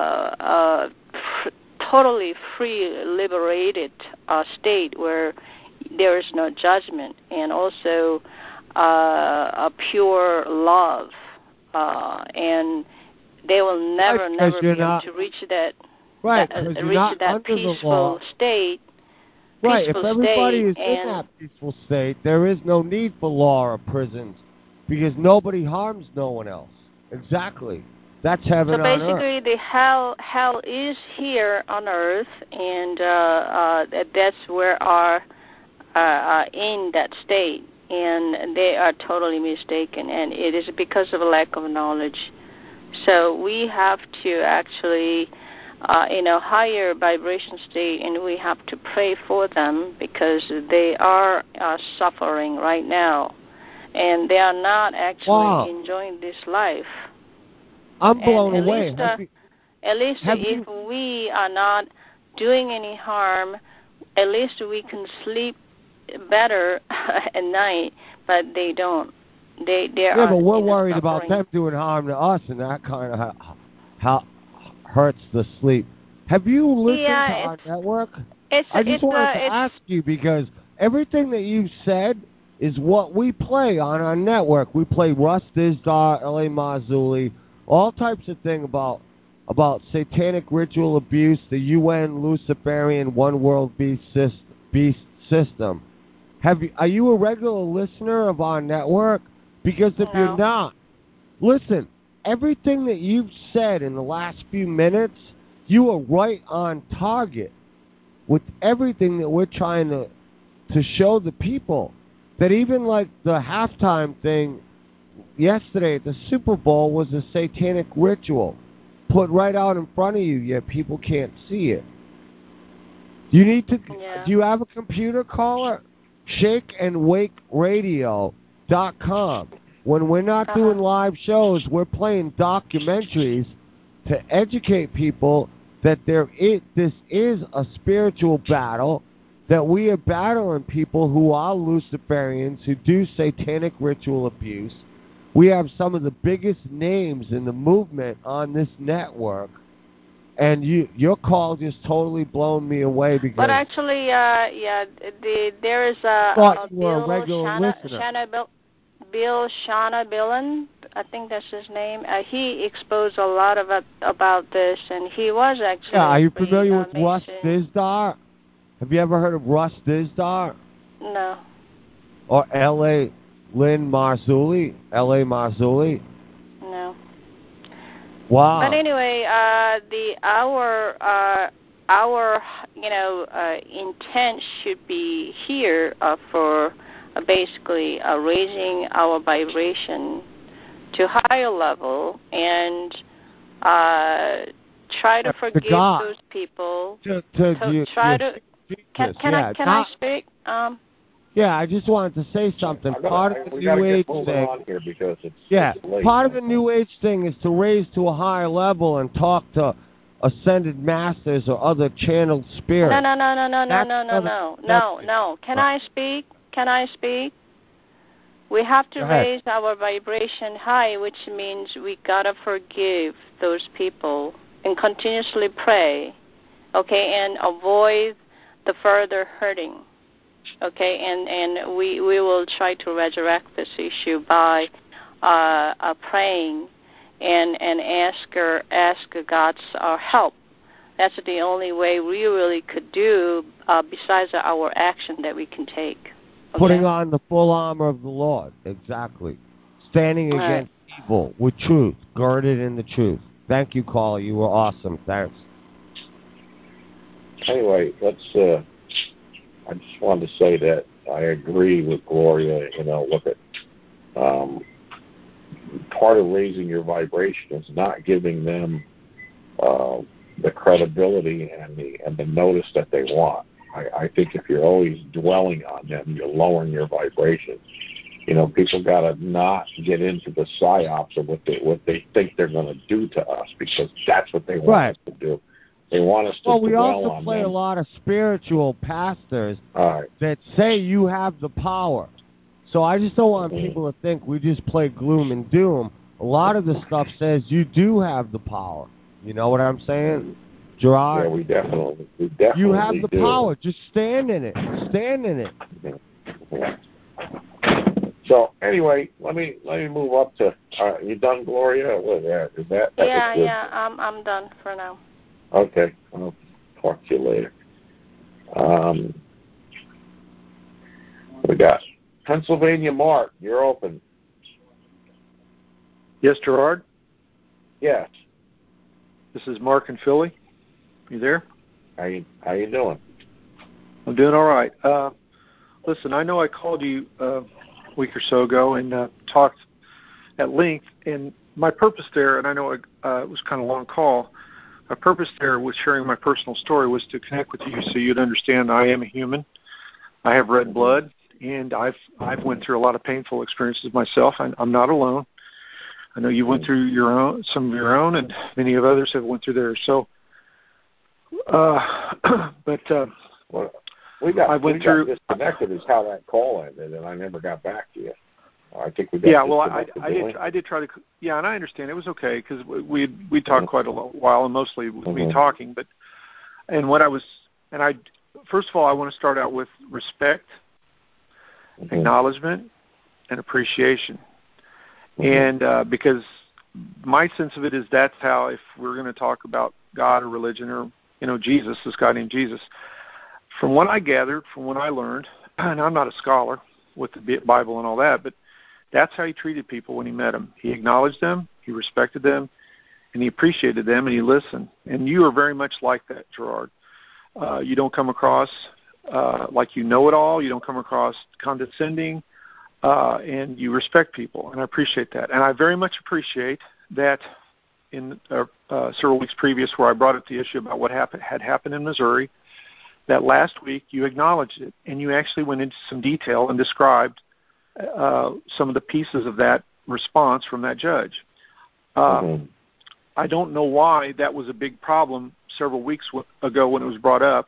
uh, f- totally free, liberated uh, state where there is no judgment, and also uh, a pure love, uh, and they will never, Right, never be able not, to reach that, right, that uh, you're reach not that under peaceful the law. state. Right, if Peaceful everybody state is in and that peaceful state, there is no need for law or prisons because nobody harms no one else. Exactly. That's heaven so on earth. basically, the hell hell is here on earth, and uh, uh, that, that's where our uh, are in that state, and they are totally mistaken, and it is because of a lack of knowledge. So we have to actually, uh, in a higher vibration state, and we have to pray for them because they are uh, suffering right now, and they are not actually wow. enjoying this life. I'm blown and at away. Least, uh, you, at least if you, we are not doing any harm, at least we can sleep better at night, but they don't. They they yeah, are. but we're you know, worried suffering. about them doing harm to us, and that kind of ha- ha- hurts the sleep. Have you listened yeah, to our network? It's, I just it's, wanted uh, to it's, ask you because everything that you've said is what we play on our network. We play Russ Dizdar, L A Marzulli, all types of things about about satanic ritual abuse, the U N Luciferian one world beast, syst- beast system. Have you, are you a regular listener of our network? Because if no. you're not, listen, everything that you've said in the last few minutes, you are right on target with everything that we're trying to to show the people. That even like the halftime thing yesterday at the Super Bowl was a satanic ritual put right out in front of you, yet people can't see it. You need to. Yeah. Do you have a computer, caller? shake and wake radio dot com. When we're not uh-huh. doing live shows, we're playing documentaries to educate people that there is, this is a spiritual battle, that we are battling people who are Luciferians, who do satanic ritual abuse. We have some of the biggest names in the movement on this network, and you, your call just totally blown me away because. But actually, uh, yeah, the there is a, thought a you were Bill a regular Shana, listener. Shana Bill, Bill Shana Billen, I think that's his name. Uh, he exposed a lot about about this, and he was actually. Yeah, are you familiar uh, with Russ Dizdar? Have you ever heard of Russ Dizdar? No. Or L A Lynn Marzulli? L A Marzulli? No. Wow. But anyway, uh, the our uh, our you know uh, intent should be here uh, for uh, basically uh, raising our vibration to higher level and uh, try to forgive God. those people. To, to, to you, try you, to. Can, can yeah, I can not, I speak? Um. Yeah, I just wanted to say something. Gotta, part I, of the we New Age get moving thing. on here because it's, yeah, it's late. part of the New Age thing is to raise to a higher level and talk to ascended masters or other channeled spirits. No, no, no, no, no, no, That's no, no, no, no, no. Can right. I speak? Can I speak? We have to raise our vibration high, which means we gotta forgive those people and continuously pray, okay, and avoid the further hurting, okay, and and we we will try to resurrect this issue by uh, uh, praying and and ask her, ask God's uh, help. That's the only way we really could do uh, besides our action that we can take. Okay? Putting on the full armor of the Lord, exactly. Standing All against right. evil with truth, girded in the truth. Thank you, caller. You were awesome. Thanks. Anyway, let's. Uh, I just wanted to say that I agree with Gloria. You know, look at um, part of raising your vibration is not giving them uh, the credibility and the and the notice that they want. I, I think if you're always dwelling on them, you're lowering your vibration. You know, people got to not get into the psyops of what they what they think they're going to do to us, because that's what they want right. us to do. They want us to well, we dwell also on play them. a lot of spiritual pastors All right. that say you have the power. So I just don't want Mm-hmm. people to think we just play gloom and doom. A lot of the stuff says you do have the power. You know what I'm saying, Gerard? Yeah, we definitely, we definitely You have the do. power. Just stand in it. Stand in it. Yeah. So anyway, let me let me move up to. Uh, you done, Gloria? What is that? Is that, that yeah, was good. yeah. I'm I'm done for now. Okay, I'll talk to you later. Um, we got Pennsylvania Mark. You're open. Yes, Gerard? Yes. This is Mark in Philly. You there? How you How you doing? I'm doing all right. Uh, listen, I know I called you uh, a week or so ago and uh, talked at length, and my purpose there, and I know it, uh, it was kind of a long call, my purpose there with sharing my personal story was to connect with you so you'd understand I am a human. I have red blood, and I've I've went through a lot of painful experiences myself. I, I'm not alone. I know you went through your own, some of your own, and many of others have went through theirs. So, uh, but uh, well, we got I went we through. got disconnected is how that call ended, and I never got back to you. I think we got yeah, well, I, I did. We? I did try to. Yeah, and I understand it was okay because we we talked quite a while, and mostly with mm-hmm. me talking. But and what I was, and I first of all, I want to start out with respect, mm-hmm. acknowledgement, and appreciation, mm-hmm. and uh, because my sense of it is that's how, if we're going to talk about God or religion or you know Jesus, this guy named Jesus, from what I gathered, from what I learned, and I'm not a scholar with the Bible and all that, but that's how he treated people when he met them. He acknowledged them, he respected them, and he appreciated them, and he listened. And you are very much like that, Gerard. Uh, you don't come across uh, like you know it all. You don't come across condescending, uh, and you respect people, and I appreciate that. And I very much appreciate that in uh, uh, several weeks previous where I brought up the issue about what happened, had happened in Missouri, that last week you acknowledged it, and you actually went into some detail and described Uh, some of the pieces of that response from that judge. Uh, mm-hmm. I don't know why that was a big problem several weeks w- ago when it was brought up,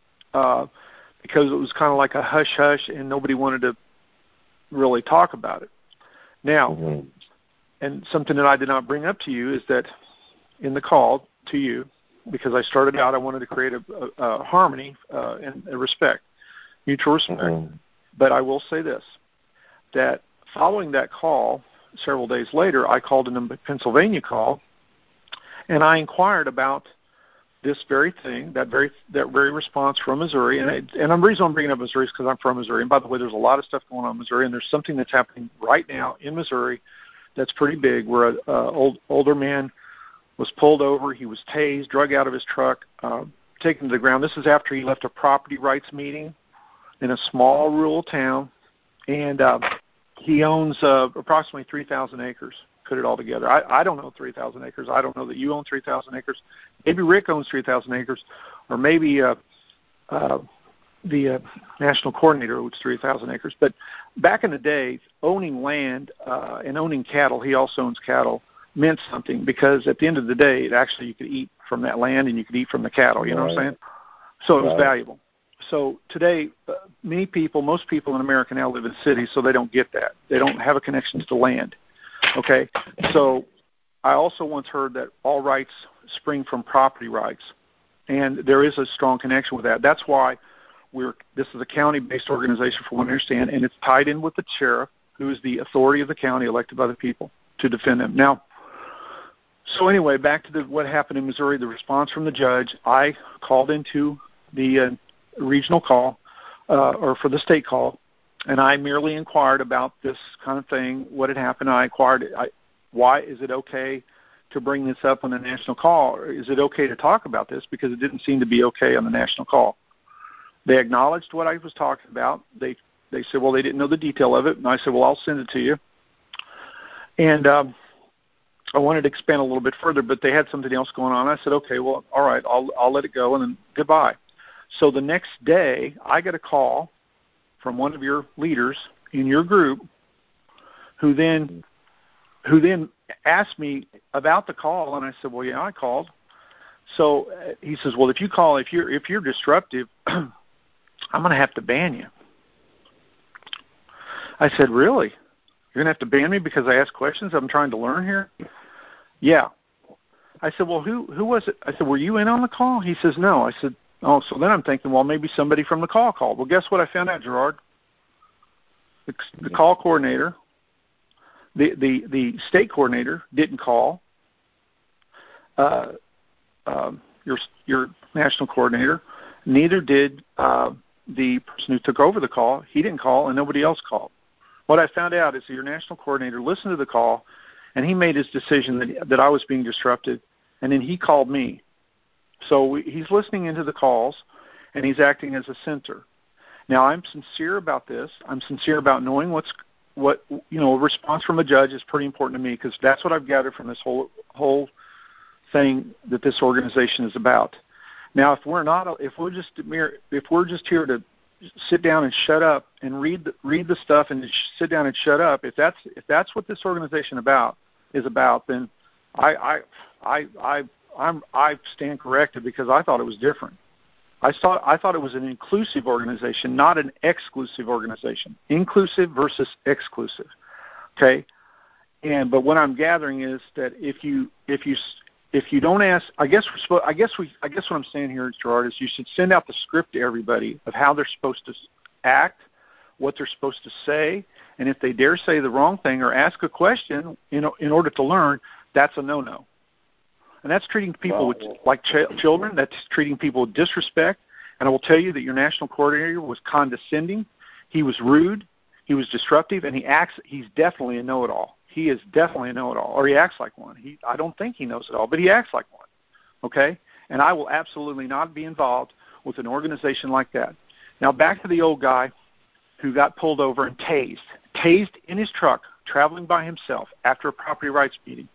uh, because it was kind of like a hush-hush and nobody wanted to really talk about it. Now, mm-hmm. and something that I did not bring up to you is that in the call to you, because I started out, I wanted to create a, a, a harmony uh, and a respect, mutual respect. Mm-hmm. But I will say this, that following that call, several days later, I called in a Pennsylvania call, and I inquired about this very thing, that very that very response from Missouri. And, I, and the reason I'm bringing up Missouri is because I'm from Missouri. And by the way, there's a lot of stuff going on in Missouri, and there's something that's happening right now in Missouri that's pretty big, where an old, older man was pulled over. He was tased, drug out of his truck, uh, taken to the ground. This is after he left a property rights meeting in a small rural town. And uh, he owns uh, approximately three thousand acres, put it all together. I, I don't know three thousand acres. I don't know that you own three thousand acres. Maybe Rick owns three thousand acres, or maybe uh, uh, the uh, national coordinator owns three thousand acres. But back in the day, owning land uh, and owning cattle, he also owns cattle, meant something, because at the end of the day, it actually you could eat from that land and you could eat from the cattle, you know right. what I'm saying? So it was right. valuable. So today, uh, many people, most people in America now live in cities, so they don't get that. They don't have a connection to the land, okay? So I also once heard that all rights spring from property rights, and there is a strong connection with that. That's why we're. This is a county-based organization, from what I understand, and it's tied in with the sheriff, who is the authority of the county elected by the people to defend them. Now, so anyway, back to the, what happened in Missouri, the response from the judge. I called into the uh, regional call, uh, or for the state call, and I merely inquired about this kind of thing, what had happened. I inquired, I, why is it okay to bring this up on the national call? Or is it okay to talk about this? Because it didn't seem to be okay on the national call. They acknowledged what I was talking about. They they said, well, they didn't know the detail of it, and I said, well, I'll send it to you. And um, I wanted to expand a little bit further, but they had something else going on. I said, okay, well, all right, I'll I'll let it go, and then goodbye. So the next day, I get a call from one of your leaders in your group, who then who then asked me about the call, and I said, "Well, yeah, I called." So uh, he says, "Well, if you call, if you're if you're disruptive, I'm going to have to ban you." I said, "Really? You're going to have to ban me because I ask questions? I'm trying to learn here." Yeah. I said, "Well, who who was it?" I said, "Were you in on the call?" He says, "No." I said, "Oh," so then I'm thinking, well, maybe somebody from the call called. Well, guess what I found out, Gerard? The, the call coordinator, the, the, the state coordinator didn't call. Uh, um, your your national coordinator, neither did uh, the person who took over the call. He didn't call, and nobody else called. What I found out is that your national coordinator listened to the call, and he made his decision that, that I was being disrupted, and then he called me. So we, he's listening into the calls, and he's acting as a center. Now, I'm sincere about this. I'm sincere about knowing what's what you know. A response from a judge is pretty important to me because that's what I've gathered from this whole whole thing that this organization is about. Now, if we're not, if we're just if we're just here to sit down and shut up and read the, read the stuff and sit down and shut up, if that's if that's what this organization about is about, then I I I I I'm, I stand corrected because I thought it was different. I thought I thought it was an inclusive organization, not an exclusive organization. Inclusive versus exclusive. Okay, and but what I'm gathering is that if you if you if you don't ask, I guess we're supposed, I guess we I guess what I'm saying here, Gerard, is you should send out the script to everybody of how they're supposed to act, what they're supposed to say, and if they dare say the wrong thing or ask a question in in order to learn, that's a no-no. And that's treating people with, like ch- children. That's treating people with disrespect. And I will tell you that your national coordinator was condescending. He was rude. He was disruptive. And he acts. He's definitely a know-it-all. He is definitely a know-it-all, or he acts like one. He, I don't think he knows it all, but he acts like one. Okay? And I will absolutely not be involved with an organization like that. Now, back to the old guy who got pulled over and tased. Tased in his truck, traveling by himself after a property rights meeting.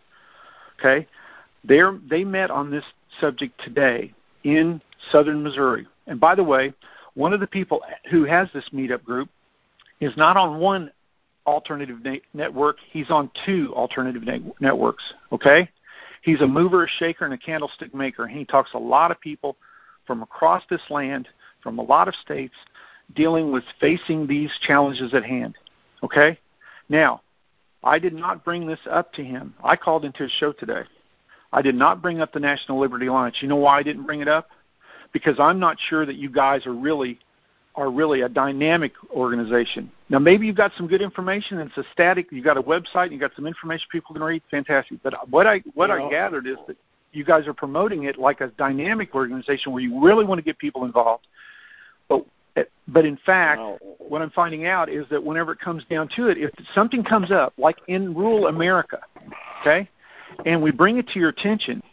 Okay? They're, they met on this subject today in southern Missouri. And by the way, one of the people who has this meetup group is not on one alternative na- network. He's on two alternative na- networks, okay? He's a mover, a shaker, and a candlestick maker. And he talks to a lot of people from across this land, from a lot of states, dealing with facing these challenges at hand, okay? Now, I did not bring this up to him. I called into his show today. I did not bring up the National Liberty Alliance. You know why I didn't bring it up? Because I'm not sure that you guys are really are really a dynamic organization. Now, maybe you've got some good information and it's a static. You've got a website and you've got some information people can read. Fantastic. But what I what you know, I gathered is that you guys are promoting it like a dynamic organization where you really want to get people involved. But but in fact, no. what I'm finding out is that whenever it comes down to it, if something comes up, like in rural America, okay, and we bring it to your attention,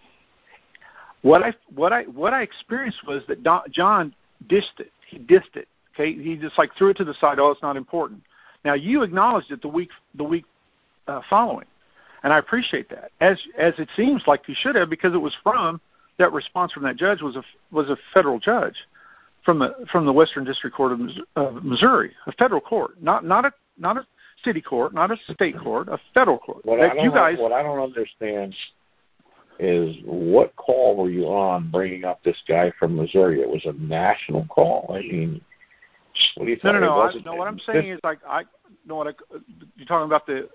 what I what I what I experienced was that Don, John dished it. He dissed it. Okay, he just like threw it to the side. Oh, it's not important. Now you acknowledged it the week the week uh, following, and I appreciate that. As as it seems like you should have, because it was from that response from that judge was a was a federal judge from the from the Western District Court of, of Missouri, a federal court, not not a not a city court, not a state court, a federal court. What, that I, don't you guys, what I don't understand is what call were you on bringing up this guy from Missouri? It was a national call. I mean, what do you think? No, no, no. I, no what I'm saying is, like, I know what I, you're talking about the.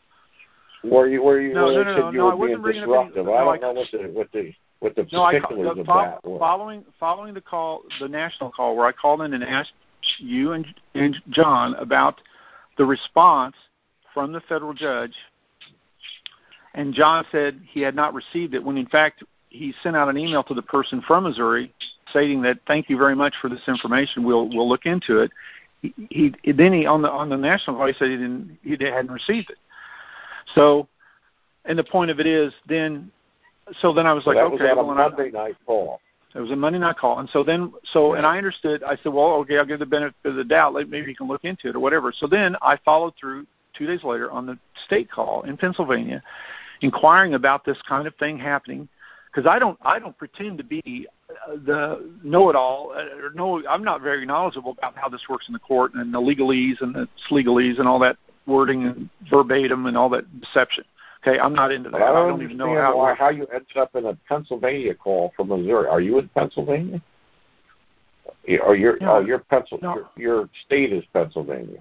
Were you were you? No, where no, you no, said no. you no were I wasn't being bringing disruptive. up any, I no, don't know what the what the what the no, particulars I, the, of fo- that were. Following following the call, the national call, where I called in and asked you and, and John about the response from the federal judge, and John said he had not received it, when in fact he sent out an email to the person from Missouri stating that thank you very much for this information. We'll we'll look into it. He, he then he on the on the national call he said he didn't he hadn't received it. So, and the point of it is then. So then I was so like, that okay, was on well, a Monday I, night call. It was a Monday night call, and so then so and I understood. I said, well, okay, I'll give the benefit of the doubt. Maybe you can look into it or whatever. So then I followed through two days later on the state call in Pennsylvania, inquiring about this kind of thing happening. Because I don't, I don't pretend to be the know-it-all. Or no, I'm not very knowledgeable about how this works in the court and the legalese and the legalese and all that wording and verbatim and all that deception. Okay, I'm not into that. I don't, I don't even know how, why, how you ended up in a Pennsylvania call from Missouri. Are you in Pennsylvania? Or your no, oh your Pencil no. your, your state is Pennsylvania.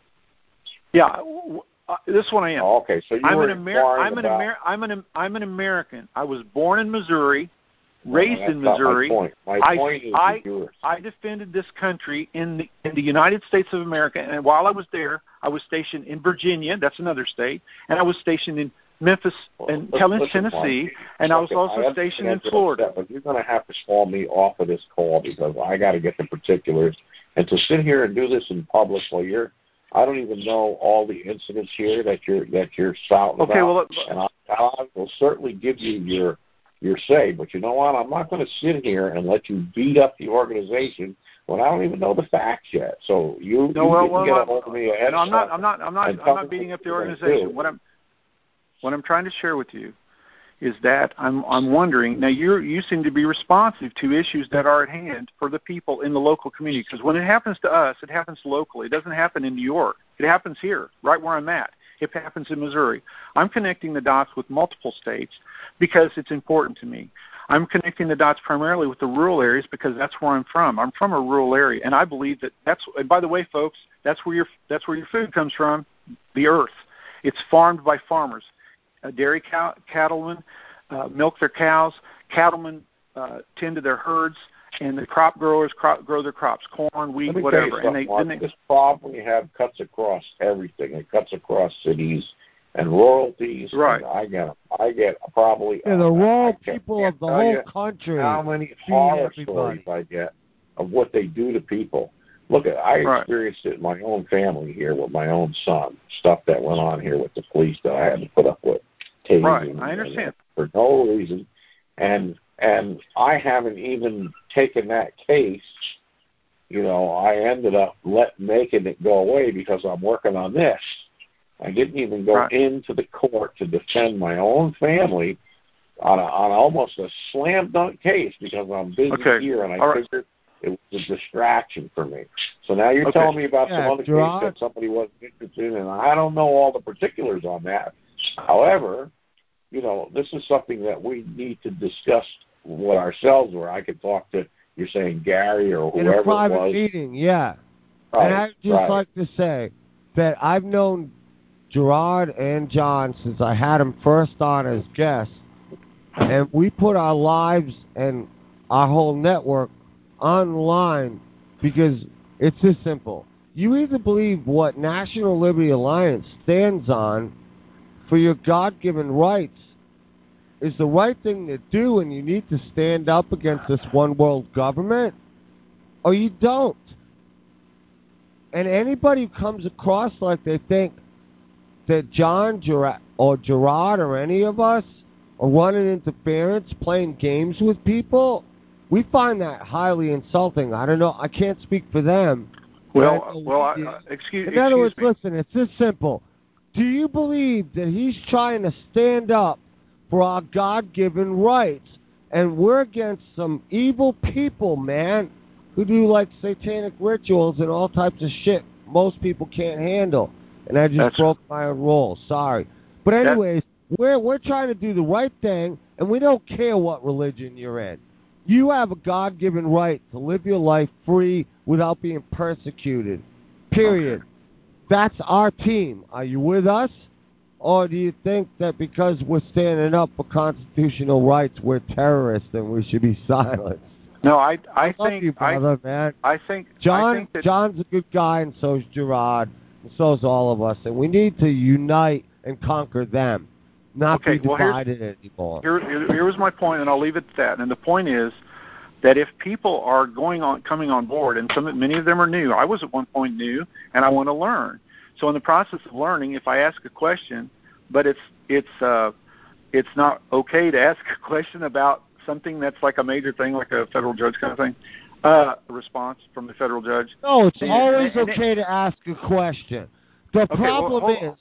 Yeah, uh, this one I am. Oh, okay, so you I'm were an Amer- I'm an about... Amer- I'm an I'm an American. I was born in Missouri, raised no, in Missouri. My point, my I, point is I, yours. I defended this country in the in the United States of America, and while I was there, I was stationed in Virginia. That's another state, and I was stationed in Memphis and well, Tennessee, Mark, and I was okay, also I stationed in Florida. Upset, but you're going to have to call me off of this call because I got to get the particulars. And to sit here and do this in public while you're, I don't even know all the incidents here that you're that you're spouting okay, about. Well, and I, I will certainly give you your your say, but you know what? I'm not going to sit here and let you beat up the organization when I don't even know the facts yet. So you, no, you well, didn't well, get well, a hold of me ahead. No, I'm not. I'm not. I'm not. I'm not beating up the organization. What I'm what I'm trying to share with you is that I'm I'm wondering now. You you seem to be responsive to issues that are at hand for the people in the local community. Because when it happens to us, it happens locally. It doesn't happen in New York. It happens here, right where I'm at. It happens in Missouri. I'm connecting the dots with multiple states because it's important to me. I'm connecting the dots primarily with the rural areas because that's where I'm from. I'm from a rural area, and I believe that that's. And by the way, folks, that's where your that's where your food comes from, the earth. It's farmed by farmers. Uh, dairy cow, cattlemen uh, milk their cows. Cattlemen uh, tend to their herds, and the crop growers crop, grow their crops: corn, wheat, whatever. And they, Mark, they, this problem we have cuts across everything. It cuts across cities and royalties. Right. And I get, I get probably yeah, the uh, rural I people of the tell whole you country. How many horror stories I get of what they do to people. Look, I right. experienced it in my own family here with my own son. Stuff that went on here with the police that I had to put up with. Right, I understand. For no reason. And and I haven't even taken that case. You know, I ended up let making it go away because I'm working on this. I didn't even go right. into the court to defend my own family on a, on almost a slam dunk case because I'm busy okay. here and I All figured right. it was a distraction for me. So now you're okay. telling me about yeah, some other Gerard. case that somebody wasn't interested in, and I don't know all the particulars on that. However, you know, this is something that we need to discuss with ourselves, where I could talk to, you're saying Gary or whoever in a private it was. meeting, yeah. Right, and I'd just right. like to say that I've known Gerard and John since I had them first on as guests, and we put our lives and our whole network online because it's this simple. You either believe what National Liberty Alliance stands on for your God-given rights is the right thing to do and you need to stand up against this one-world government, or you don't. And anybody who comes across like they think that John Gerard or Gerard or any of us are running interference, playing games with people, we find that highly insulting. I don't know. I can't speak for them. Well, well, I, uh, excuse, In other excuse words, me. listen, it's this simple. Do you believe that he's trying to stand up for our God-given rights, and we're against some evil people, man, who do like satanic rituals and all types of shit most people can't handle? And I just That's, broke my own rules. Sorry. But anyways, that, we're we're trying to do the right thing, and we don't care what religion you're in. You have a God-given right to live your life free without being persecuted. Period. Okay. That's our team. Are you with us? Or do you think that because we're standing up for constitutional rights, we're terrorists and we should be silenced? No, I I, I think you, brother, I, man. I think John I think that, John's a good guy, and so's Gerard, and so's all of us, and we need to unite and conquer them, not okay, be well, divided anymore. Here, here, here was my point, and I'll leave it at that. And the point is that if people are going on, coming on board, and some, many of them are new. I was at one point new, and I want to learn. So in the process of learning, if I ask a question, but it's it's uh, it's not okay to ask a question about something that's like a major thing, like a federal judge kind of thing, uh, a response from the federal judge. No, it's and, always and, and okay it, to ask a question. The okay, problem well, hold, is, hold,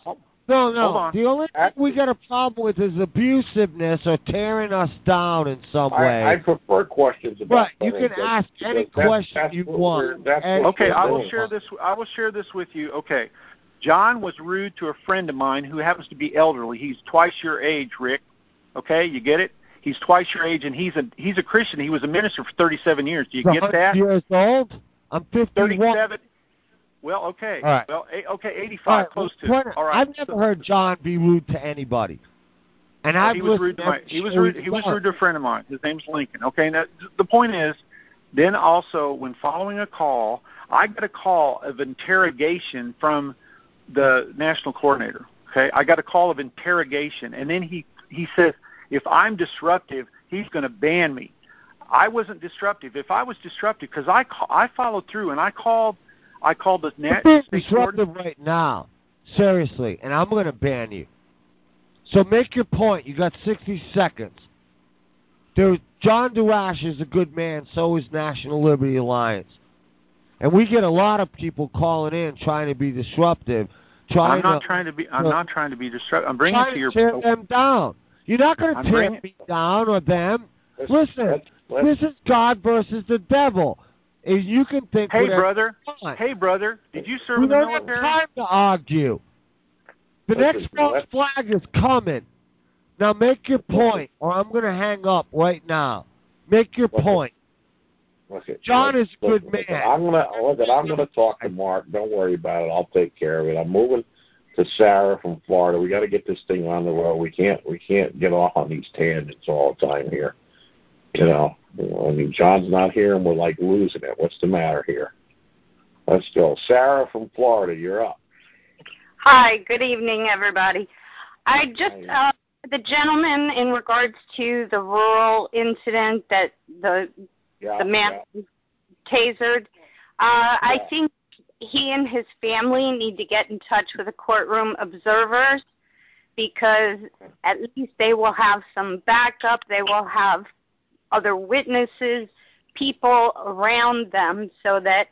No, no. Hold on. The only thing we got a problem with is abusiveness or tearing us down in some way. I, I prefer questions about. Right. You can ask any question that's you what want. Okay, I will share this. I will share this with you. Okay, John was rude to a friend of mine who happens to be elderly. He's twice your age, Rick. Okay, you get it? He's twice your age, and he's a he's a Christian. He was a minister for thirty-seven years. Do you get that? Years old. I'm fifty-one. thirty-seven. Well, okay. All right. Well, a- okay, eighty-five, All right. close to. Point, All right. I've never so, heard John be rude to anybody. And well, I've he was rude to my, he was rude. He was rude to a friend of mine. His name's Lincoln. Okay. Now the point is, then also when following a call, I got a call of interrogation from the national coordinator. Okay. I got a call of interrogation, and then he he says, if I'm disruptive, he's going to ban me. I wasn't disruptive. If I was disruptive, because I I followed through and I called. I called the net. You're being disruptive right now, seriously, and I'm going to ban you. So make your point. You got sixty seconds. There, John Durash is a good man. So is National Liberty Alliance, and we get a lot of people calling in trying to be disruptive. Trying I'm not to, trying to be. I'm to, not trying to be disruptive. I'm bringing it to your. Tear them down. You're not going to tear bringing, me down or them. Let's, Listen, let's, let's, this is God versus the devil. If you can think. Hey, brother. Hey, brother. Did you serve we in the don't military? have time to argue. The Listen, next false flag is coming. Now make your point, or I'm going to hang up right now. Make your listen, point. listen, John listen, is a good listen, man. I'm gonna listen, I'm gonna talk to Mark. Don't worry about it. I'll take care of it. I'm moving to Sarah from Florida. We got to get this thing on the road. We can't we can't get off on these tangents all the time here. You know, I mean, John's not here, and we're like losing it. What's the matter here? Let's go. Sarah from Florida, you're up. Hi, good evening, everybody. I just, uh, the gentleman in regards to the rural incident that the yeah, the man yeah. tasered, uh, yeah. I think he and his family need to get in touch with the courtroom observers, because at least they will have some backup. They will have other witnesses, people around them, so that,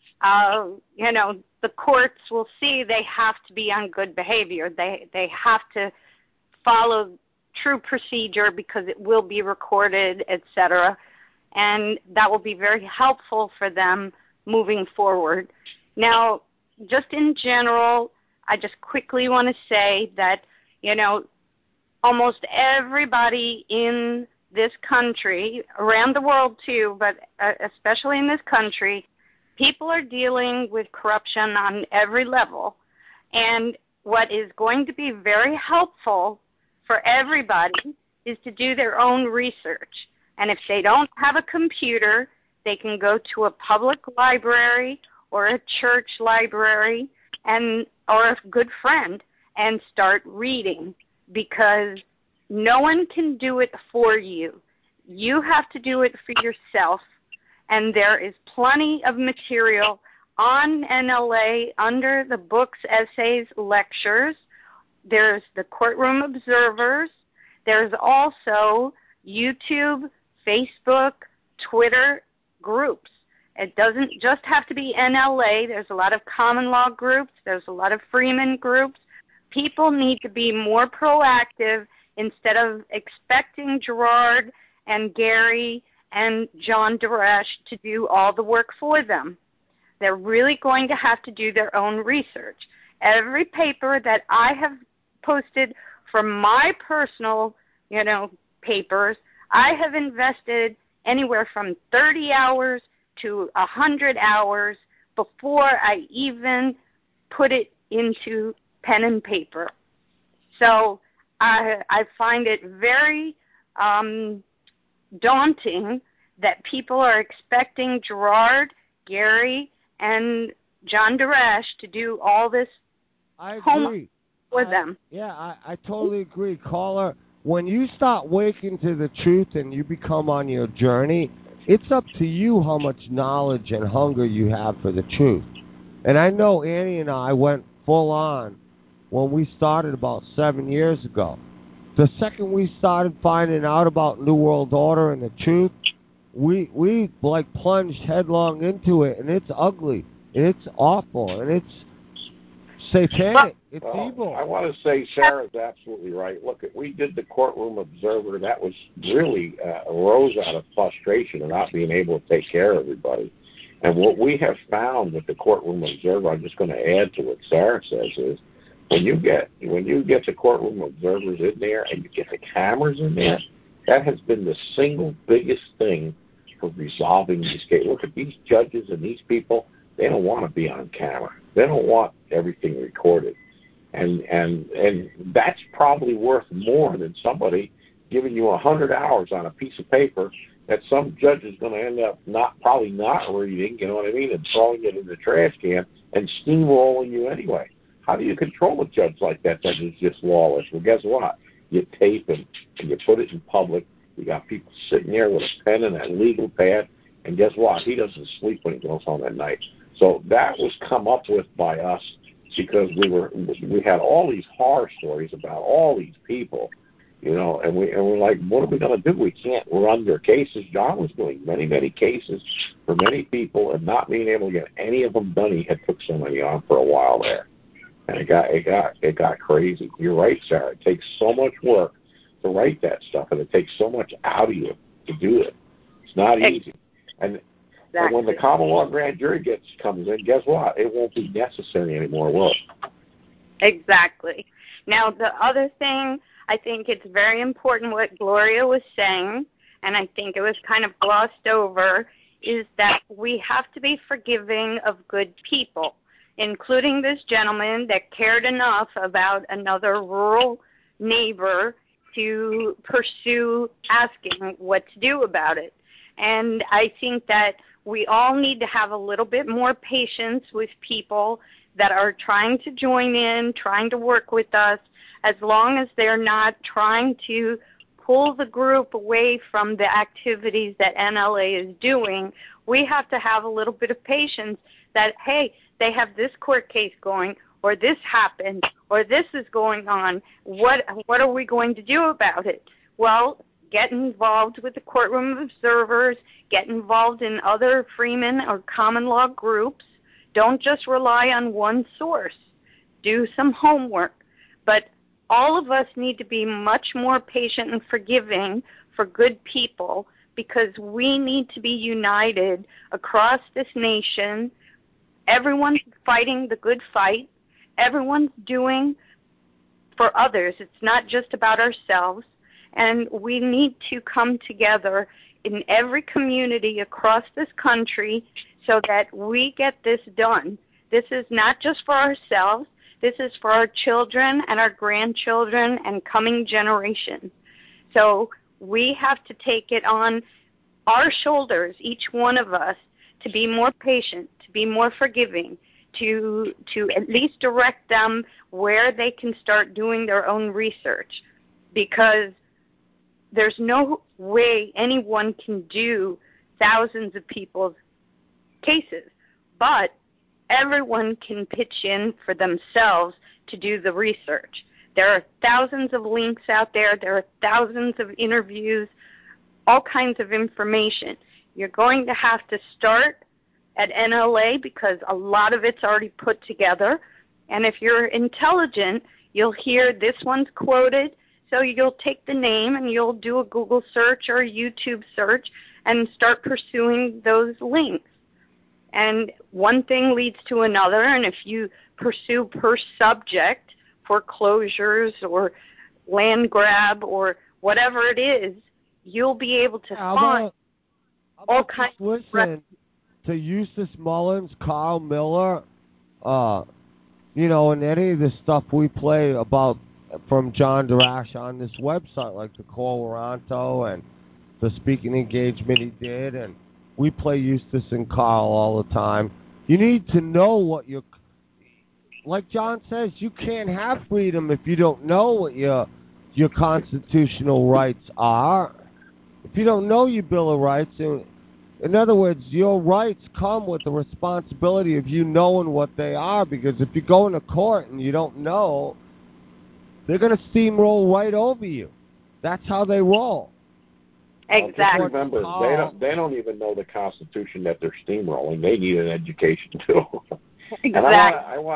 uh, you know, the courts will see they have to be on good behavior. They they have to follow true procedure, because it will be recorded, et cetera, and that will be very helpful for them moving forward. Now, just in general, I just quickly want to say that, you know, almost everybody in this country, around the world too, but especially in this country, people are dealing with corruption on every level. And what is going to be very helpful for everybody is to do their own research. And if they don't have a computer, they can go to a public library or a church library and or a good friend and start reading, because no one can do it for you. You have to do it for yourself. And there is plenty of material on N L A under the books, essays, lectures. There's the courtroom observers. There's also YouTube, Facebook, Twitter groups. It doesn't just have to be N L A. There's a lot of common law groups. There's a lot of Freeman groups. People need to be more proactive instead of expecting Gerard and Gary and John Durash to do all the work for them. They're really going to have to do their own research. Every paper that I have posted from my personal, you know, papers, I have invested anywhere from thirty hours to one hundred hours before I even put it into pen and paper. So I, I find it very um, daunting that people are expecting Gerard, Gary, and John Durash to do all this I homework agree. for I, them. Yeah, I, I totally agree. Caller, when you start waking to the truth and you become on your journey, it's up to you how much knowledge and hunger you have for the truth. And I know Annie and I went full on when we started about seven years ago. The second we started finding out about New World Order and the truth, we we like plunged headlong into it, and it's ugly, and it's awful, and it's satanic. It's well, evil. I want to say Sarah's absolutely right. Look, we did the Courtroom Observer. That was really uh, arose out of frustration of not being able to take care of everybody. And what we have found with the Courtroom Observer, I'm just going to add to what Sarah says, is when you get when you get the Courtroom Observers in there and you get the cameras in there, that has been the single biggest thing for resolving these cases. Look at these judges and these people. They don't want to be on camera. They don't want everything recorded. And and and that's probably worth more than somebody giving you a hundred hours on a piece of paper that some judge is going to end up not probably not reading, you know what I mean, and throwing it in the trash can and steamrolling you anyway. How do you control a judge like that that is just lawless? Well, guess what? You tape him and you put it in public. You got people sitting there with a pen and a legal pad, and guess what? He doesn't sleep when he goes home at night. So that was come up with by us because we were we had all these horror stories about all these people, you know, and we and we're like, what are we going to do? We can't run their cases. John was doing many many cases for many people and not being able to get any of them done. He had took so many on for a while there, and it got it got it got crazy. You're right, Sarah. It takes so much work to write that stuff, and it takes so much out of you to do it. It's not easy, and. Exactly. And when the common law grand jury gets comes in, guess what? It won't be necessary anymore, will it? Exactly. Now, the other thing, I think it's very important what Gloria was saying, and I think it was kind of glossed over, is that we have to be forgiving of good people, including this gentleman that cared enough about another rural neighbor to pursue asking what to do about it. And I think that we all need to have a little bit more patience with people that are trying to join in, trying to work with us, as long as they're not trying to pull the group away from the activities that N L A is doing. We have to have a little bit of patience that, hey, they have this court case going, or this happened, or this is going on. What what are we going to do about it? Well, get involved with the Courtroom Observers, get involved in other Freeman or common law groups. Don't just rely on one source. Do some homework. But all of us need to be much more patient and forgiving for good people because we need to be united across this nation. Everyone's fighting the good fight. Everyone's doing for others. It's not just about ourselves. And we need to come together in every community across this country so that we get this done. This is not just for ourselves. This is for our children and our grandchildren and coming generations. So we have to take it on our shoulders, each one of us, to be more patient, to be more forgiving, to to at least direct them where they can start doing their own research, because there's no way anyone can do thousands of people's cases, but everyone can pitch in for themselves to do the research. There are thousands of links out there. There are thousands of interviews, all kinds of information. You're going to have to start at N L A because a lot of it's already put together. And if you're intelligent, you'll hear this one's quoted. So you'll take the name and you'll do a Google search or a YouTube search and start pursuing those links. And one thing leads to another, and if you pursue per subject, foreclosures or land grab or whatever it is, you'll be able to how find about, how all about kinds of listen to Eustace Mullins, Carl Miller, uh, you know, and any of the stuff we play about from John Darash on this website, like the Call Waranto and the speaking engagement he did, and we play Eustace and Carl all the time. You need to know what you're, like John says, you can't have freedom if you don't know what your your constitutional rights are. If you don't know your Bill of Rights, in, in other words, your rights come with the responsibility of you knowing what they are, because if you go into court and you don't know, they're going to steamroll right over you. That's how they roll. Exactly. Well, remember, they don't, they don't even know the Constitution that they're steamrolling. They need an education, too. Exactly. And I want to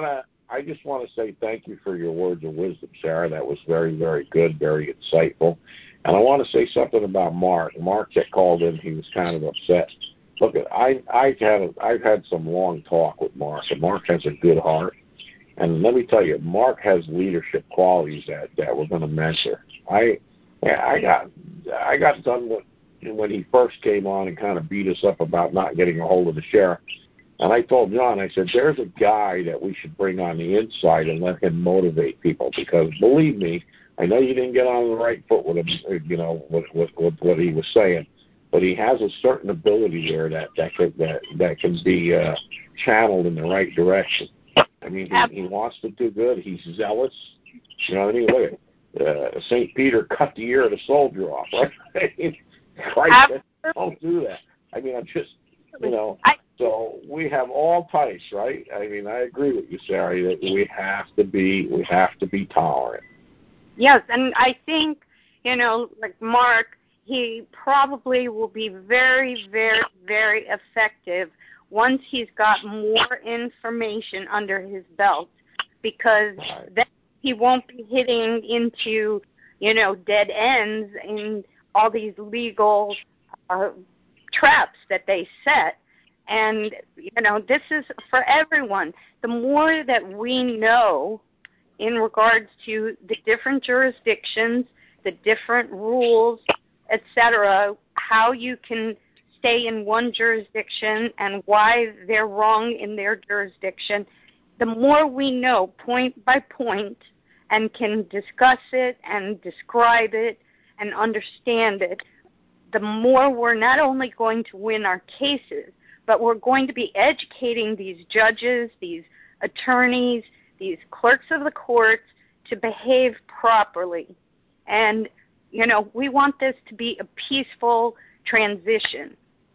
I just want to say thank you for your words of wisdom, Sarah. That was very, very good, very insightful. And I want to say something about Mark. Mark that called in, he was kind of upset. Look, I, I've had I've had some long talk with Mark, and Mark has a good heart. And let me tell you, Mark has leadership qualities that, that we're going to mentor. I I got I got done with when he first came on and kind of beat us up about not getting a hold of the sheriff. And I told John, I said, there's a guy that we should bring on the inside and let him motivate people. Because believe me, I know you didn't get on the right foot with him, you know, with, with, with what he was saying. But he has a certain ability there that that could, that, that can be uh, channeled in the right direction. I mean, he, he wants to do good. He's zealous. You know what I mean? Look at uh, Saint Peter cut the ear of the soldier off, right? Christ, don't do that. I mean, I'm just, you know, so we have all types, right? I mean, I agree with you, Sarah, that we have to be, we have to be tolerant. Yes, and I think, you know, like Mark, he probably will be very, very, very effective once he's got more information under his belt, because right. then he won't be hitting into, you know, dead ends in all these legal uh, traps that they set. And, you know, this is for everyone. The more that we know in regards to the different jurisdictions, the different rules, et cetera, how you can stay in one jurisdiction and why they're wrong in their jurisdiction, the more we know point by point and can discuss it and describe it and understand it, the more we're not only going to win our cases, but we're going to be educating these judges, these attorneys, these clerks of the courts to behave properly. And, you know, we want this to be a peaceful transition.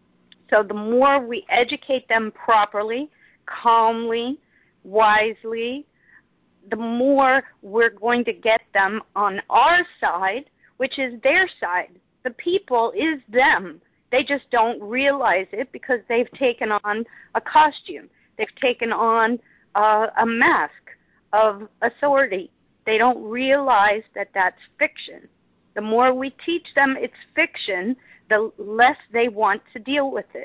So the more we educate them properly, calmly, wisely, the more we're going to get them on our side, which is their side. The people is them. They just don't realize it because they've taken on a costume. They've taken on uh, a mask of authority. They don't realize that that's fiction. The more we teach them it's fiction, the less they want to deal with it.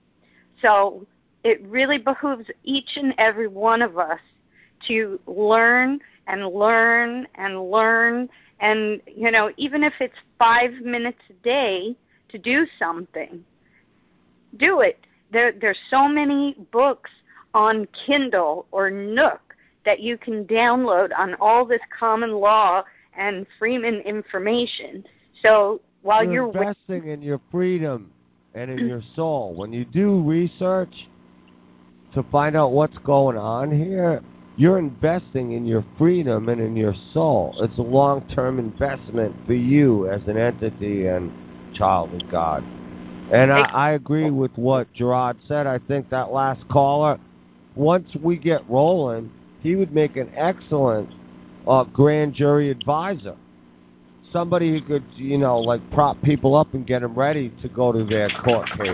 So it really behooves each and every one of us to learn and learn and learn. And, you know, even if it's five minutes a day to do something, do it. There, there's so many books on Kindle or Nook that you can download on all this common law and Freeman information. So while you're, you're investing in your freedom and in your soul, when you do research to find out what's going on here, you're investing in your freedom and in your soul. It's a long-term investment for you as an entity and child of God. And I, I agree with what Gerard said. I think that last caller, once we get rolling, he would make an excellent uh, grand jury advisor. Somebody who could, you know, like prop people up and get them ready to go to their court case.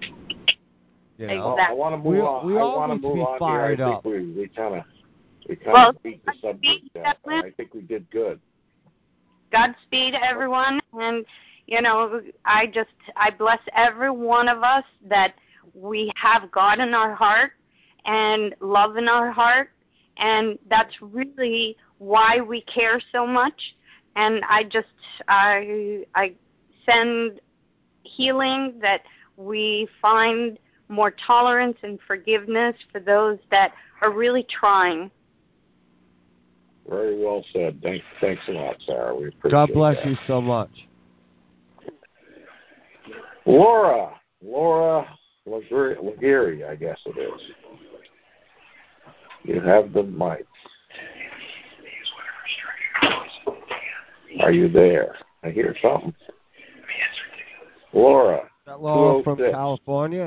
You know? Exactly. I want to move we, on. We I all want to need to move be on fired here. I up. think we, we kind of we kind Well, of beat the subject. Uh, I think we did good. Godspeed, everyone. And, you know, I just, I bless every one of us that we have God in our heart and love in our heart. And that's really why we care so much. And I just, I, I send healing that we find more tolerance and forgiveness for those that are really trying. Very well said. Thanks, thanks a lot, Sarah. We appreciate God bless that. you so much. Laura, Laura Laguerre, I guess it is. You have the mic. Are you there? I hear something. Laura. Is that Laura from California?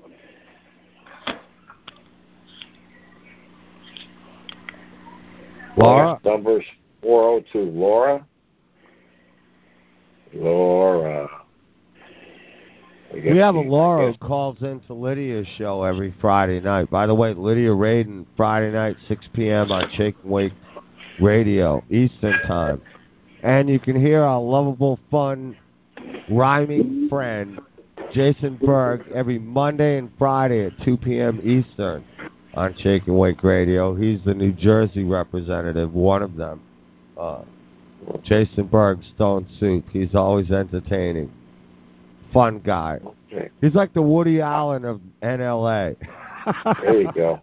Laura? Number's four oh two. Laura? Laura. I guess We have a Laura who calls into Lydia's show every Friday night. By the way, Lydia Radin, Friday night, six p.m. on Shake and Wake Radio, Eastern Time. And you can hear our lovable, fun, rhyming friend, Jason Berg, every Monday and Friday at two p.m. Eastern on Shake and Wake Radio. He's the New Jersey representative, one of them. Uh, Jason Berg, Stone Soup. He's always entertaining. Fun guy. Okay. He's like the Woody Allen of N L A. There you go.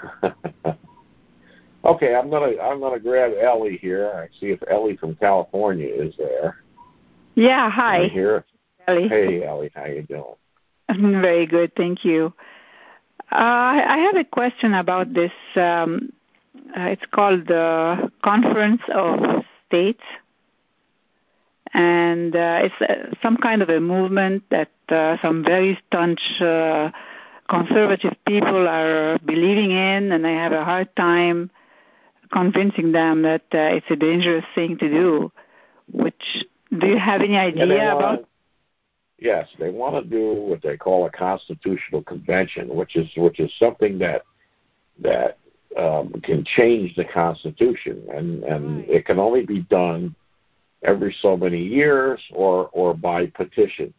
Okay, I'm gonna I'm gonna grab Ellie here. I see if Ellie from California is there. Yeah, hi. Here. Ellie. Hey, Ellie, how you doing? I'm very good, thank you. Uh, I have a question about this. Um, uh, it's called the Conference of States, and uh, it's uh, some kind of a movement that uh, some very staunch uh, conservative people are believing in, and I have a hard time convincing them that uh, it's a dangerous thing to do. Which, do you have any idea yeah, about? Wanna, yes, they want to do what they call a constitutional convention, which is which is something that that um, can change the Constitution, and, and it can only be done every so many years or or by petition.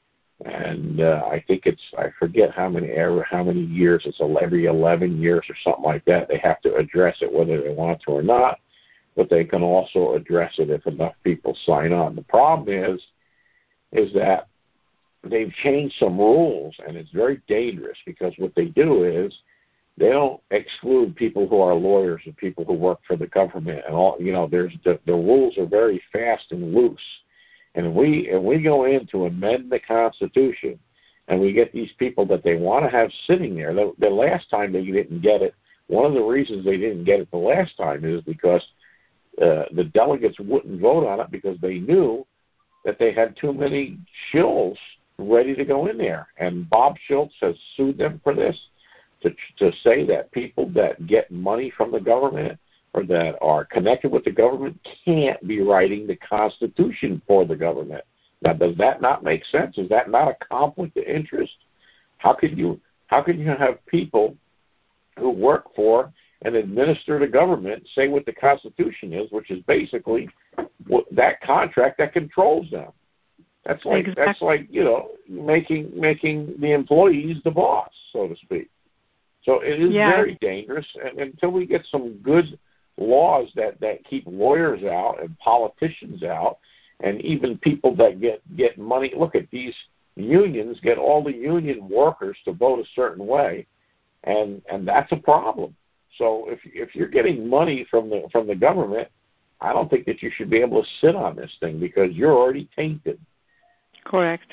And uh, I think it's, I forget how many how many years, it's every eleven years or something like that. They have to address it whether they want to or not, but they can also address it if enough people sign on. The problem is, is that they've changed some rules, and it's very dangerous because what they do is they don't exclude people who are lawyers and people who work for the government and all. You know, there's the, the rules are very fast and loose. And if we if we go in to amend the Constitution, and we get these people that they want to have sitting there, the, the last time they didn't get it, one of the reasons they didn't get it the last time is because uh, the delegates wouldn't vote on it because they knew that they had too many shills ready to go in there. And Bob Schultz has sued them for this, to to say that people that get money from the government or that are connected with the government can't be writing the Constitution for the government. Now, does that not make sense? Is that not a conflict of interest? How could you how could you have people who work for and administer the government say what the Constitution is, which is basically what, that contract that controls them? That's like exactly. that's like you know making making the employees the boss, so to speak. So it is yeah. very dangerous, and until we get some good laws that, that keep lawyers out and politicians out and even people that get, get money. Look at these unions, get all the union workers to vote a certain way, and, and that's a problem. So if if you're getting money from the from the government, I don't think that you should be able to sit on this thing because you're already tainted. Correct.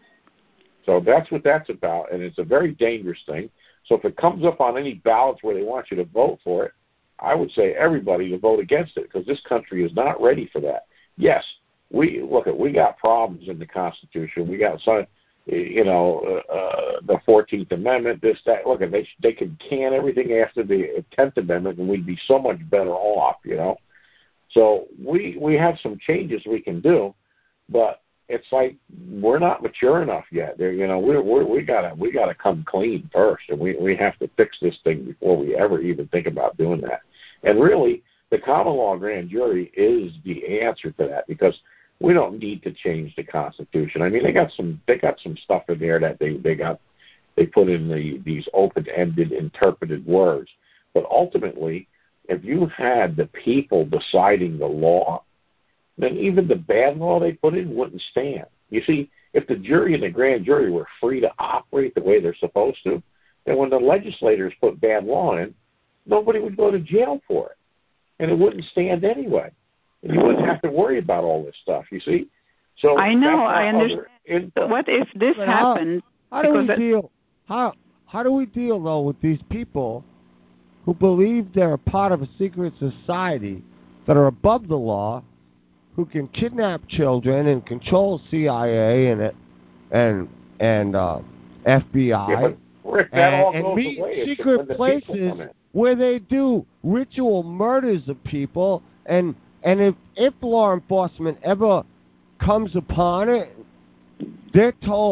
So that's what that's about, and it's a very dangerous thing. So if it comes up on any ballots where they want you to vote for it, I would say everybody to vote against it because this country is not ready for that. Yes, we look at we got problems in the Constitution. We got some, you know, uh, uh, the fourteenth Amendment. This that. Look at they they could can everything after the tenth Amendment, and we'd be so much better off. You know, so we we have some changes we can do, but it's like we're not mature enough yet. There, you know, we we we gotta we gotta come clean first, and we we have to fix this thing before we ever even think about doing that. And really, the common law grand jury is the answer to that because we don't need to change the Constitution. I mean, they got some they got some stuff in there that they they got they put in the these open-ended interpreted words. But ultimately, if you had the people deciding the law, then even the bad law they put in wouldn't stand. You see, if the jury and the grand jury were free to operate the way they're supposed to, then when the legislators put bad law in, nobody would go to jail for it, and it wouldn't stand anyway. And you wouldn't have to worry about all this stuff, you see? So I know, I understand. Input. What if this but happened? How, how do we deal? How how do we deal though with these people who believe they're a part of a secret society that are above the law, who can kidnap children and control C I A and and and uh, F B I yeah, Rick, that and, all and goes meet away secret places where they do ritual murders of people, and and if if law enforcement ever comes upon it, they're told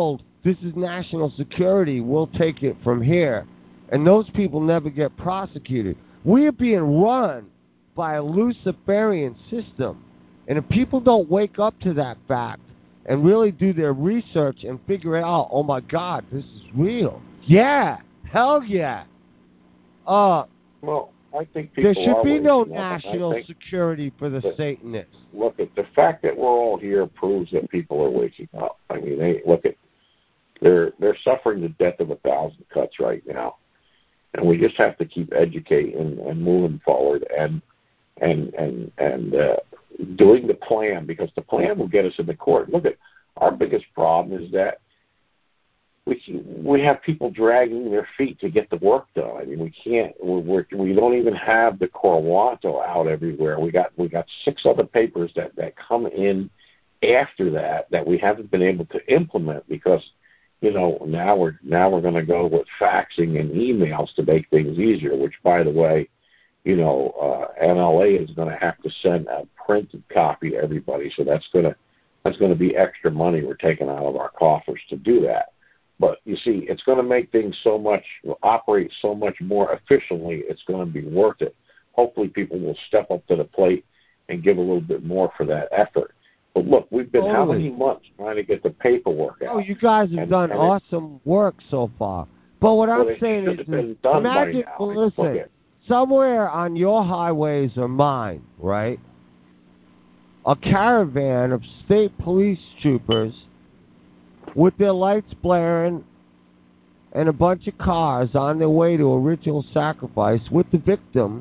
this is national security, we'll take it from here. And those people never get prosecuted. We are being run by a Luciferian system. And if people don't wake up to that fact and really do their research and figure it out, oh my God, this is real. Yeah, hell yeah. Uh, well, I think people there should be no up. national security for the Satanists. Look, at the fact that we're all here proves that people are waking up. I mean, they look at they're they're suffering the death of a thousand cuts right now. And we just have to keep educating and moving forward and and and and uh, doing the plan, because the plan will get us in the court. Look at our biggest problem is that we we have people dragging their feet to get the work done. I mean, we can't. We're, we're, we don't even have the Corwanto out everywhere. We got we got six other papers that that come in after that that we haven't been able to implement because. You know, now we're now we're going to go with faxing and emails to make things easier. Which, by the way, you know, uh, N L A is going to have to send a printed copy to everybody. So that's going to that's going to be extra money we're taking out of our coffers to do that. But you see, it's going to make things so much operate so much more efficiently. It's going to be worth it. Hopefully, people will step up to the plate and give a little bit more for that effort. But look, we've been totally. how many months trying to get the paperwork out? Oh, you guys have and, done and awesome it, work so far. But what well, I'm saying is, is done imagine, well, listen, somewhere on your highways or mine, right, a caravan of state police troopers with their lights blaring and a bunch of cars on their way to a ritual sacrifice with the victim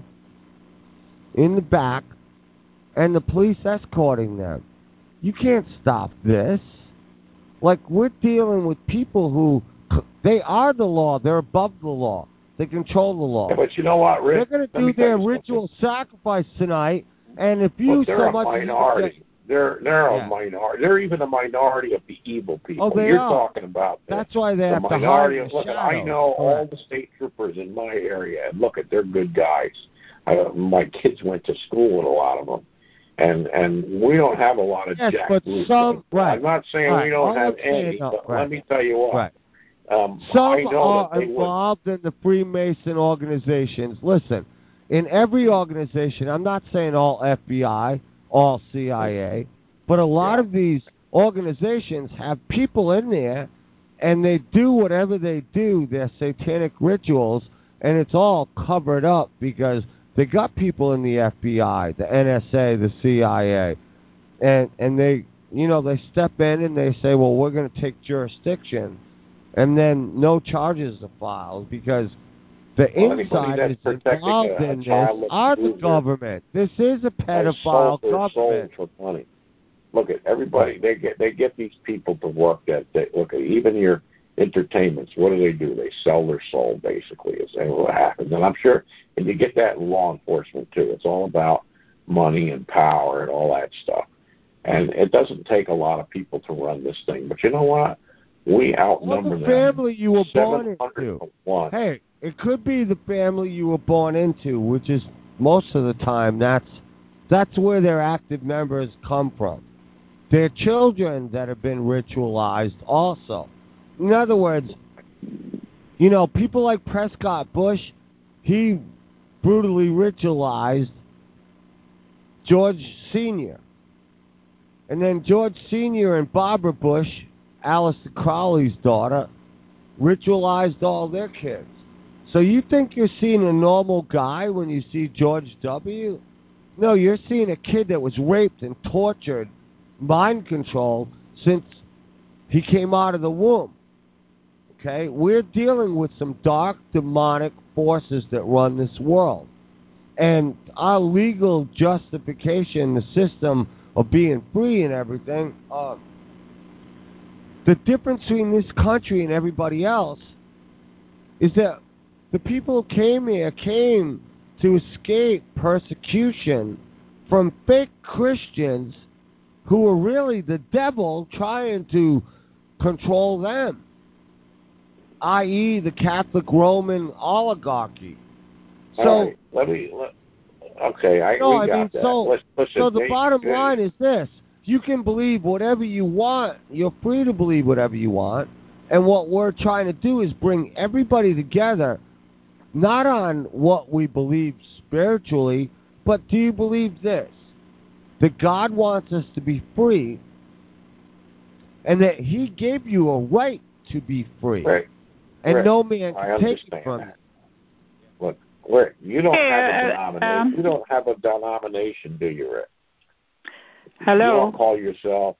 in the back and the police escorting them. You can't stop this. Like, we're dealing with people who, they are the law. They're above the law. They control the law. Yeah, but you know what, Rick? They're going to do their ritual sacrifice tonight, and if you Look, they're so a much... minority. They're, they're yeah. a minority. They're even a minority of the evil people. Oh, they You're are. talking about the, That's why they the have to minority hide of, in look, the I know shadows. all the state troopers in my area, and look at, they're good guys. I, my kids went to school with a lot of them. And and we don't have a lot of yes, jack but some, right. I'm not saying right. we don't all have I'm any, no, but right. let me tell you what. Right. Um, some I know are that they involved would. in the Freemason organizations. Listen, in every organization, I'm not saying all F B I, all C I A, but a lot yeah. of these organizations have people in there, and they do whatever they do, their satanic rituals, and it's all covered up because they got people in the F B I, the N S A, the C I A, and and they, you know, they step in and they say, well, we're going to take jurisdiction, and then no charges are filed because the well, insiders involved a, in a this are the government. This is a pedophile government. For money. Look at everybody. They get they get these people to work that. They, look at even your entertainments. What do they do? They sell their soul, basically, is what happens. And I'm sure, and you get that in law enforcement too. It's all about money and power and all that stuff. And it doesn't take a lot of people to run this thing. But you know what? We outnumber well, the them. family you were born into. One. Hey, it could be the family you were born into, which is most of the time that's that's where their active members come from. Their children that have been ritualized also. In other words, you know, people like Prescott Bush, he brutally ritualized George Senior And then George Senior and Barbara Bush, Aleister Crowley's daughter, ritualized all their kids. So you think you're seeing a normal guy when you see George W? No, you're seeing a kid that was raped and tortured, mind controlled, since he came out of the womb. Okay? We're dealing with some dark, demonic forces that run this world. And our legal justification, the system of being free and everything, uh, the difference between this country and everybody else is that the people who came here came to escape persecution from fake Christians who were really the devil trying to control them, that is the Catholic Roman oligarchy. So, all right, let me, let, okay, I, no, we I got mean, that. so, Let's, listen, so the they, bottom they, line is this. You can believe whatever you want. You're free to believe whatever you want. And what we're trying to do is bring everybody together, not on what we believe spiritually, but do you believe this? That God wants us to be free, and that He gave you a right to be free. Right. And right. no man I can take it from you. Look, Rick, you don't Hey, have a uh, denomination. um, you don't have a denomination, do you, Rick? Hello. You don't call yourself.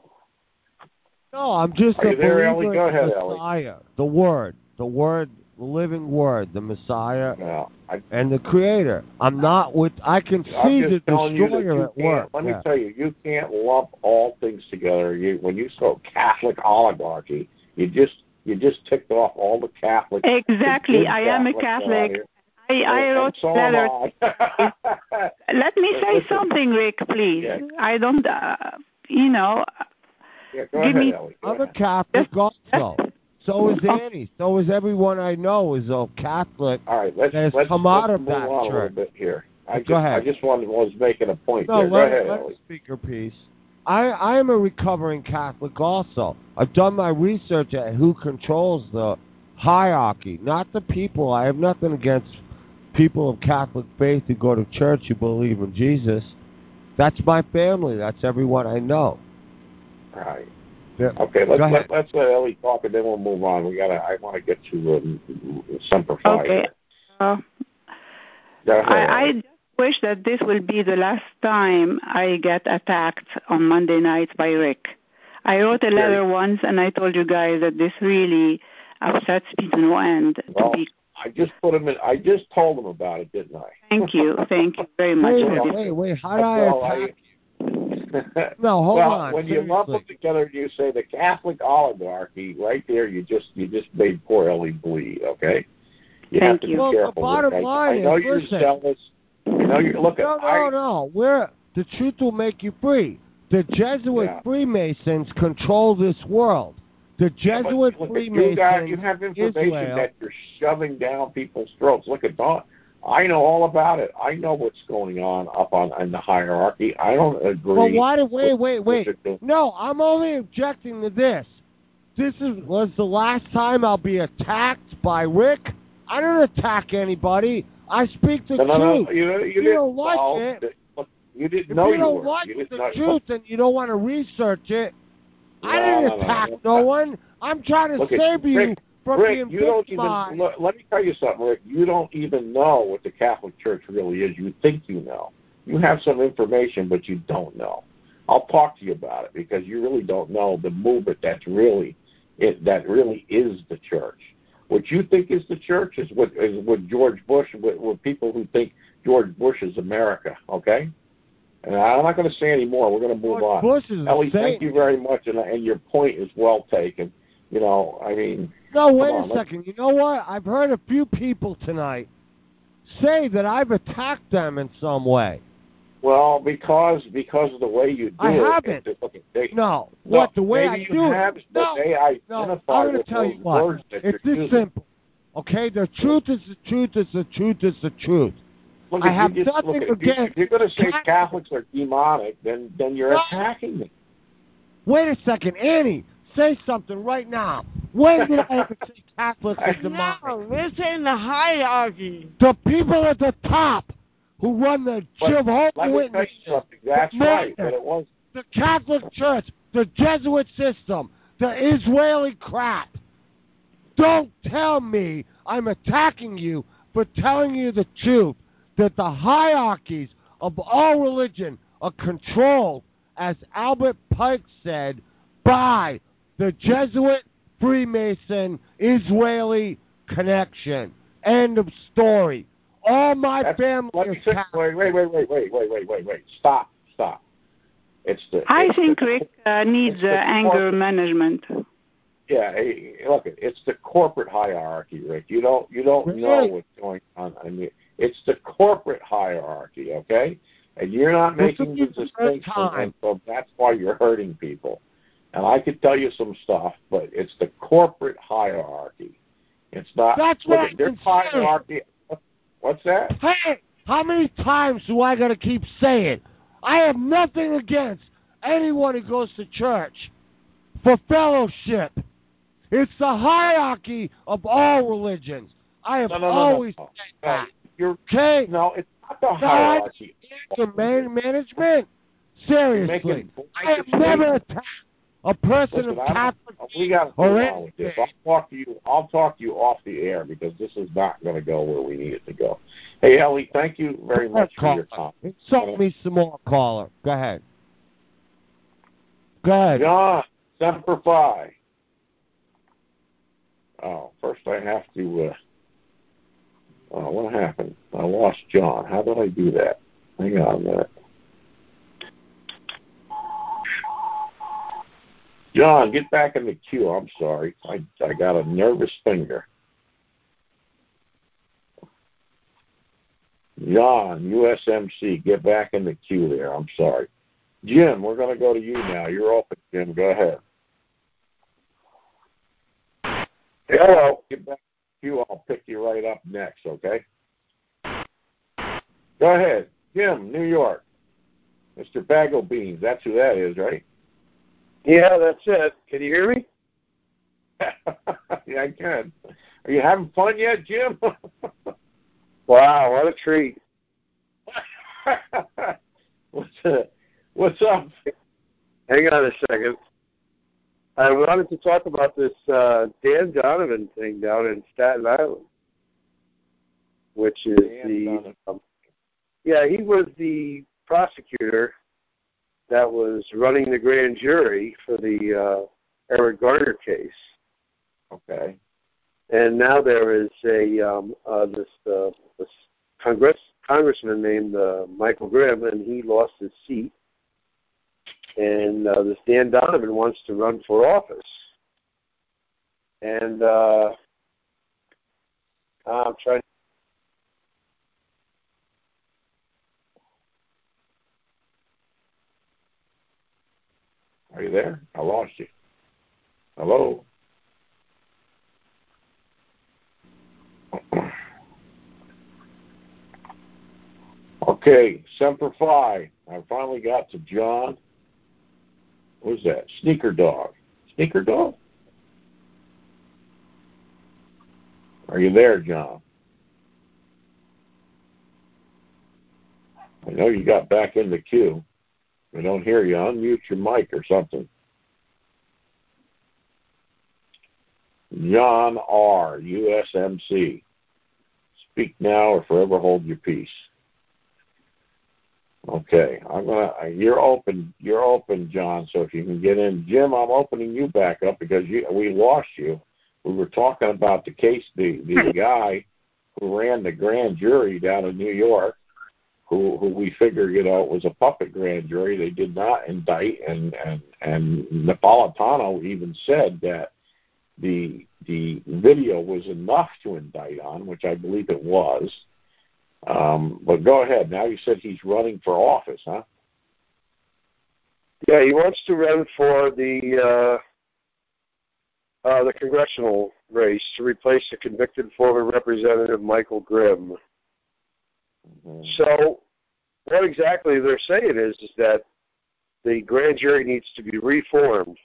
No, I'm just Are a you there, believer Ellie? Go in ahead, the Ellie. Messiah, the Word, the Word, the living Word, the Messiah, No, I, and the Creator. I'm not with. I can I'm see just the telling you that destroyer you at can't. work. Let yeah. me tell you, you can't lump all things together. You when you spoke Catholic oligarchy, you just you just ticked off all the Catholics. Exactly. the I am a Catholics Catholic. I, I and, wrote and so a letter. am I. Let me say Listen, something, Rick, please. Yeah. I don't, uh, you know. Yeah, go give ahead, me, Ellie. Go I'm ahead. a Catholic also. So is Annie. So is everyone I know is a Catholic All right, let's that has let's, come let's out of move that on a little church. bit here. I Go just ahead. I just wanted was making a point No, there. Go let, ahead, let Ellie. me speak your piece. I, I am a recovering Catholic also. I've done my research at who controls the hierarchy, not the people. I have nothing against people of Catholic faith who go to church who believe in Jesus. That's my family. That's everyone I know. All right. Yeah. Okay, let's Go let, ahead. let's let Ellie talk, and then we'll move on. We gotta. I want to get to um, Semper Fi. Okay. Uh, Go ahead, I, I Ellie. just wish that this will be the last time I get attacked on Monday nights by Rick. I wrote a letter Sure. once, and I told you guys that this really upsets me to no end. Well, to be I just put him in. I just told him about it, didn't I? Thank you. Thank you very much. Wait, for wait, this. wait, wait. How did I Well, attack I, No, hold well, on. when you lump them together, you say the Catholic oligarchy. Right there, you just you just made poor Ellie bleed. Okay, you Thank have to you. be Well, careful. the bottom Rick. I, line I know is, you're listen. zealous. You know you look at. No, no, I, no. We're, the truth will make you free. The Jesuit Yeah. Freemasons control this world. The Yeah, but Jesuit look, Freemasons, you got you have information Israel, that you're shoving down people's throats. Look at Don. I know all about it. I know what's going on up on in the hierarchy. I don't agree. Well, why did wait, with wait, what wait? you're doing. No, I'm only objecting to this. This is was the last time I'll be attacked by Rick. I don't attack anybody. I speak the No, no, truth. no, you, you, If you didn't. don't like no, it, look, you didn't if know you don't were. like you didn't the know, truth and you don't want to research it, I No, didn't no, no, attack no, no, no. one. I'm trying to Look at save you Rick, from Rick, being you don't even. victimized. Look, let me tell you something, Rick. You don't even know what the Catholic Church really is. You think you know. You have some information, but you don't know. I'll talk to you about it because you really don't know the movement that's really it. That really is the church. What you think is the church is what is what George Bush. With, with people who think George Bush is America. Okay. And I'm not going to say any more. We're going to move George on. Bush is Ellie, insane. thank you very much, and, and your point is well taken. You know, I mean. No, wait on, a let's- second. You know what? I've heard a few people tonight say that I've attacked them in some way. Well, because because of the way you do I it. haven't. It, look, they, No. no, What, the way maybe I you do have, it? but No. they No, identify I'm going with to tell those you what. words that It's you're this using. simple. Okay? The truth is the truth is the truth is the truth. Look, I if have you just, nothing look, if you, against if you're going to say Catholics. Catholics are demonic, then then you're No. attacking them. Wait a second. Annie, say something right now. When did I ever say Catholics are demonic? No, we're saying the hierarchy. The people at the top who run the But Jehovah's let me tell you Witnesses, something. That's the right, Mormons, but it was. the Catholic Church, the Jesuit system, the Israeli crap. Don't tell me I'm attacking you for telling you the truth, that the hierarchies of all religion are controlled, as Albert Pike said, by the Jesuit Freemason Israeli connection. End of story. All my That's, family let is me say, Catholic. wait, wait, wait, wait, wait, wait, wait, wait. Stop, stop. It's the. I it's think the, Rick uh, needs uh, anger management. Yeah, hey, look, it's the corporate hierarchy, Rick. You don't you don't Really? know what's going on. I mean, it's the corporate hierarchy, okay? And you're not This making will the be the first distinction, time. and so that's why you're hurting people. And I could tell you some stuff, but it's the corporate hierarchy. It's not. That's look what at their I'm saying. hierarchy. What's that? Hey, how many times do I got to keep saying? I have nothing against anyone who goes to church for fellowship. It's the hierarchy of all religions. I have no, no, no, always no, no. said that. You're okay. No, it's not the hierarchy. God, man, management. Seriously, I have never attacked a person Listen, of I Catholic don't, we got to or move anything. on with this. I'll talk to you. I'll talk to you off the air because this is not going to go where we need it to go. Hey, Ellie, thank you very much for your time. Insult me some more, caller. Go ahead. Go ahead. John, Semper Fi. Oh, first I have to. Uh, oh, what happened? I lost John. How did I do that? Hang on a minute. John, get back in the queue. I'm sorry. I I got a nervous finger. John, U S M C, get back in the queue there. I'm sorry. Jim, we're going to go to you now. You're open, Jim. Go ahead. Hello. Get back in the queue. I'll pick you right up next, okay? Go ahead. Jim, New York. Mister Bagel Beans. That's who that is, right? Yeah, that's it. Can you hear me? Yeah, I can. Are you having fun yet, Jim? Wow, what a treat. what's, uh, what's up? Hang on a second. I wanted to talk about this uh, Dan Donovan thing down in Staten Island, which is Dan the... Um, yeah, he was the prosecutor that was running the grand jury for the uh, Eric Garner case. Okay. And now there is a um, uh, this, uh, this Congress congressman named uh, Michael Grimm, and he lost his seat. And uh, this Dan Donovan wants to run for office. And uh, I'm trying. Are you there? I lost you. Hello? Okay, Semper Fi. I finally got to John. Who's that? Sneaker Dog. Sneaker Dog? Are you there, John? I know you got back in the queue. I don't hear you. Unmute your mic or something. John R., U S M C. Speak now or forever hold your peace. Okay, I'm gonna. You're open. You're open, John. So if you can get in, Jim, I'm opening you back up because you, we lost you. We were talking about the case, the the guy who ran the grand jury down in New York, who who we figured, you know, it was a puppet grand jury. They did not indict, and and and Napolitano even said that the the video was enough to indict on, which I believe it was. Um, but go ahead. Now you said he's running for office, huh? Yeah, he wants to run for the uh, uh, the congressional race to replace the convicted former Representative Michael Grimm. Mm-hmm. So what exactly they're saying is, is that the grand jury needs to be reformed,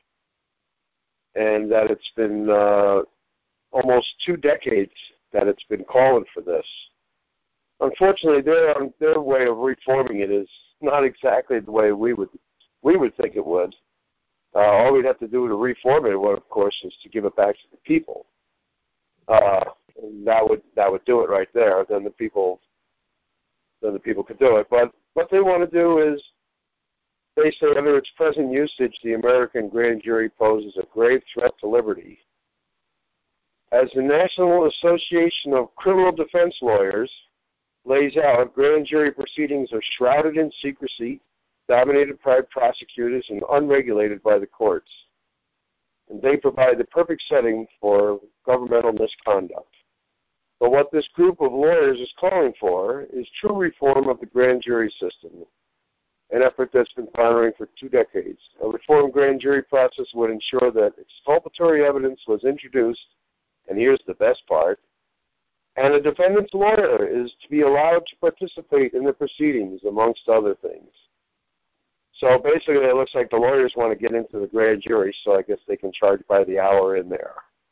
and that it's been uh, almost two decades that it's been calling for this. Unfortunately, their their way of reforming it is not exactly the way we would we would think it would. Uh, all we'd have to do to reform it, well, of course, is to give it back to the people. Uh, and that would that would do it right there. Then the people then the people could do it. But what they want to do is, they say, under its present usage, the American grand jury poses a grave threat to liberty. As the National Association of Criminal Defense Lawyers lays out, grand jury proceedings are shrouded in secrecy, dominated by prosecutors, and unregulated by the courts. And they provide the perfect setting for governmental misconduct. But what this group of lawyers is calling for is true reform of the grand jury system, an effort that's been pondering for two decades. A reformed grand jury process would ensure that exculpatory evidence was introduced, and here's the best part, and a defendant's lawyer is to be allowed to participate in the proceedings, amongst other things. So basically, it looks like the lawyers want to get into the grand jury, so I guess they can charge by the hour in there.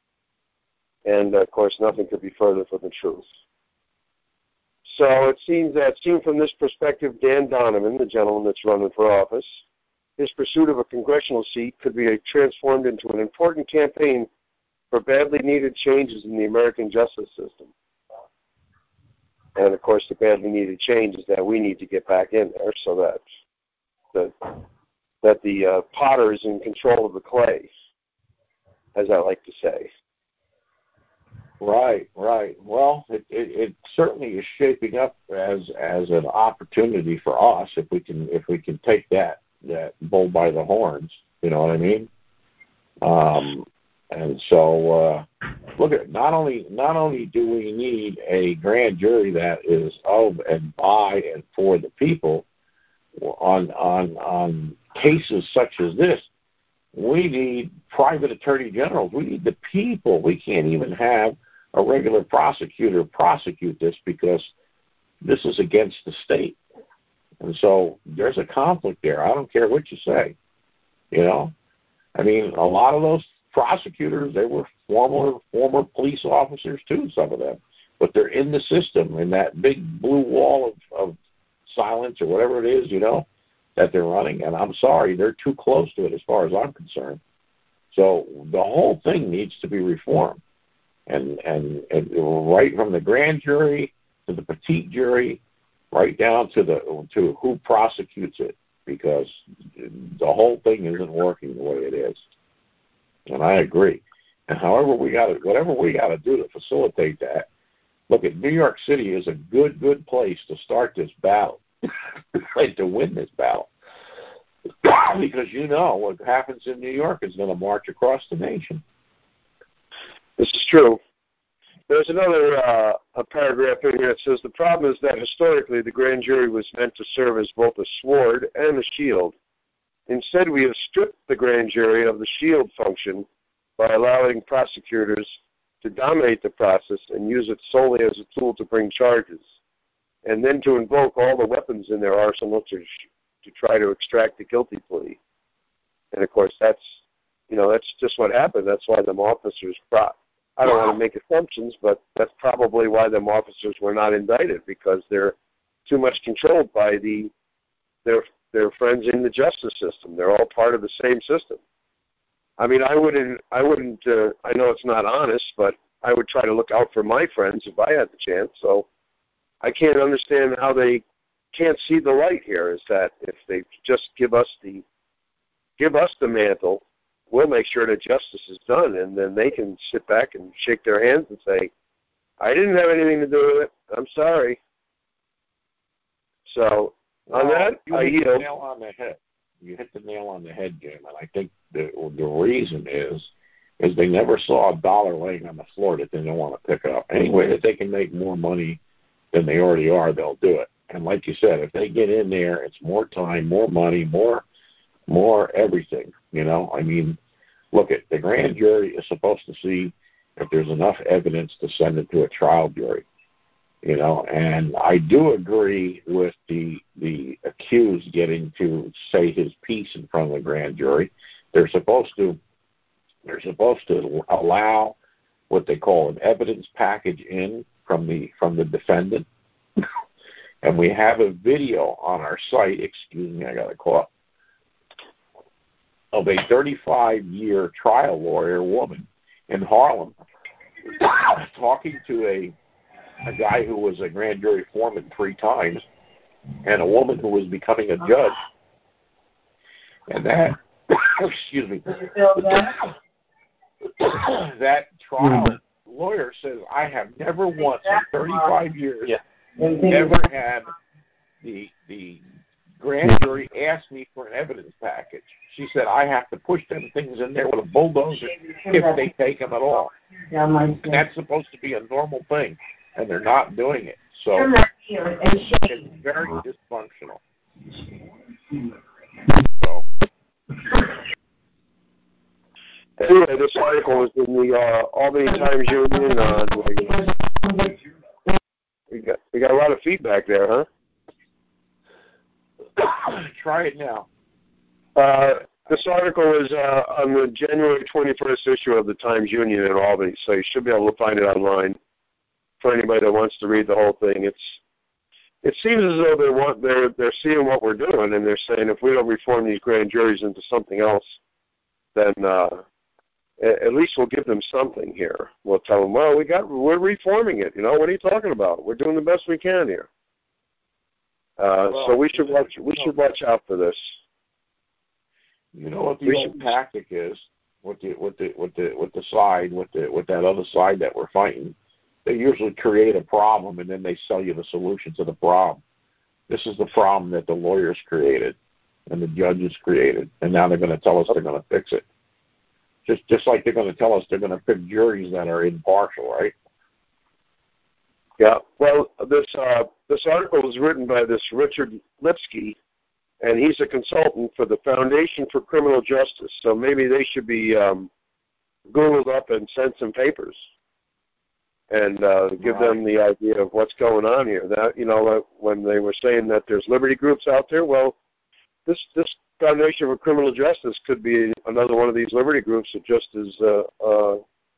And, of course, nothing could be further from the truth. So it seems that, seen from this perspective, Dan Donovan, the gentleman that's running for office, his pursuit of a congressional seat could be transformed into an important campaign for badly needed changes in the American justice system. And, of course, the badly needed change is that we need to get back in there so that the, that the uh, potter is in control of the clay, as I like to say. Right, right. Well, it, it, it certainly is shaping up as as an opportunity for us if we can if we can take that that bull by the horns. You know what I mean? Um, and so, uh, look at not only not only do we need a grand jury that is of and by and for the people on on on cases such as this. We need private attorney generals. We need the people. We can't even have a regular prosecutor prosecute this because this is against the state. And so there's a conflict there. I don't care what you say. You know? I mean, a lot of those prosecutors, they were former former police officers too, some of them. But they're in the system, in that big blue wall of, of silence or whatever it is, you know, that they're running. And I'm sorry, they're too close to it as far as I'm concerned. So the whole thing needs to be reformed. And, and, and right from the grand jury to the petite jury, right down to the to who prosecutes it, because the whole thing isn't working the way it is. And I agree. And however we got to, whatever we got to do to facilitate that, look, at New York City is a good, good place to start this battle, and to win this battle, because you know what happens in New York is going to march across the nation. This is true. There's another uh, a paragraph in here that says the problem is that historically the grand jury was meant to serve as both a sword and a shield. Instead, we have stripped the grand jury of the shield function by allowing prosecutors to dominate the process and use it solely as a tool to bring charges, and then to invoke all the weapons in their arsenal to to try to extract a guilty plea. And of course, that's you know that's just what happened. That's why them officers brought. I don't want to make assumptions, but that's probably why them officers were not indicted, because they're too much controlled by the their their friends in the justice system. They're all part of the same system. I mean, I wouldn't, I wouldn't. Uh, I know it's not honest, but I would try to look out for my friends if I had the chance. So I can't understand how they can't see the light here. Is that if they just give us the give us the mantle, we'll make sure that justice is done, and then they can sit back and shake their hands and say, I didn't have anything to do with it. I'm sorry. So on well, that, you I hit yield. the nail on the head. You hit the nail on the head, Jim, and I think the the reason is is they never saw a dollar laying on the floor that they don't want to pick up. Any way that they can make more money than they already are, they'll do it. And like you said, if they get in there, it's more time, more money, more more everything. You know, I mean, look, at the grand jury is supposed to see if there's enough evidence to send it to a trial jury. You know, and I do agree with the the accused getting to say his piece in front of the grand jury. They're supposed to they're supposed to allow what they call an evidence package in from the from the defendant. And we have a video on our site. Excuse me, I got a cough. Of a thirty-five year trial lawyer woman in Harlem talking to a a guy who was a grand jury foreman three times, and a woman who was becoming a judge. And that, excuse me, that trial lawyer says, I have never once in thirty-five years ever had the the grand jury ask me for an evidence package. She said, I have to push them things in there with a bulldozer if they take them at all. And that's supposed to be a normal thing, and they're not doing it. So it's very dysfunctional. So. Anyway, this article is in the uh, Albany Times Union. Uh, we got we got a lot of feedback there, huh? Try it now. Uh, this article is uh, on the January twenty-first issue of the Times Union in Albany, so you should be able to find it online for anybody that wants to read the whole thing. It's it seems as though they want they're they're seeing what we're doing, and they're saying if we don't reform these grand juries into something else, then uh, at least we'll give them something here. We'll tell them, well, we got we're reforming it. You know, what are you talking about? We're doing the best we can here. Uh, well, so we should watch we should watch out for this. You know what the we old should, tactic is with the with the with the with the side with the with that other side that we're fighting. They usually create a problem and then they sell you the solution to the problem. This is the problem that the lawyers created and the judges created, and now they're going to tell us they're going to fix it. Just just like they're going to tell us they're going to pick juries that are impartial, right? Yeah. Well, this uh, this article was written by this Richard Lipsky, and he's a consultant for the Foundation for Criminal Justice. So maybe they should be um, Googled up and sent some papers, and uh, give right. them the idea of what's going on here. That you know, when they were saying that there's liberty groups out there, well, this this Foundation for Criminal Justice could be another one of these liberty groups that just is, uh, uh,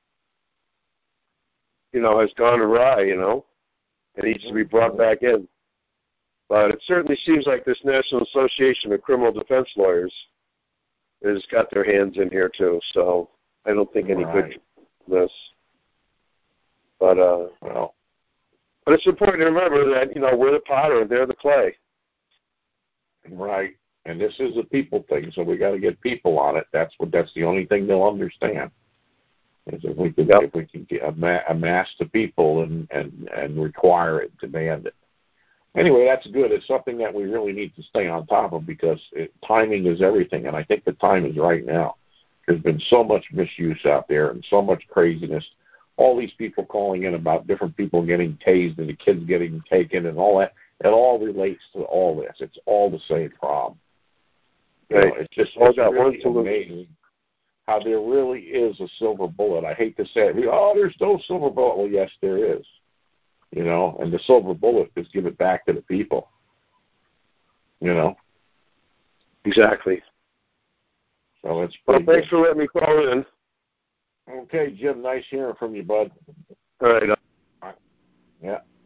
you know, has gone awry. You know, and needs to be brought back in. But it certainly seems like this National Association of Criminal Defense Lawyers has got their hands in here too. So I don't think any right. good for this. But uh, well, but it's important to remember that you know we're the potter and they're the clay. Right, and this is a people thing, so we got to get people on it. That's what. That's the only thing they'll understand. Is if we can yep. if we can get amass the people and and and require it, demand it. Anyway, that's good. It's something that we really need to stay on top of because it, timing is everything, and I think the time is right now. There's been so much misuse out there and so much craziness. All these people calling in about different people getting tased and the kids getting taken and all that, it all relates to all this. It's all the same problem. You know, it's just it's really amazing how there really is a silver bullet. I hate to say it. Oh, there's no silver bullet. Well, yes, there is. You know, and the silver bullet is give it back to the people. You know? Exactly. So it's well, pretty thanks good. for letting me call in. Okay, Jim, nice hearing from you, bud. All right. Yeah.